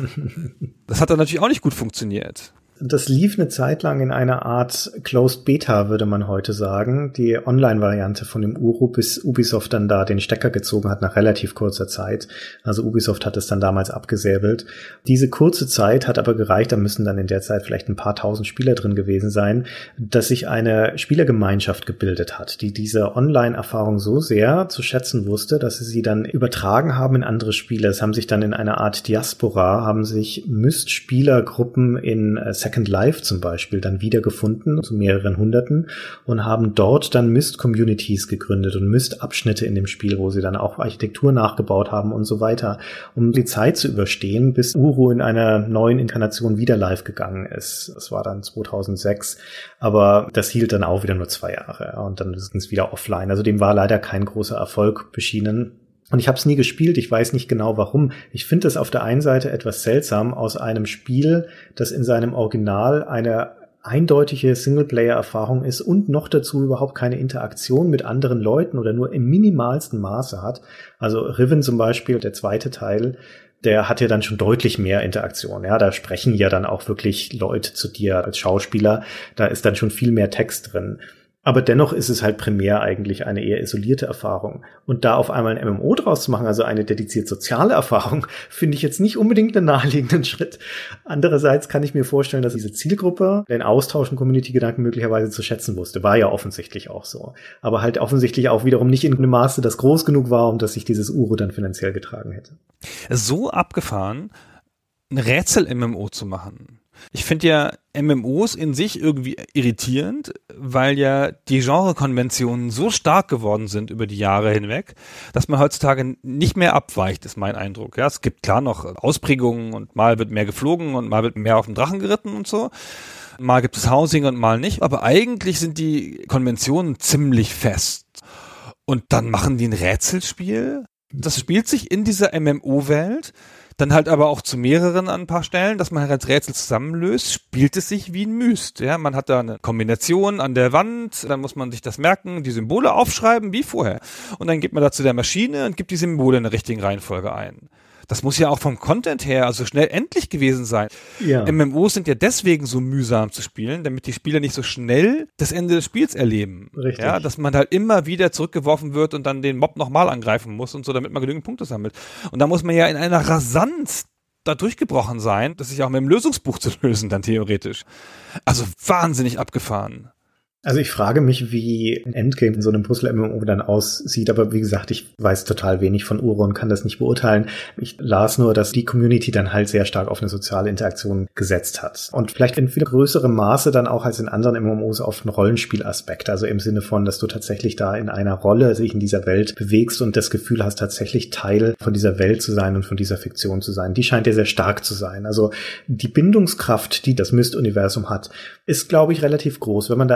Das hat dann natürlich auch nicht gut funktioniert. Das lief eine Zeit lang in einer Art Closed Beta, würde man heute sagen, die Online-Variante von dem Uru, bis Ubisoft dann da den Stecker gezogen hat nach relativ kurzer Zeit. Also Ubisoft hat es dann damals abgesäbelt. Diese kurze Zeit hat aber gereicht, da müssen dann in der Zeit vielleicht ein paar tausend Spieler drin gewesen sein, dass sich eine Spielergemeinschaft gebildet hat, die diese Online-Erfahrung so sehr zu schätzen wusste, dass sie dann übertragen haben in andere Spiele. Es haben sich dann in einer Art Diaspora, haben sich Myst-Spielergruppen in Second Life zum Beispiel dann wiedergefunden, zu mehreren Hunderten, und haben dort dann Myst-Communities gegründet und Myst-Abschnitte in dem Spiel, wo sie dann auch Architektur nachgebaut haben und so weiter, um die Zeit zu überstehen, bis Uru in einer neuen Inkarnation wieder live gegangen ist. Das war dann 2006, aber das hielt dann auch wieder nur 2 Jahre, ja, und dann ist es wieder offline. Also dem war leider kein großer Erfolg beschienen. Und ich habe es nie gespielt, ich weiß nicht genau warum. Ich finde es auf der einen Seite etwas seltsam, aus einem Spiel, das in seinem Original eine eindeutige Singleplayer-Erfahrung ist und noch dazu überhaupt keine Interaktion mit anderen Leuten oder nur im minimalsten Maße hat. Also Riven zum Beispiel, der 2. Teil, der hat ja dann schon deutlich mehr Interaktion. Ja, da sprechen ja dann auch wirklich Leute zu dir als Schauspieler. Da ist dann schon viel mehr Text drin. Aber dennoch ist es halt primär eigentlich eine eher isolierte Erfahrung. Und da auf einmal ein MMO draus zu machen, also eine dediziert soziale Erfahrung, finde ich jetzt nicht unbedingt einen naheliegenden Schritt. Andererseits kann ich mir vorstellen, dass diese Zielgruppe den Austausch und Community-Gedanken möglicherweise zu schätzen wusste. War ja offensichtlich auch so. Aber halt offensichtlich auch wiederum nicht in einem Maße, das groß genug war, um dass sich dieses Uru dann finanziell getragen hätte. So abgefahren, ein Rätsel-MMO zu machen. Ich finde ja MMOs in sich irgendwie irritierend, weil ja die Genrekonventionen so stark geworden sind über die Jahre hinweg, dass man heutzutage nicht mehr abweicht, ist mein Eindruck. Ja, es gibt klar noch Ausprägungen und mal wird mehr geflogen und mal wird mehr auf dem Drachen geritten und so. Mal gibt es Housing und mal nicht, aber eigentlich sind die Konventionen ziemlich fest. Und dann machen die ein Rätselspiel. Das spielt sich in dieser MMO-Welt, dann halt aber auch zu mehreren an ein paar Stellen, dass man halt als Rätsel zusammenlöst, spielt es sich wie ein Myst. Ja, man hat da eine Kombination an der Wand, dann muss man sich das merken, die Symbole aufschreiben, wie vorher. Und dann geht man da zu der Maschine und gibt die Symbole in der richtigen Reihenfolge ein. Das muss ja auch vom Content her also schnell endlich gewesen sein. Ja. MMOs sind ja deswegen so mühsam zu spielen, damit die Spieler nicht so schnell das Ende des Spiels erleben. Richtig. Ja, dass man halt immer wieder zurückgeworfen wird und dann den Mob nochmal angreifen muss und so, damit man genügend Punkte sammelt. Und da muss man ja in einer Rasanz da durchgebrochen sein, das sich auch mit dem Lösungsbuch zu lösen, dann theoretisch. Also wahnsinnig abgefahren. Also ich frage mich, wie ein Endgame in so einem Puzzle-MMO dann aussieht, aber wie gesagt, ich weiß total wenig von Uro und kann das nicht beurteilen. Ich las nur, dass die Community dann halt sehr stark auf eine soziale Interaktion gesetzt hat. Und vielleicht in viel größerem Maße dann auch als in anderen MMOs auf einen Rollenspielaspekt, also im Sinne von, dass du tatsächlich da in einer Rolle sich in dieser Welt bewegst und das Gefühl hast, tatsächlich Teil von dieser Welt zu sein und von dieser Fiktion zu sein. Die scheint ja sehr stark zu sein. Also die Bindungskraft, die das Myst-Universum hat, ist, glaube ich, relativ groß. Wenn man da erstmal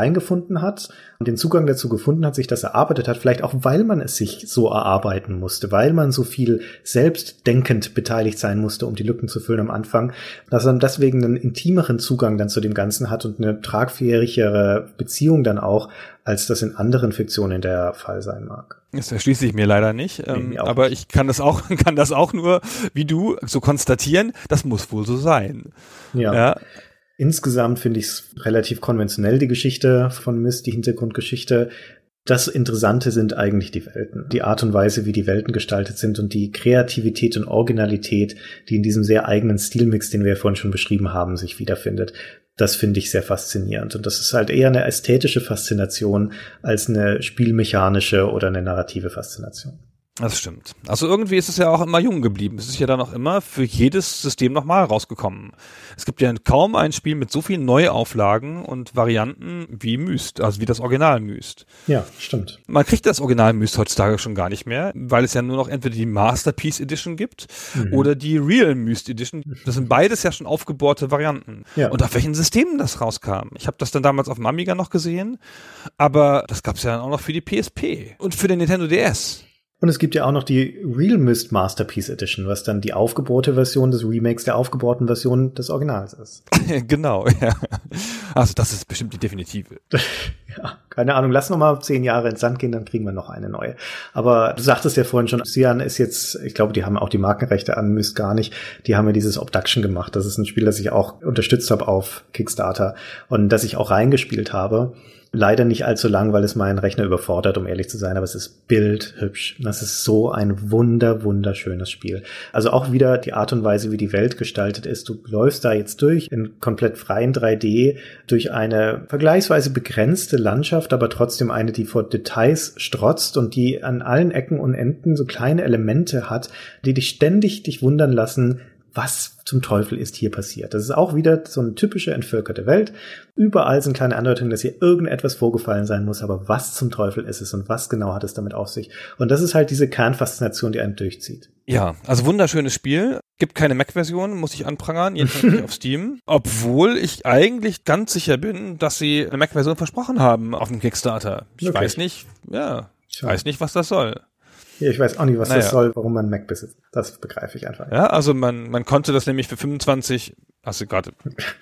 reingefunden hat und den Zugang dazu gefunden hat, sich das erarbeitet hat, vielleicht auch, weil man es sich so erarbeiten musste, weil man so viel selbstdenkend beteiligt sein musste, um die Lücken zu füllen am Anfang, dass er deswegen einen intimeren Zugang dann zu dem Ganzen hat und eine tragfähigere Beziehung dann auch, als das in anderen Fiktionen der Fall sein mag. Das erschließe ich mir leider nicht, Nee, aber ich kann das auch nur, wie du, so konstatieren, das muss wohl so sein. Ja. Insgesamt finde ich es relativ konventionell, die Geschichte von Myst, die Hintergrundgeschichte. Das Interessante sind eigentlich die Welten. Die Art und Weise, wie die Welten gestaltet sind und die Kreativität und Originalität, die in diesem sehr eigenen Stilmix, den wir ja vorhin schon beschrieben haben, sich wiederfindet. Das finde ich sehr faszinierend. Und das ist halt eher eine ästhetische Faszination als eine spielmechanische oder eine narrative Faszination. Das stimmt. Also irgendwie ist es ja auch immer jung geblieben. Es ist ja dann auch immer für jedes System nochmal rausgekommen. Es gibt ja kaum ein Spiel mit so vielen Neuauflagen und Varianten wie Myst, also wie das Original Myst. Ja, stimmt. Man kriegt das Original Myst heutzutage schon gar nicht mehr, weil es ja nur noch entweder die Masterpiece Edition gibt oder die Real Myst Edition. Das sind beides ja schon aufgebohrte Varianten. Ja. Und auf welchen Systemen das rauskam. Ich habe das dann damals auf dem Amiga noch gesehen, aber das gab es ja dann auch noch für die PSP und für den Nintendo DS. Und es gibt ja auch noch die Real Myst Masterpiece Edition, was dann die aufgebohrte Version des Remakes der aufgebohrten Version des Originals ist. Genau, ja. Also das ist bestimmt die definitive. Ja, keine Ahnung. Lass noch mal 10 Jahre ins Sand gehen, dann kriegen wir noch eine neue. Aber du sagtest ja vorhin schon, Cyan ist jetzt, ich glaube, die haben auch die Markenrechte an Myst gar nicht. Die haben ja dieses Obduction gemacht. Das ist ein Spiel, das ich auch unterstützt habe auf Kickstarter und das ich auch reingespielt habe. Leider nicht allzu lang, weil es meinen Rechner überfordert, um ehrlich zu sein, aber es ist bildhübsch. Das ist so ein wunderschönes Spiel. Also auch wieder die Art und Weise, wie die Welt gestaltet ist. Du läufst da jetzt durch in komplett freien 3D, durch eine vergleichsweise begrenzte Landschaft, aber trotzdem eine, die vor Details strotzt und die an allen Ecken und Enden so kleine Elemente hat, die dich ständig wundern lassen, was zum Teufel ist hier passiert. Das ist auch wieder so eine typische entvölkerte Welt. Überall sind kleine Andeutungen, dass hier irgendetwas vorgefallen sein muss, aber was zum Teufel ist es und was genau hat es damit auf sich? Und das ist halt diese Kernfaszination, die einen durchzieht. Ja, also wunderschönes Spiel. Gibt keine Mac-Version, muss ich anprangern, jedenfalls nicht auf Steam. Obwohl ich eigentlich ganz sicher bin, dass sie eine Mac-Version versprochen haben auf dem Kickstarter. Ich weiß nicht, weiß nicht, was das soll. Ja, ich weiß auch nicht, was das soll, warum man Mac besitzt. Das begreife ich einfach. Ja, also man konnte das nämlich für 25, hast du gerade...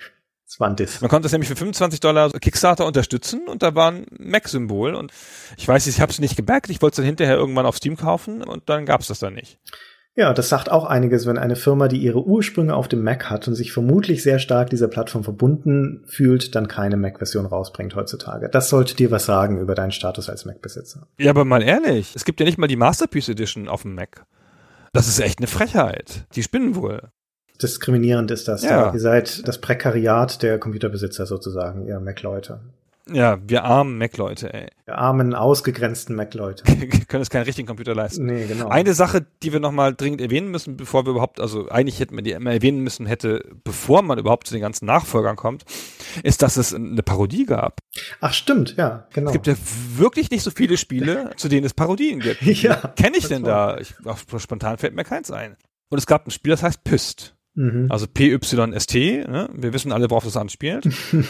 Man konnte das nämlich für $25 Kickstarter unterstützen und da war ein Mac-Symbol und ich weiß, ich habe es nicht gebackt, ich wollte es dann hinterher irgendwann auf Steam kaufen und dann gab es das dann nicht. Ja, das sagt auch einiges, wenn eine Firma, die ihre Ursprünge auf dem Mac hat und sich vermutlich sehr stark dieser Plattform verbunden fühlt, dann keine Mac-Version rausbringt heutzutage. Das sollte dir was sagen über deinen Status als Mac-Besitzer. Ja, aber mal ehrlich, es gibt ja nicht mal die Masterpiece Edition auf dem Mac. Das ist echt eine Frechheit. Die spinnen wohl. Diskriminierend ist das. Ja. Ihr seid das Prekariat der Computerbesitzer sozusagen, ihr Mac-Leute. Ja, wir armen Mac-Leute, ey. Wir armen, ausgegrenzten Mac-Leute. Können es keinen richtigen Computer leisten. Nee, genau. Eine Sache, die wir nochmal dringend erwähnen müssen, bevor wir überhaupt, also eigentlich hätten wir die immer erwähnen müssen, bevor man überhaupt zu den ganzen Nachfolgern kommt, ist, dass es eine Parodie gab. Ach, stimmt, ja, genau. Es gibt ja wirklich nicht so viele Spiele, zu denen es Parodien gibt. Ja. Kenne ich denn da? Spontan fällt mir keins ein. Und es gab ein Spiel, das heißt Pyst. Also PYST, ne? Wir wissen alle, worauf das anspielt.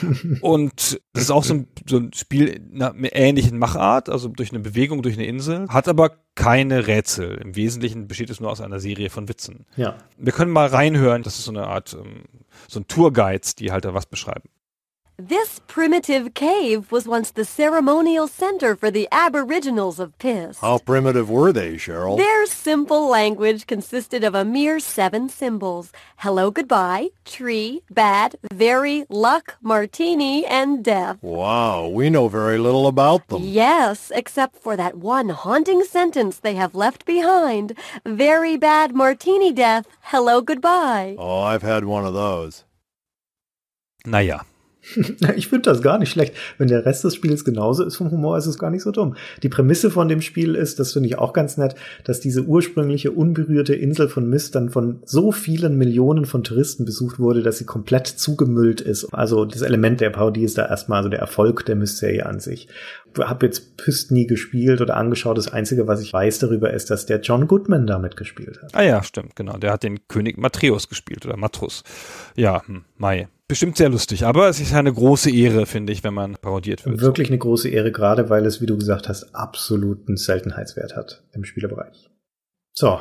Und das ist auch so ein Spiel mit ähnlichen Machart, also durch eine Bewegung durch eine Insel, hat aber keine Rätsel. Im Wesentlichen besteht es nur aus einer Serie von Witzen. Ja. Wir können mal reinhören, das ist so eine Art, so ein Tourguides, die halt da was beschreiben. This primitive cave was once the ceremonial center for the Aboriginals of Pyst. How primitive were they, Cheryl? Their simple language consisted of a mere 7 symbols. Hello, goodbye, tree, bad, very, luck, martini, and death. Wow, we know very little about them. Yes, except for that one haunting sentence they have left behind. Very bad martini death, hello, goodbye. Oh, I've had one of those. Naja. Ich finde das gar nicht schlecht. Wenn der Rest des Spiels genauso ist vom Humor, ist es gar nicht so dumm. Die Prämisse von dem Spiel ist, das finde ich auch ganz nett, dass diese ursprüngliche unberührte Insel von Myst dann von so vielen Millionen von Touristen besucht wurde, dass sie komplett zugemüllt ist. Also das Element der Parodie ist da erstmal also der Erfolg der Myst-Serie an sich. Ich habe jetzt Pyst nie gespielt oder angeschaut. Das Einzige, was ich weiß darüber, ist, dass der John Goodman damit gespielt hat. Ah ja, stimmt, genau. Der hat den König Matreus gespielt oder Matrus. Ja, Mai. bestimmt sehr lustig, aber es ist eine große Ehre, finde ich, wenn man parodiert wird. Wirklich eine große Ehre, gerade weil es, wie du gesagt hast, absoluten Seltenheitswert hat im Spielerbereich. So,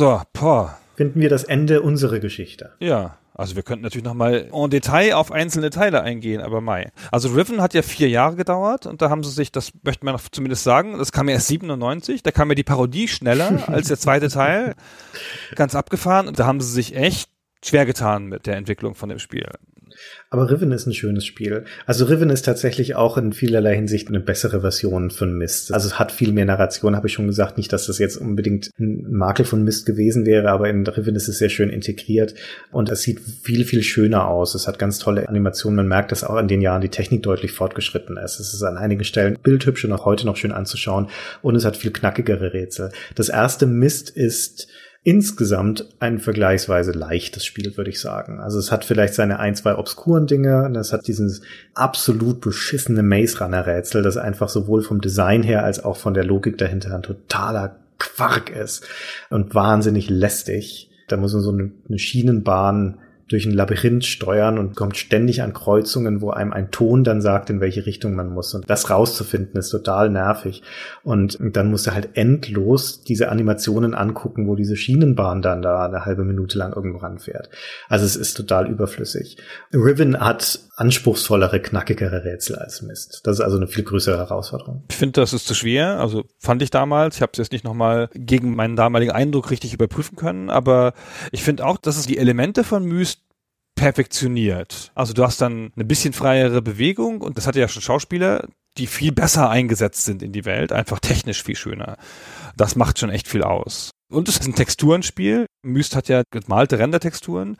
finden wir das Ende unserer Geschichte. Ja, also wir könnten natürlich nochmal en Detail auf einzelne Teile eingehen, aber Also Riven hat ja 4 Jahre gedauert und da haben sie sich, das möchte man zumindest sagen, das kam ja erst 97, da kam ja die Parodie schneller als der zweite Teil, ganz abgefahren, und da haben sie sich echt schwer getan mit der Entwicklung von dem Spiel. Aber Riven ist ein schönes Spiel. Also Riven ist tatsächlich auch in vielerlei Hinsicht eine bessere Version von Myst. Also es hat viel mehr Narration, habe ich schon gesagt. Nicht, dass das jetzt unbedingt ein Makel von Myst gewesen wäre, aber in Riven ist es sehr schön integriert und es sieht viel, viel schöner aus. Es hat ganz tolle Animationen. Man merkt, dass auch in den Jahren die Technik deutlich fortgeschritten ist. Es ist an einigen Stellen bildhübsch und auch heute noch schön anzuschauen und es hat viel knackigere Rätsel. Das erste Myst ist insgesamt ein vergleichsweise leichtes Spiel, würde ich sagen. Also es hat vielleicht seine 1-2 obskuren Dinge und es hat dieses absolut beschissene Maze Runner Rätsel, das einfach sowohl vom Design her als auch von der Logik dahinter ein totaler Quark ist und wahnsinnig lästig. Da muss man so eine Schienenbahn durch ein Labyrinth steuern und kommt ständig an Kreuzungen, wo einem ein Ton dann sagt, in welche Richtung man muss. Und das rauszufinden, ist total nervig. Und dann musst du halt endlos diese Animationen angucken, wo diese Schienenbahn dann da eine halbe Minute lang irgendwo ranfährt. Also es ist total überflüssig. Riven hat anspruchsvollere, knackigere Rätsel als Myst. Das ist also eine viel größere Herausforderung. Ich finde, das ist zu schwer. Also fand ich damals. Ich habe es jetzt nicht nochmal gegen meinen damaligen Eindruck richtig überprüfen können. Aber ich finde auch, dass es die Elemente von Myst perfektioniert. Also du hast dann eine bisschen freiere Bewegung und das hatte ja schon Schauspieler, die viel besser eingesetzt sind in die Welt, einfach technisch viel schöner. Das macht schon echt viel aus. Und es ist ein Texturenspiel. Myst hat ja gemalte Rendertexturen.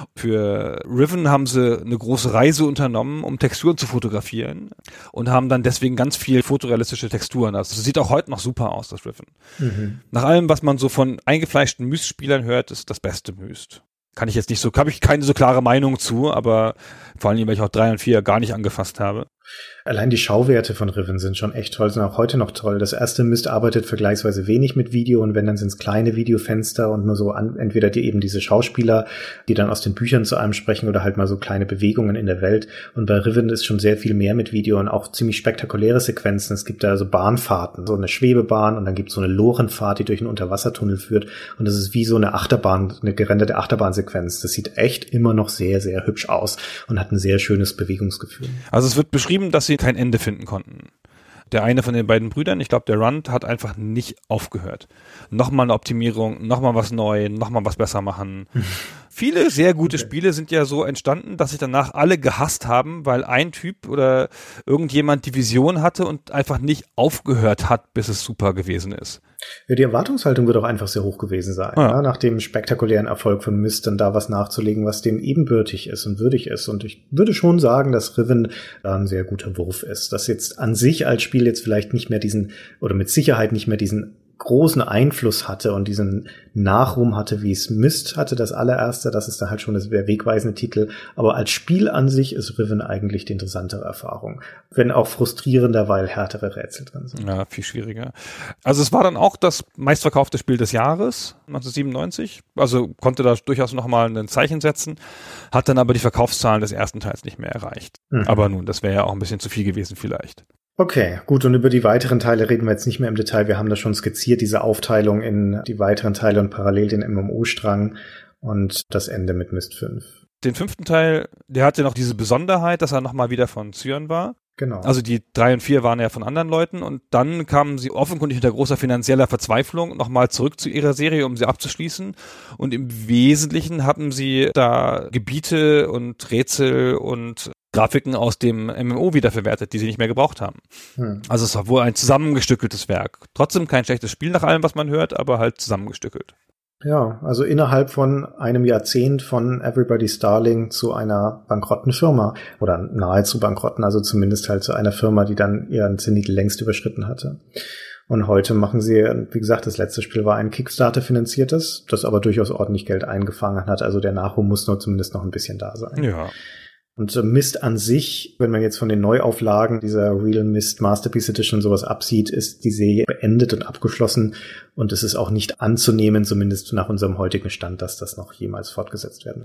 Für Riven haben sie eine große Reise unternommen, um Texturen zu fotografieren und haben dann deswegen ganz viel fotorealistische Texturen. Also es sieht auch heute noch super aus, das Riven. Mhm. Nach allem, was man so von eingefleischten Myst-Spielern hört, ist das beste Myst. Kann ich jetzt nicht so, habe ich keine so klare Meinung zu, aber vor allem, weil ich auch 3 und 4 gar nicht angefasst habe. Allein die Schauwerte von Riven sind schon echt toll, sind auch heute noch toll. Das erste Myst arbeitet vergleichsweise wenig mit Video und wenn, dann sind es kleine Videofenster und nur so entweder eben diese Schauspieler, die dann aus den Büchern zu einem sprechen oder halt mal so kleine Bewegungen in der Welt. Und bei Riven ist schon sehr viel mehr mit Video und auch ziemlich spektakuläre Sequenzen. Es gibt da so Bahnfahrten, so eine Schwebebahn und dann gibt es so eine Lorenfahrt, die durch einen Unterwassertunnel führt und das ist wie so eine Achterbahn, eine gerenderte Achterbahnsequenz. Das sieht echt immer noch sehr, sehr hübsch aus und hat ein sehr schönes Bewegungsgefühl. Also es wird beschrieben, dass sie kein Ende finden konnten. Der eine von den beiden Brüdern, ich glaube der Rund, hat einfach nicht aufgehört. Nochmal eine Optimierung, nochmal was neu, nochmal was besser machen. Viele sehr gute Spiele sind ja so entstanden, dass sich danach alle gehasst haben, weil ein Typ oder irgendjemand die Vision hatte und einfach nicht aufgehört hat, bis es super gewesen ist. Ja, die Erwartungshaltung wird auch einfach sehr hoch gewesen sein, ja, nach dem spektakulären Erfolg von Myst dann da was nachzulegen, was dem ebenbürtig ist und würdig ist. Und ich würde schon sagen, dass Riven ein sehr guter Wurf ist. Dass jetzt an sich als Spiel jetzt vielleicht nicht mehr oder mit Sicherheit nicht mehr diesen großen Einfluss hatte und diesen Nachruhm hatte, wie es Myst hatte, das allererste. Das ist dann halt schon der wegweisende Titel. Aber als Spiel an sich ist Riven eigentlich die interessantere Erfahrung. Wenn auch frustrierender, weil härtere Rätsel drin sind. Ja, viel schwieriger. Also es war dann auch das meistverkaufte Spiel des Jahres, 1997. Also konnte da durchaus nochmal ein Zeichen setzen, hat dann aber die Verkaufszahlen des ersten Teils nicht mehr erreicht. Mhm. Aber nun, das wäre ja auch ein bisschen zu viel gewesen vielleicht. Okay, gut, und über die weiteren Teile reden wir jetzt nicht mehr im Detail. Wir haben das schon skizziert, diese Aufteilung in die weiteren Teile und parallel den MMO-Strang und das Ende mit Myst 5. Den 5. Teil, der hatte noch diese Besonderheit, dass er nochmal wieder von Cyan war. Genau. Also die 3 und 4 waren ja von anderen Leuten und dann kamen sie offenkundig unter großer finanzieller Verzweiflung nochmal zurück zu ihrer Serie, um sie abzuschließen. Und im Wesentlichen haben sie da Gebiete und Rätsel und Grafiken aus dem MMO wiederverwertet, die sie nicht mehr gebraucht haben. Also es war wohl ein zusammengestückeltes Werk. Trotzdem kein schlechtes Spiel nach allem, was man hört, aber halt zusammengestückelt. Ja, also innerhalb von einem Jahrzehnt von Everybody's Darling zu einer bankrotten Firma oder nahezu bankrotten, also zumindest halt zu einer Firma, die dann ihren Zenit längst überschritten hatte. Und heute machen sie, wie gesagt, das letzte Spiel war ein Kickstarter-finanziertes, das aber durchaus ordentlich Geld eingefangen hat. Also der Nachruhm muss nur zumindest noch ein bisschen da sein. Ja. Und Myst an sich, wenn man jetzt von den Neuauflagen dieser Real Myst Masterpiece Edition sowas absieht, ist die Serie beendet und abgeschlossen und es ist auch nicht anzunehmen, zumindest nach unserem heutigen Stand, dass das noch jemals fortgesetzt werden wird.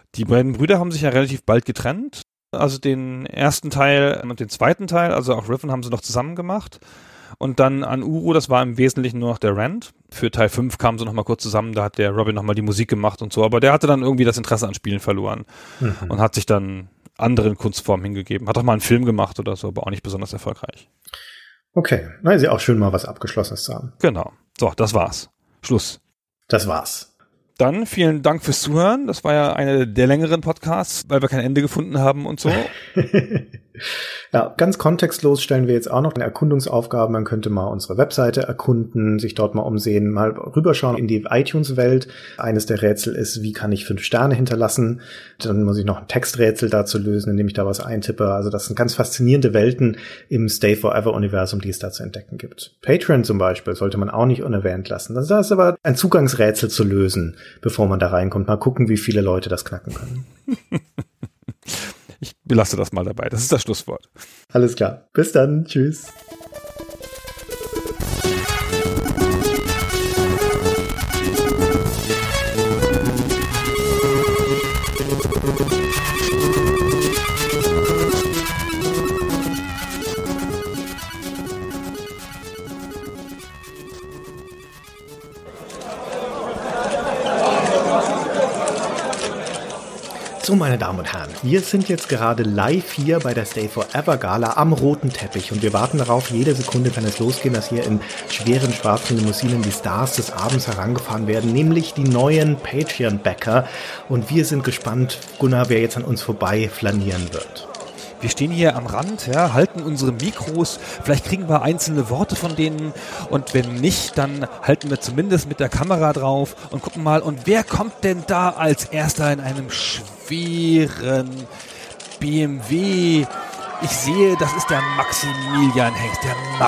Die beiden Brüder haben sich ja relativ bald getrennt. Also den ersten Teil und den zweiten Teil, also auch Riven, haben sie noch zusammen gemacht. Und dann an Uru, das war im Wesentlichen nur noch der Rand. Für Teil 5 kamen sie nochmal kurz zusammen, da hat der Robin nochmal die Musik gemacht und so. Aber der hatte dann irgendwie das Interesse an Spielen verloren und hat sich dann anderen Kunstformen hingegeben. Hat auch mal einen Film gemacht oder so, aber auch nicht besonders erfolgreich. Okay, na, ist ja auch schön, mal was Abgeschlossenes zu haben. Genau. So, das war's. Schluss. Das war's. Dann vielen Dank fürs Zuhören. Das war ja eine der längeren Podcasts, weil wir kein Ende gefunden haben und so. Ja, ganz kontextlos stellen wir jetzt auch noch eine Erkundungsaufgabe. Man könnte mal unsere Webseite erkunden, sich dort mal umsehen, mal rüberschauen in die iTunes-Welt. Eines der Rätsel ist, wie kann ich 5 Sterne hinterlassen? Dann muss ich noch ein Texträtsel dazu lösen, indem ich da was eintippe. Also das sind ganz faszinierende Welten im Stay Forever-Universum, die es da zu entdecken gibt. Patreon zum Beispiel sollte man auch nicht unerwähnt lassen. Das ist aber ein Zugangsrätsel zu lösen, bevor man da reinkommt. Mal gucken, wie viele Leute das knacken können. Ich belasse das mal dabei. Das ist das Schlusswort. Alles klar. Bis dann. Tschüss. So, meine Damen und Herren, wir sind jetzt gerade live hier bei der Stay Forever Gala am roten Teppich und wir warten darauf, jede Sekunde kann es losgehen, dass hier in schweren schwarzen Limousinen die Stars des Abends herangefahren werden, nämlich die neuen Patreon-Backer, und wir sind gespannt, Gunnar, wer jetzt an uns vorbei flanieren wird. Wir stehen hier am Rand, ja, halten unsere Mikros, vielleicht kriegen wir einzelne Worte von denen und wenn nicht, dann halten wir zumindest mit der Kamera drauf und gucken mal, und wer kommt denn da als erster in einem schweren BMW? Ich sehe, das ist der Maximilian Hengst,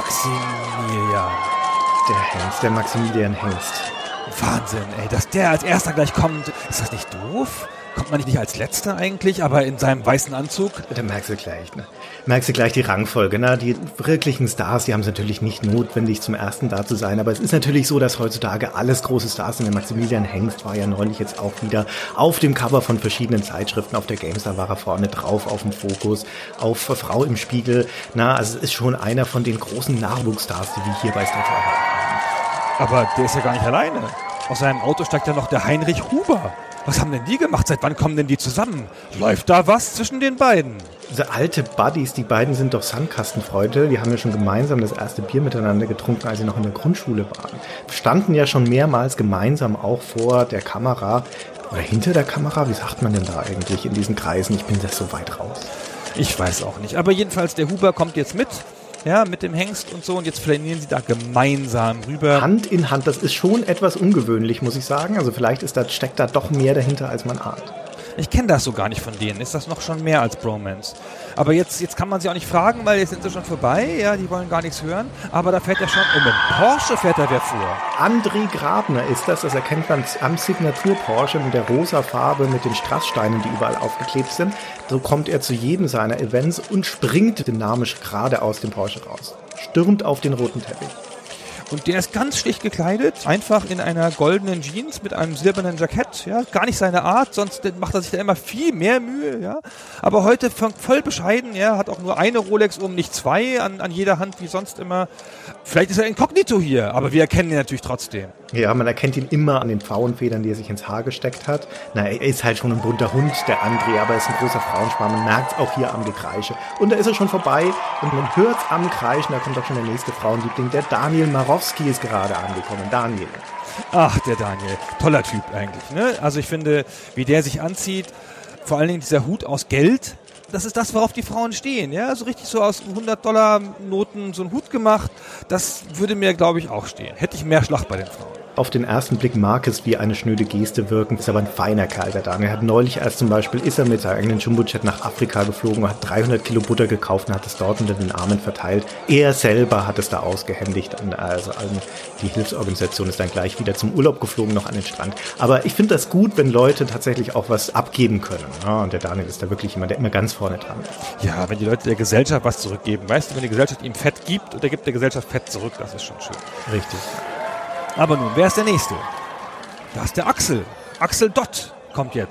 Der Maximilian Hengst. Wahnsinn, ey, dass der als erster gleich kommt, ist das nicht doof? Kommt man nicht als Letzter eigentlich, aber in seinem weißen Anzug? Da merkst du gleich, ne? Merkst du gleich die Rangfolge, ne? Die wirklichen Stars, die haben es natürlich nicht notwendig, zum Ersten da zu sein, aber es ist natürlich so, dass heutzutage alles große Stars sind. Der Maximilian Hengst war ja neulich jetzt auch wieder auf dem Cover von verschiedenen Zeitschriften. Auf der GameStar war er vorne drauf, auf dem Fokus, auf Frau im Spiegel. Na, also es ist schon einer von den großen Nachwuchsstars, die wir hier bei Stay Forever haben. Aber der ist ja gar nicht alleine. Aus seinem Auto steigt ja noch der Heinrich Huber. Was haben denn die gemacht? Seit wann kommen denn die zusammen? Läuft da was zwischen den beiden? Diese alte Buddies, die beiden sind doch Sandkastenfreunde. Die haben ja schon gemeinsam das erste Bier miteinander getrunken, als sie noch in der Grundschule waren. Standen ja schon mehrmals gemeinsam auch vor der Kamera. Oder hinter der Kamera? Wie sagt man denn da eigentlich in diesen Kreisen? Ich bin da so weit raus. Ich weiß auch nicht. Aber jedenfalls, der Huber kommt jetzt mit. Ja, mit dem Hengst und so, und jetzt flanieren sie da gemeinsam rüber. Hand in Hand, das ist schon etwas ungewöhnlich, muss ich sagen. Also vielleicht steckt da doch mehr dahinter, als man ahnt. Ich kenne das so gar nicht von denen. Ist das noch schon mehr als Bromance? Aber jetzt kann man sie auch nicht fragen, weil jetzt sind sie schon vorbei. Ja, die wollen gar nichts hören. Aber da fährt er schon, und mit Porsche fährt er wer vor. André Grabner ist das erkennt man am Signatur Porsche mit der rosa Farbe, mit den Strasssteinen, die überall aufgeklebt sind. So kommt er zu jedem seiner Events und springt dynamisch gerade aus dem Porsche raus. Stürmt auf den roten Teppich. Und der ist ganz schlicht gekleidet, einfach in einer goldenen Jeans mit einem silbernen Jackett, ja, gar nicht seine Art, sonst macht er sich da immer viel mehr Mühe, ja. Aber heute voll bescheiden, ja, hat auch nur eine Rolex nicht 2 an jeder Hand wie sonst immer. Vielleicht ist er inkognito hier, aber wir erkennen ihn natürlich trotzdem. Ja, man erkennt ihn immer an den Pfauenfedern, die er sich ins Haar gesteckt hat. Na, er ist halt schon ein bunter Hund, der André, aber er ist ein großer Frauenspann. Man merkt es auch hier am Gekreische. Und da ist er schon vorbei und man hört es am Kreischen, da kommt auch schon der nächste Frauenliebling. Der Daniel Marowski ist gerade angekommen. Daniel. Ach, der Daniel. Toller Typ eigentlich, ne? Also ich finde, wie der sich anzieht, vor allen Dingen dieser Hut aus Geld, das ist das, worauf die Frauen stehen, ja, so richtig so aus $100-Noten so einen Hut gemacht, das würde mir, glaube ich, auch stehen. Hätte ich mehr Schlag bei den Frauen. Auf den ersten Blick mag es wie eine schnöde Geste wirken, ist aber ein feiner Kerl, der Daniel. Er hat neulich erst zum Beispiel, ist er mit seinem eigenen Jumbojet nach Afrika geflogen und hat 300 Kilo Butter gekauft und hat es dort unter den Armen verteilt. Er selber hat es da ausgehändigt, also die Hilfsorganisation ist dann gleich wieder zum Urlaub geflogen, noch an den Strand. Aber ich finde das gut, wenn Leute tatsächlich auch was abgeben können. Ja, und der Daniel ist da wirklich jemand, der immer ganz vorne dran ist. Ja, wenn die Leute der Gesellschaft was zurückgeben, weißt du, wenn die Gesellschaft ihm Fett gibt und er gibt der Gesellschaft Fett zurück, das ist schon schön. Richtig. Aber nun, wer ist der Nächste? Da ist der Axel. Axel Dott kommt jetzt.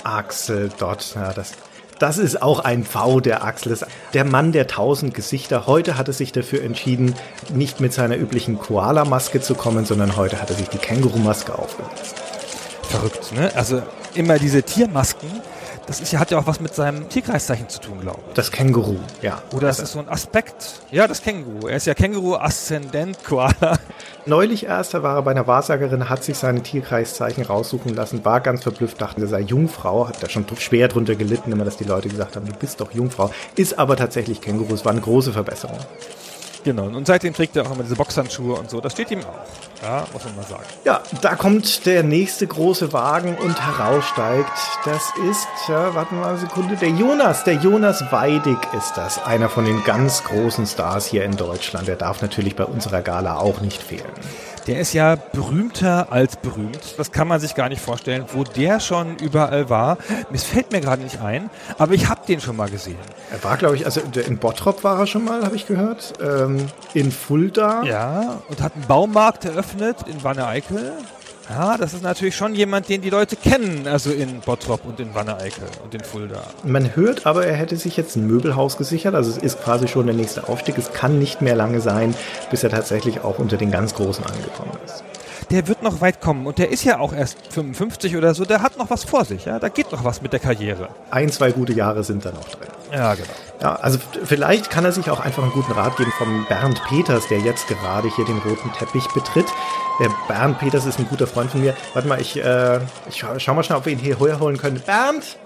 Axel Dott, ja, das ist auch ein V der Axel. Der Mann der 1000 Gesichter. Heute hat er sich dafür entschieden, nicht mit seiner üblichen Koala-Maske zu kommen, sondern heute hat er sich die Känguru-Maske aufgesetzt. Verrückt, ne? Also immer diese Tiermasken, hat ja auch was mit seinem Tierkreiszeichen zu tun, glaube ich. Das Känguru, ja. Oder das ist so ein Aspekt. Ja, das Känguru. Er ist ja Känguru-Aszendent-Koala. Neulich erst, da war er bei einer Wahrsagerin, hat sich seine Tierkreiszeichen raussuchen lassen, war ganz verblüfft, dachte, er sei Jungfrau, hat da schon schwer drunter gelitten, immer, dass die Leute gesagt haben, du bist doch Jungfrau. Ist aber tatsächlich Känguru, es war eine große Verbesserung. Genau, und seitdem trägt er auch immer diese Boxhandschuhe und so, das steht ihm auch, ja, muss man mal sagen. Ja, da kommt der nächste große Wagen und heraussteigt, das ist, ja, warten wir mal eine Sekunde, der Jonas Weidig ist das, einer von den ganz großen Stars hier in Deutschland, der darf natürlich bei unserer Gala auch nicht fehlen. Der ist ja berühmter als berühmt. Das kann man sich gar nicht vorstellen, wo der schon überall war. Es fällt mir gerade nicht ein, aber ich habe den schon mal gesehen. Er war, glaube ich, also in Bottrop war er schon mal, habe ich gehört. In Fulda. Ja, und hat einen Baumarkt eröffnet in Wanne-Eickel. Ja, das ist natürlich schon jemand, den die Leute kennen, also in Bottrop und in Wanne-Eickel und in Fulda. Man hört aber, er hätte sich jetzt ein Möbelhaus gesichert, also es ist quasi schon der nächste Aufstieg. Es kann nicht mehr lange sein, bis er tatsächlich auch unter den ganz Großen angekommen ist. Der wird noch weit kommen und der ist ja auch erst 55 oder so, der hat noch was vor sich, ja, da geht noch was mit der Karriere. 1-2 gute Jahre sind da noch drin. Ja, genau. Ja, also vielleicht kann er sich auch einfach einen guten Rat geben vom Bernd Peters, der jetzt gerade hier den roten Teppich betritt. Der Bernd Peters ist ein guter Freund von mir. Warte mal, ich schau mal schnell, ob wir ihn hier holen können. Bernd!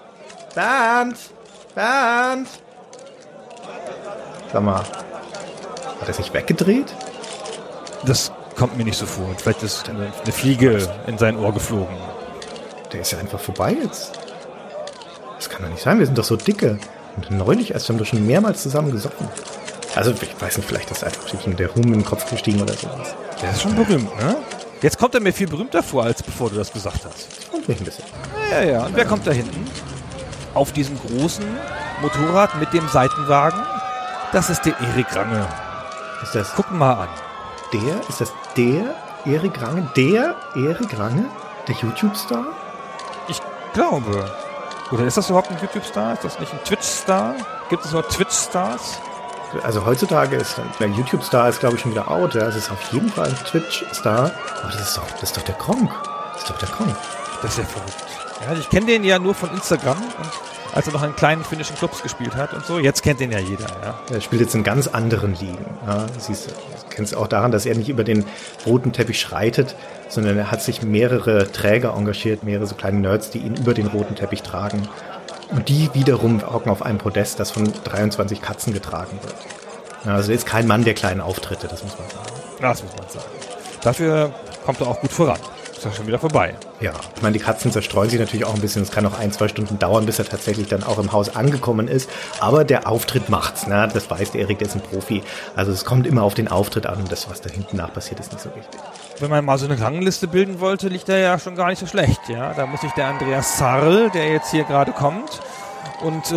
Sag mal, hat er sich weggedreht? Das kommt mir nicht so vor. Vielleicht ist eine Fliege in sein Ohr geflogen. Der ist ja einfach vorbei jetzt. Das kann doch nicht sein, wir sind doch so dicke. Und neulich erst haben wir schon mehrmals zusammen gesoffen. Also ich weiß nicht, vielleicht ist einfach der Ruhm in den Kopf gestiegen oder sowas. Der ist schon berühmt, ne? Jetzt kommt er mir viel berühmter vor, als bevor du das gesagt hast. Und mich ein bisschen. Ja. Und wer kommt da hinten? Auf diesem großen Motorrad mit dem Seitenwagen? Das ist der Erik Range. Ist das? Guck mal an. Ist das der Erik Range? Der Erik Range? Der YouTube-Star? Ich glaube. Oder ist das überhaupt ein YouTube-Star? Ist das nicht ein Twitch-Star? Gibt es überhaupt Twitch-Stars? Also heutzutage ist der YouTube-Star ist, glaube ich, schon wieder out. Ja. Es ist auf jeden Fall ein Twitch-Star. Aber das ist doch der Kronk. Das ist ja verrückt. Ja, ich kenne den ja nur von Instagram und als er noch in kleinen finnischen Clubs gespielt hat und so. Jetzt kennt den ja jeder. Ja. Er spielt jetzt in ganz anderen Ligen. Ja. Siehst du, kennst auch daran, dass er nicht über den roten Teppich schreitet, sondern er hat sich mehrere Träger engagiert, mehrere so kleine Nerds, die ihn über den roten Teppich tragen. Und die wiederum hocken auf einem Podest, das von 23 Katzen getragen wird. Ja, also er ist kein Mann der kleinen Auftritte, das muss man sagen. Das muss man sagen. Dafür kommt er auch gut voran. Ist ja schon wieder vorbei. Ja, ich meine, die Katzen zerstreuen sich natürlich auch ein bisschen. Es kann auch 1-2 Stunden dauern, bis er tatsächlich dann auch im Haus angekommen ist. Aber der Auftritt macht's, ne? Das weiß der Erik, der ist ein Profi. Also es kommt immer auf den Auftritt an und das, was da hinten nach passiert, ist nicht so wichtig. Wenn man mal so eine Rangliste bilden wollte, liegt er ja schon gar nicht so schlecht. Ja, da muss sich der Andreas Zarl, der jetzt hier gerade kommt, und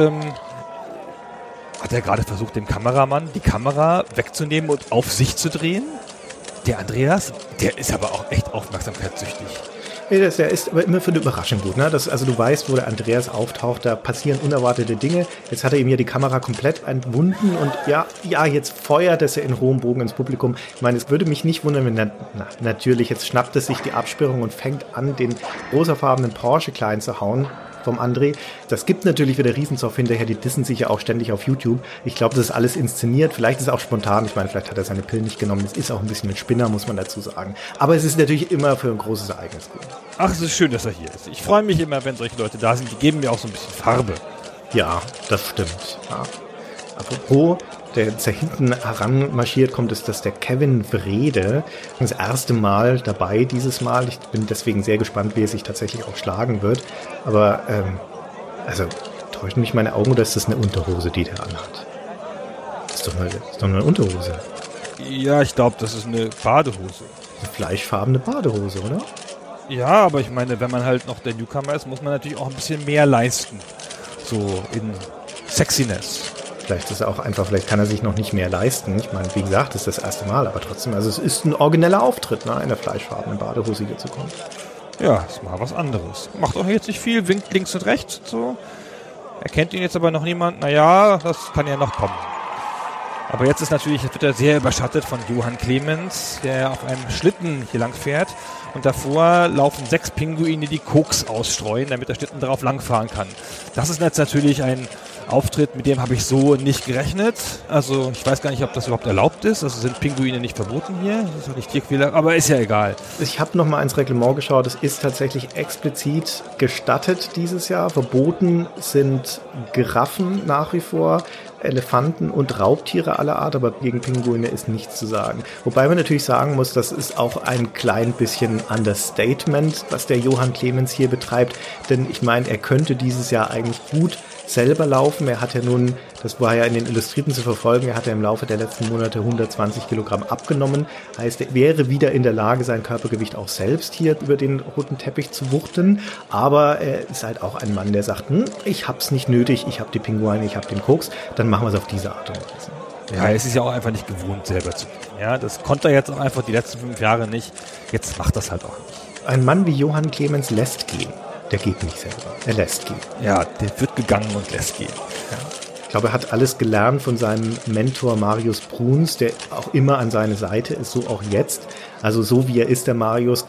hat er gerade versucht, dem Kameramann die Kamera wegzunehmen und auf sich zu drehen? Der Andreas, der ist aber auch echt aufmerksamkeitssüchtig. Der ist aber immer für eine Überraschung gut. Ne? Also du weißt, wo der Andreas auftaucht, da passieren unerwartete Dinge. Jetzt hat er ihm ja die Kamera komplett entwunden und ja, jetzt feuert es ja in hohem Bogen ins Publikum. Ich meine, es würde mich nicht wundern, wenn natürlich, jetzt schnappt es sich die Absperrung und fängt an, den rosafarbenen Porsche klein zu hauen vom André. Das gibt natürlich wieder Riesenzoff hinterher, die dissen sich ja auch ständig auf YouTube. Ich glaube, das ist alles inszeniert, vielleicht ist es auch spontan, ich meine, vielleicht hat er seine Pillen nicht genommen, es ist auch ein bisschen ein Spinner, muss man dazu sagen. Aber es ist natürlich immer für ein großes Ereignis gut. Ach, es ist schön, dass er hier ist. Ich freue mich immer, wenn solche Leute da sind, die geben mir auch so ein bisschen Farbe. Ja, das stimmt. Ja. Apropos, der jetzt da hinten heranmarschiert kommt, ist das der Kevin Wrede. Das erste Mal dabei dieses Mal. Ich bin deswegen sehr gespannt, wie er sich tatsächlich auch schlagen wird. Aber, also, täuschen mich meine Augen oder ist das eine Unterhose, die der anhat? Das ist doch eine Unterhose. Ja, ich glaube, das ist eine Badehose. Eine fleischfarbene Badehose, oder? Ja, aber ich meine, wenn man halt noch der Newcomer ist, muss man natürlich auch ein bisschen mehr leisten. So in Sexiness. Vielleicht ist er auch einfach, vielleicht kann er sich noch nicht mehr leisten. Ich meine, wie gesagt, das ist das erste Mal, aber trotzdem, also es ist ein origineller Auftritt, ne, in der fleischfarbenen Badehose hier zu kommen. Ja, ist mal was anderes. Macht auch jetzt nicht viel, winkt links und rechts und so. Erkennt ihn jetzt aber noch niemand. Naja, das kann ja noch kommen. Aber jetzt wird er sehr überschattet von Johann Clemens, der auf einem Schlitten hier lang fährt. Und davor laufen 6 Pinguine, die Koks ausstreuen, damit der Schlitten darauf langfahren kann. Das ist jetzt natürlich ein Auftritt, mit dem habe ich so nicht gerechnet. Also ich weiß gar nicht, ob das überhaupt erlaubt ist. Also sind Pinguine nicht verboten hier. Das ist doch nicht Tierquäler, aber ist ja egal. Ich habe noch mal ins Reglement geschaut. Es ist tatsächlich explizit gestattet dieses Jahr. Verboten sind Giraffen nach wie vor, Elefanten und Raubtiere aller Art, aber gegen Pinguine ist nichts zu sagen. Wobei man natürlich sagen muss, das ist auch ein klein bisschen Understatement, was der Johann Clemens hier betreibt. Denn ich meine, er könnte dieses Jahr eigentlich gut selber laufen. Er hat ja nun, das war ja in den Illustrierten zu verfolgen, er hat ja im Laufe der letzten Monate 120 Kilogramm abgenommen. Heißt, er wäre wieder in der Lage, sein Körpergewicht auch selbst hier über den roten Teppich zu wuchten. Aber er ist halt auch ein Mann, der sagt, ich hab's nicht nötig, ich hab die Pinguine, ich hab den Koks, dann machen wir es auf diese Art und Weise. Ja, es ist ja auch einfach nicht gewohnt, selber zu gehen. Ja, das konnte er jetzt auch einfach die letzten 5 Jahre nicht. Jetzt macht das halt auch nicht. Ein Mann wie Johann Clemens lässt gehen. Der geht nicht selber. Er lässt gehen. Ja, der wird gegangen und lässt gehen. Ja. Ich glaube, er hat alles gelernt von seinem Mentor Marius Bruns, der auch immer an seiner Seite ist, so auch jetzt. Also so wie er ist, der Marius,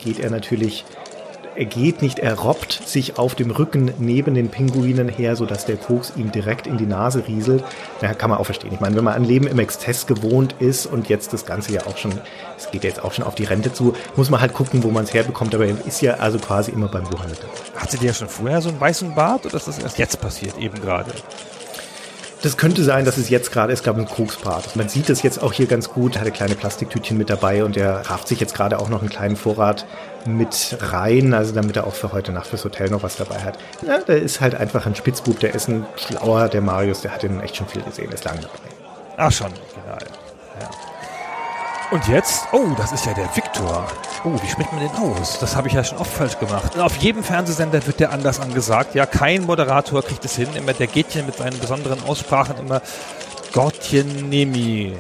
er robbt sich auf dem Rücken neben den Pinguinen her, sodass der Koks ihm direkt in die Nase rieselt. Da kann man auch verstehen. Ich meine, wenn man ein Leben im Exzess gewohnt ist und jetzt das Ganze ja auch schon, es geht ja jetzt auch schon auf die Rente zu, muss man halt gucken, wo man es herbekommt. Aber er ist ja also quasi immer beim Johann mit dabei. Hatte der schon vorher so einen weißen Bart oder ist das erst jetzt passiert, eben gerade? Das könnte sein, dass es jetzt gerade ist, glaube ich, ein Koksbart. Man sieht es jetzt auch hier ganz gut. Er hatte kleine Plastiktütchen mit dabei und er rafft sich jetzt gerade auch noch einen kleinen Vorrat mit rein, also damit er auch für heute Nacht fürs Hotel noch was dabei hat. Ja, der ist halt einfach ein Spitzbub, der ist ein Schlauer, der Marius, der hat ihn echt schon viel gesehen, ist lange dabei. Ach schon, genau. Ja. Und jetzt, das ist ja der Viktor. Wie spricht man den aus? Das habe ich ja schon oft falsch gemacht. Auf jedem Fernsehsender wird der anders angesagt. Ja, kein Moderator kriegt es hin. Immer der Gätchen mit seinen besonderen Aussprachen immer Korteniemi.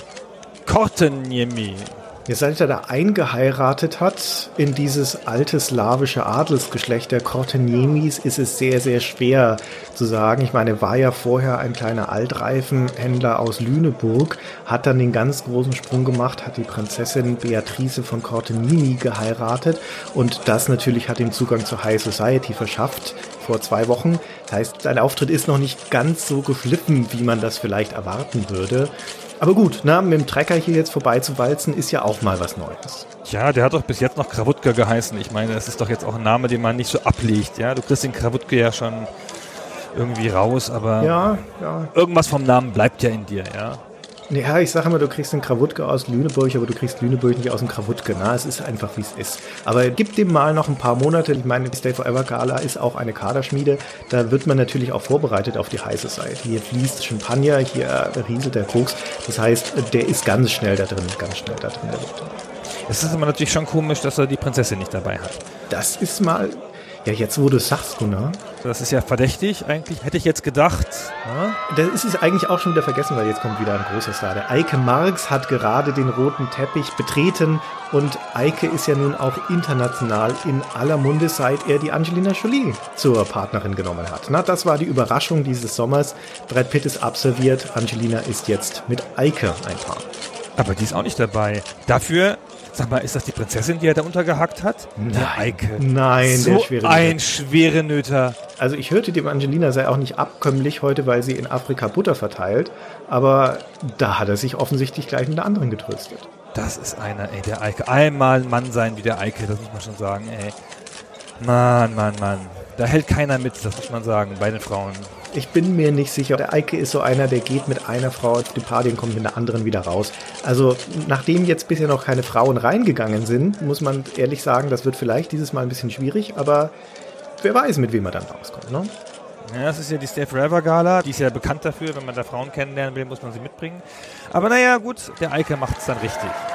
Seit er da eingeheiratet hat in dieses alte slawische Adelsgeschlecht der Korteniemis, ist es sehr, sehr schwer zu sagen. Ich meine, er war ja vorher ein kleiner Altreifenhändler aus Lüneburg, hat dann den ganz großen Sprung gemacht, hat die Prinzessin Beatrice von Korteniemi geheiratet und das natürlich hat ihm Zugang zur High Society verschafft vor 2 Wochen. Das heißt, sein Auftritt ist noch nicht ganz so geflippen, wie man das vielleicht erwarten würde. Aber gut, mit dem Trecker hier jetzt vorbeizuwalzen, ist ja auch mal was Neues. Ja, der hat doch bis jetzt noch Krawutka geheißen. Ich meine, das ist doch jetzt auch ein Name, den man nicht so ablegt. Ja, du kriegst den Krawutka ja schon irgendwie raus, aber ja. Irgendwas vom Namen bleibt ja in dir, ja. Ja, ich sage immer, du kriegst den Krawutka aus Lüneburg, aber du kriegst Lüneburg nicht aus dem Krawutka. Es ist einfach, wie es ist. Aber gib dem mal noch ein paar Monate. Ich meine, die Stay Forever Gala ist auch eine Kaderschmiede. Da wird man natürlich auch vorbereitet auf die High Society. Hier fließt Champagner, hier rieselt der Koks. Das heißt, der ist ganz schnell da drin, der Viktor. Es ist aber natürlich schon komisch, dass er die Prinzessin nicht dabei hat. Das ist mal... Ja, jetzt wo du es sagst, Gunnar. Das ist ja verdächtig eigentlich, hätte ich jetzt gedacht. Ja? Das ist es eigentlich auch schon wieder vergessen, weil jetzt kommt wieder ein großer Star. Der Eike Marx hat gerade den roten Teppich betreten und Eike ist ja nun auch international in aller Munde, seit er die Angelina Jolie zur Partnerin genommen hat. Das war die Überraschung dieses Sommers. Brad Pitt ist abserviert, Angelina ist jetzt mit Eike ein Paar. Aber die ist auch nicht dabei. Dafür... Sag mal, ist das die Prinzessin, die er da untergehackt hat? Der Eike. Nein, so der schwere ein schwere Nöter. Also ich hörte, die Angelina sei auch nicht abkömmlich heute, weil sie in Afrika Butter verteilt. Aber da hat er sich offensichtlich gleich mit der anderen getröstet. Das ist einer, der Eike. Einmal ein Mann sein wie der Eike, das muss man schon sagen, Mann. Da hält keiner mit, das muss man sagen, bei den Frauen. Ich bin mir nicht sicher. Der Eike ist so einer, der geht mit einer Frau auf die Party und kommt mit der anderen wieder raus. Also nachdem jetzt bisher noch keine Frauen reingegangen sind, muss man ehrlich sagen, das wird vielleicht dieses Mal ein bisschen schwierig, aber wer weiß, mit wem er dann rauskommt, ne? Ja, das ist ja die Stay Forever Gala, die ist ja bekannt dafür, wenn man da Frauen kennenlernen will, muss man sie mitbringen. Aber naja, gut, der Eike macht es dann richtig.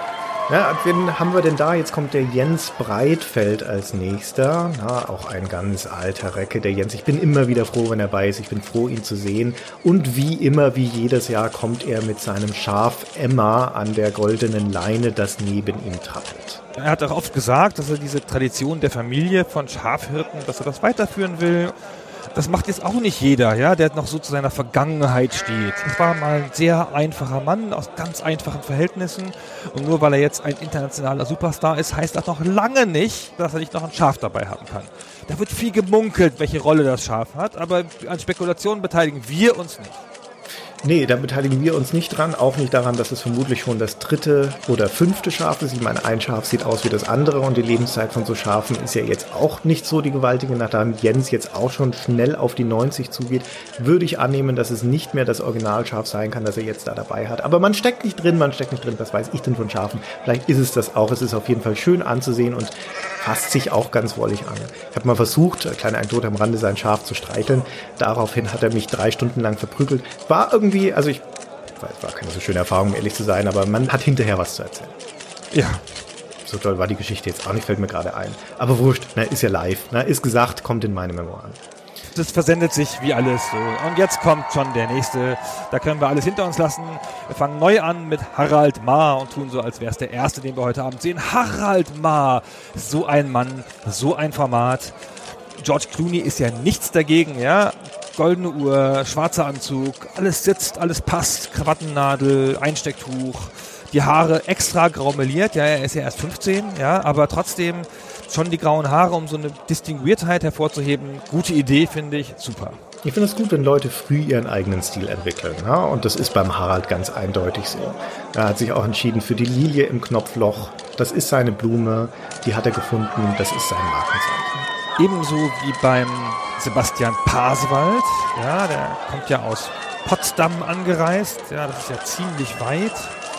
Ja, wen haben wir denn da? Jetzt kommt der Jens Breitfeld als nächster. Na, auch ein ganz alter Recke, der Jens. Ich bin immer wieder froh, wenn er bei ist. Ich bin froh, ihn zu sehen. Und wie immer, wie jedes Jahr, kommt er mit seinem Schaf Emma an der goldenen Leine, das neben ihm trappelt. Er hat auch oft gesagt, dass er diese Tradition der Familie von Schafhirten, dass er das weiterführen will. Das macht jetzt auch nicht jeder, ja, der noch so zu seiner Vergangenheit steht. Das war mal ein sehr einfacher Mann aus ganz einfachen Verhältnissen. Und nur weil er jetzt ein internationaler Superstar ist, heißt das noch lange nicht, dass er nicht noch ein Schaf dabei haben kann. Da wird viel gemunkelt, welche Rolle das Schaf hat, aber an Spekulationen beteiligen wir uns nicht. Nee, da beteiligen wir uns nicht dran, auch nicht daran, dass es vermutlich schon das 3. oder 5. Schaf ist. Ich meine, ein Schaf sieht aus wie das andere und die Lebenszeit von so Schafen ist ja jetzt auch nicht so die gewaltige. Nachdem Jens jetzt auch schon schnell auf die 90 zugeht, würde ich annehmen, dass es nicht mehr das Originalschaf sein kann, das er jetzt da dabei hat. Aber man steckt nicht drin, was weiß ich denn von Schafen? Vielleicht ist es das auch. Es ist auf jeden Fall schön anzusehen und fasst sich auch ganz wollig an. Ich habe mal versucht, kleine Anekdote am Rande, sein Schaf zu streicheln. Daraufhin hat er mich 3 Stunden lang verprügelt. War irgendwie, also es war keine so schöne Erfahrung, um ehrlich zu sein, aber man hat hinterher was zu erzählen. Ja. So toll war die Geschichte jetzt auch nicht, fällt mir gerade ein. Aber wurscht, ist ja live, ist gesagt, kommt in meine Memoiren. Das versendet sich wie alles so. Und jetzt kommt schon der nächste. Da können wir alles hinter uns lassen. Wir fangen neu an mit Harald Marr und tun so, als wäre es der erste, den wir heute Abend sehen. Harald Marr, so ein Mann, so ein Format. George Clooney ist ja nichts dagegen, ja. Goldene Uhr, schwarzer Anzug, alles sitzt, alles passt, Krawattennadel, Einstecktuch, die Haare extra grau meliert, ja, er ist ja erst 15, ja, aber trotzdem schon die grauen Haare, um so eine Distinguiertheit hervorzuheben. Gute Idee, finde ich, super. Ich finde es gut, wenn Leute früh ihren eigenen Stil entwickeln, ja? Und das ist beim Harald ganz eindeutig so. Er hat sich auch entschieden für die Lilie im Knopfloch. Das ist seine Blume, die hat er gefunden, das ist sein Markenzeichen. Ebenso wie beim Sebastian Pasewaldt, ja, der kommt ja aus Potsdam angereist, ja, das ist ja ziemlich weit.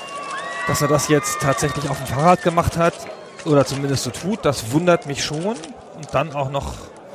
Dass er das jetzt tatsächlich auf dem Fahrrad gemacht hat, oder zumindest so tut, das wundert mich schon. Und dann auch noch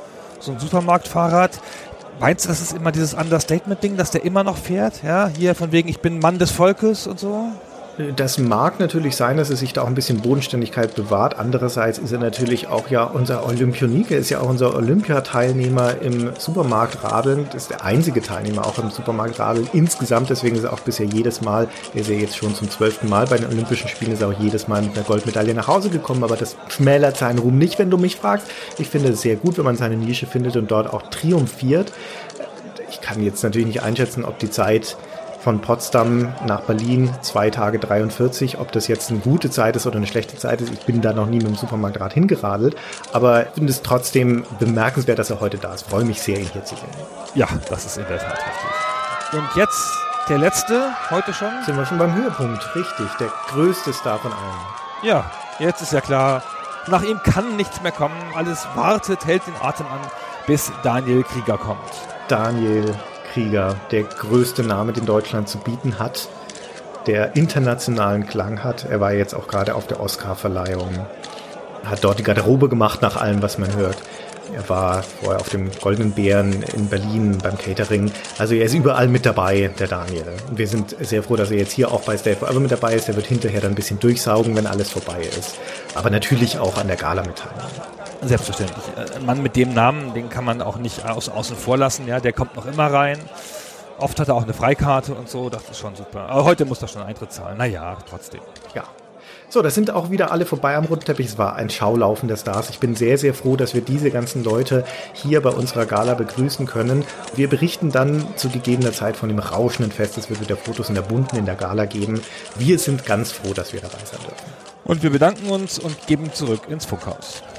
so ein Supermarktfahrrad. Meinst du, das ist immer dieses Understatement-Ding, dass der immer noch fährt? Ja, hier von wegen, ich bin Mann des Volkes und so? Das mag natürlich sein, dass er sich da auch ein bisschen Bodenständigkeit bewahrt. Andererseits ist er natürlich auch ja unser Olympionike, ist ja auch unser Olympiateilnehmer im Supermarktradeln. Das ist der einzige Teilnehmer auch im Supermarktradeln insgesamt. Deswegen ist er auch bisher jedes Mal, er ist ja jetzt schon zum 12. Mal bei den Olympischen Spielen, ist er auch jedes Mal mit einer Goldmedaille nach Hause gekommen. Aber das schmälert seinen Ruhm nicht, wenn du mich fragst. Ich finde es sehr gut, wenn man seine Nische findet und dort auch triumphiert. Ich kann jetzt natürlich nicht einschätzen, ob die Zeit von Potsdam nach Berlin 2 Tage 43, ob das jetzt eine gute Zeit ist oder eine schlechte Zeit ist. Ich bin da noch nie mit dem Supermarktrad hingeradelt, aber ich finde es trotzdem bemerkenswert, dass er heute da ist. Ich freue mich sehr, ihn hier zu sehen. Ja, das ist in der Tat richtig. Und jetzt der letzte, heute schon? Sind wir schon beim Höhepunkt, richtig, der größte Star von allen. Ja, jetzt ist ja klar, nach ihm kann nichts mehr kommen. Alles wartet, hält den Atem an, bis Daniel Krieger kommt. Daniel Krieger, der größte Name, den Deutschland zu bieten hat, der internationalen Klang hat. Er war jetzt auch gerade auf der Oscar-Verleihung, hat dort die Garderobe gemacht nach allem, was man hört. Er war vorher auf dem Goldenen Bären in Berlin beim Catering. Also er ist überall mit dabei, der Daniel. Und wir sind sehr froh, dass er jetzt hier auch bei Stay Forever mit dabei ist. Er wird hinterher dann ein bisschen durchsaugen, wenn alles vorbei ist. Aber natürlich auch an der Gala mit teilnehmen. Selbstverständlich. Ein Mann mit dem Namen, den kann man auch nicht außen vor lassen. Ja, der kommt noch immer rein. Oft hat er auch eine Freikarte und so. Das ist schon super. Aber heute muss er schon Eintritt zahlen. Naja, trotzdem. Ja. So, das sind auch wieder alle vorbei am roten Teppich. Es war ein Schaulaufen der Stars. Ich bin sehr, sehr froh, dass wir diese ganzen Leute hier bei unserer Gala begrüßen können. Wir berichten dann zu gegebener Zeit von dem rauschenden Fest. Es wird wieder Fotos in der Bunten in der Gala geben. Wir sind ganz froh, dass wir dabei sein dürfen. Und wir bedanken uns und geben zurück ins Funkhaus.